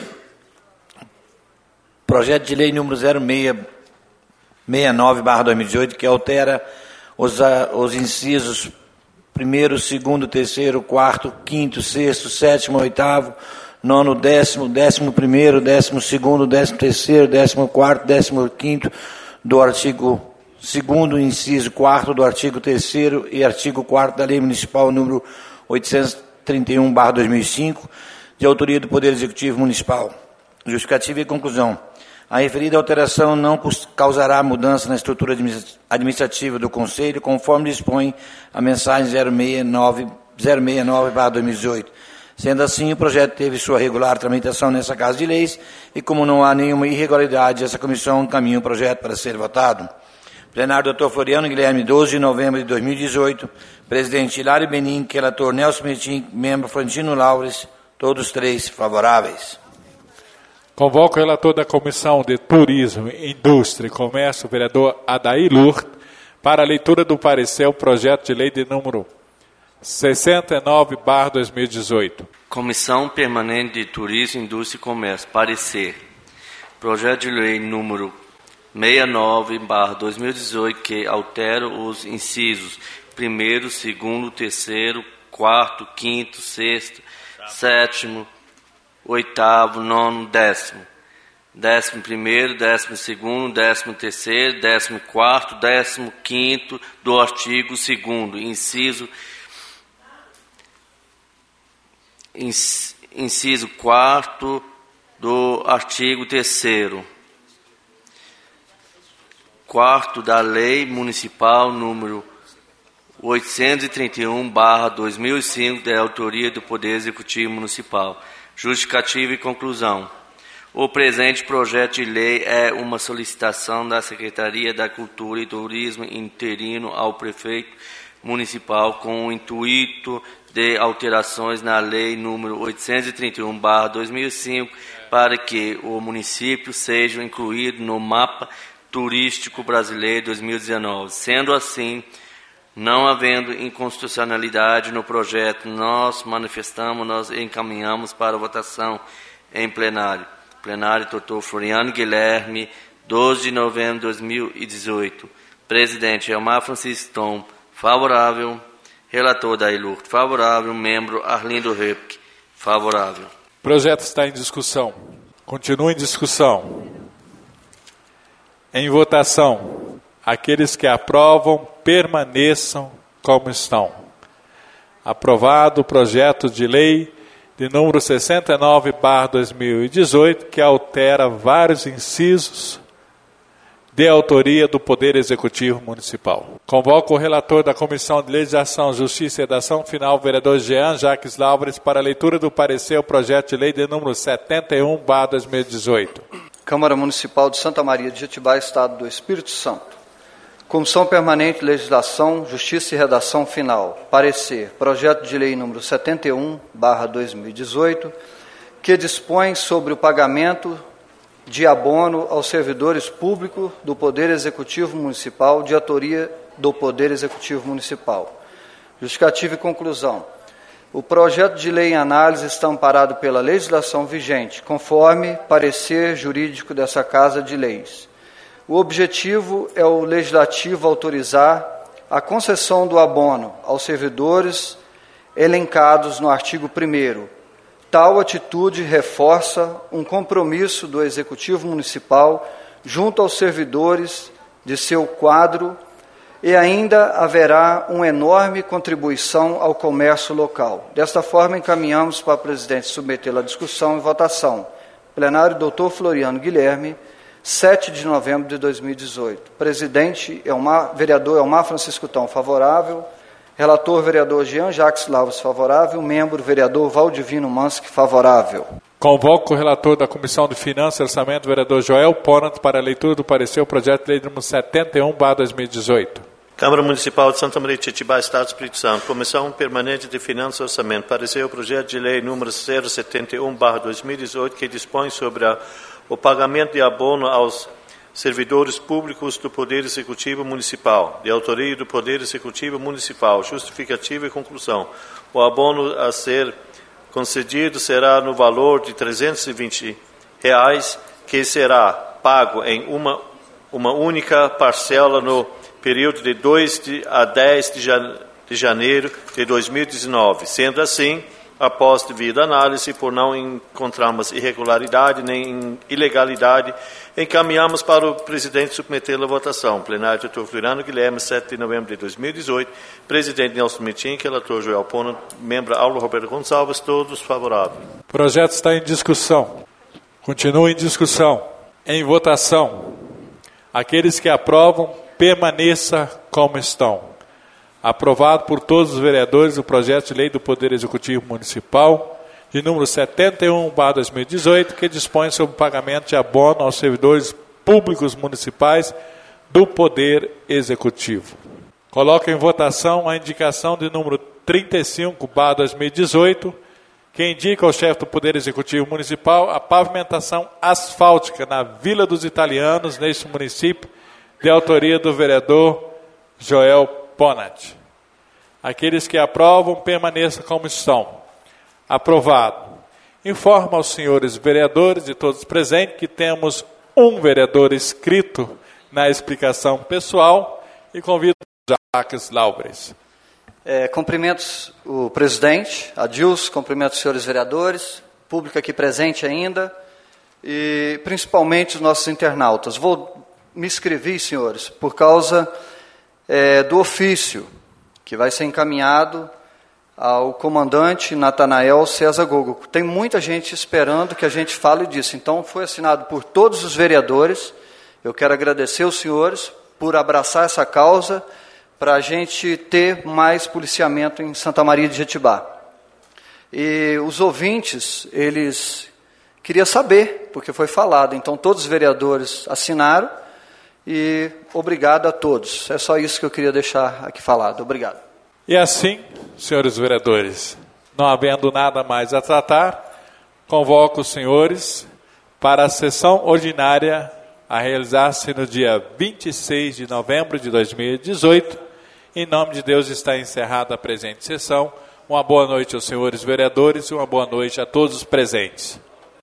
K: Projeto de lei número zero seis sessenta e nove barra dois mil e dezoito, que altera os, os incisos primeiro, segundo, terceiro, quarto, quinto, sexto, sétimo, oitavo, nono, décimo, décimo primeiro, décimo segundo, décimo terceiro, décimo quarto, décimo quinto do artigo segundo, inciso quarto do artigo terceiro e artigo quarto da Lei Municipal número oitocentos e trinta e um barra dois mil e cinco, de autoria do Poder Executivo Municipal. Justificativa e conclusão. A referida alteração não causará mudança na estrutura administrativa do Conselho, conforme dispõe a mensagem zero seis nove barra dois mil e dezoito. Sendo assim, o projeto teve sua regular tramitação nessa Casa de Leis e, como não há nenhuma irregularidade, essa comissão encaminha o projeto para ser votado. Plenário, doutor Floriano Guilherme, doze de novembro de dois mil e dezoito. Presidente Hilário Böning, relator Nelson Mirtink, membro Florentino Laubres, todos três favoráveis.
A: Convoco o relator da Comissão de Turismo, Indústria e Comércio, o vereador Adair Lourdes, para a leitura do parecer o projeto de lei de número sessenta e nove barra dois mil e dezoito.
L: Comissão Permanente de Turismo, Indústria e Comércio. Parecer. Projeto de lei número sessenta e nove barra dois mil e dezoito, que altera os incisos primeiro, segundo, terceiro, quarto, quinto, sexto, sétimo, oitavo, nono, décimo. Décimo primeiro, décimo segundo, décimo terceiro, décimo quarto, décimo quinto do artigo segundo, inciso inciso quarto do artigo terceiro, quarto da Lei Municipal número oitocentos e trinta e um barra dois mil e cinco, da autoria do Poder Executivo Municipal. Justificativa e conclusão. O presente projeto de lei é uma solicitação da Secretaria da Cultura e Turismo interino ao prefeito municipal com o intuito de alterações na lei número oitocentos e trinta e um barra dois mil e cinco para que o município seja incluído no mapa turístico brasileiro dois mil e dezenove. Sendo assim, não havendo inconstitucionalidade no projeto, nós manifestamos, nós encaminhamos para votação em plenário. Plenário, doutor Floriano Guilherme, doze de novembro de dois mil e dezoito. Presidente Elmar Francisco Tom, favorável. Relator Adair Lourdes, favorável. Membro Arlindo Repke, favorável.
A: O projeto está em discussão. Continua em discussão. Em votação. Aqueles que aprovam, permaneçam como estão. Aprovado o projeto de lei de número sessenta e nove barra dois mil e dezoito, que altera vários incisos de autoria do Poder Executivo Municipal. Convoco o relator da Comissão de Legislação, Justiça e Redação Final, o vereador Jean Jacques Álvares, para a leitura do parecer ao projeto de lei de número setenta e um barra dois mil e dezoito.
H: Câmara Municipal de Santa Maria de Jetibá, Estado do Espírito Santo. Comissão Permanente de Legislação, Justiça e Redação Final. Parecer. Projeto de lei número setenta e um barra dois mil e dezoito, que dispõe sobre o pagamento de abono aos servidores públicos do Poder Executivo Municipal, de autoria do Poder Executivo Municipal. Justificativa e conclusão. O projeto de lei em análise está amparado pela legislação vigente, conforme parecer jurídico dessa Casa de Leis. O objetivo é o Legislativo autorizar a concessão do abono aos servidores elencados no artigo primeiro. Tal atitude reforça um compromisso do Executivo Municipal junto aos servidores de seu quadro e ainda haverá uma enorme contribuição ao comércio local. Desta forma, encaminhamos para o presidente submetê-la à discussão e votação. Plenário, doutor Floriano Guilherme, sete de novembro de dois mil e dezoito. Presidente, Elmar, vereador Elmar Francisco Tom, favorável. Relator, vereador Jean Jacques Lavos, favorável. Membro, vereador Valdivino Mansky, favorável.
A: Convoco o relator da Comissão de Finanças e Orçamento, vereador Joel Ponant, para a leitura do parecer ao projeto de lei número setenta e um barra dois mil e dezoito.
J: Câmara Municipal de Santa Maria de Jetibá, Estado do Espírito Santo. Comissão Permanente de Finanças e Orçamento. Parecer o projeto de lei número zero setenta e um barra dois mil e dezoito, que dispõe sobre a, o pagamento de abono aos servidores públicos do Poder Executivo Municipal, de autoria do Poder Executivo Municipal. Justificativa e conclusão. O abono a ser concedido será no valor de trezentos e vinte reais, que será pago em uma, uma única parcela no período de dois a dez de janeiro de dois mil e dezenove. Sendo assim, após devida análise, por não encontrarmos irregularidade nem ilegalidade, encaminhamos para o presidente submeter a votação. Plenário, doutor Floriano Guilherme, sete de novembro de dois mil e dezoito. Presidente Nelson Mitin, relator Joel Pona, membro Aulo Roberto Gonçalves, todos favoráveis.
A: O projeto está em discussão. Continua em discussão. Em votação. Aqueles que aprovam, permaneça como estão. Aprovado por todos os vereadores o projeto de lei do Poder Executivo Municipal, de número setenta e um barra dois mil e dezoito, que dispõe sobre o pagamento de abono aos servidores públicos municipais do Poder Executivo. Coloco em votação a indicação de número trinta e cinco barra dois mil e dezoito, que indica ao chefe do Poder Executivo Municipal a pavimentação asfáltica na Vila dos Italianos, neste município, de autoria do vereador Joel Ponat. Aqueles que aprovam, permaneçam como estão. Aprovado. Informa aos senhores vereadores e todos presentes que temos um vereador inscrito na explicação pessoal e convido o Jacques Laubres.
H: É, cumprimentos o presidente, Adilson, cumprimento os senhores vereadores, público aqui presente ainda, e principalmente os nossos internautas. Vou me inscrever, senhores, por causa é, do ofício que vai ser encaminhado ao comandante Natanael César Gogo. Tem muita gente esperando que a gente fale disso, então foi assinado por todos os vereadores. Eu quero agradecer os senhores por abraçar essa causa, para a gente ter mais policiamento em Santa Maria de Jetibá. E os ouvintes, eles queriam saber, porque foi falado, então todos os vereadores assinaram, e obrigado a todos. É só isso que eu queria deixar aqui falado. Obrigado.
A: E assim, senhores vereadores, não havendo nada mais a tratar, convoco os senhores para a sessão ordinária a realizar-se no dia vinte e seis de novembro de dois mil e dezoito. Em nome de Deus, está encerrada a presente sessão. Uma boa noite aos senhores vereadores e uma boa noite a todos os presentes.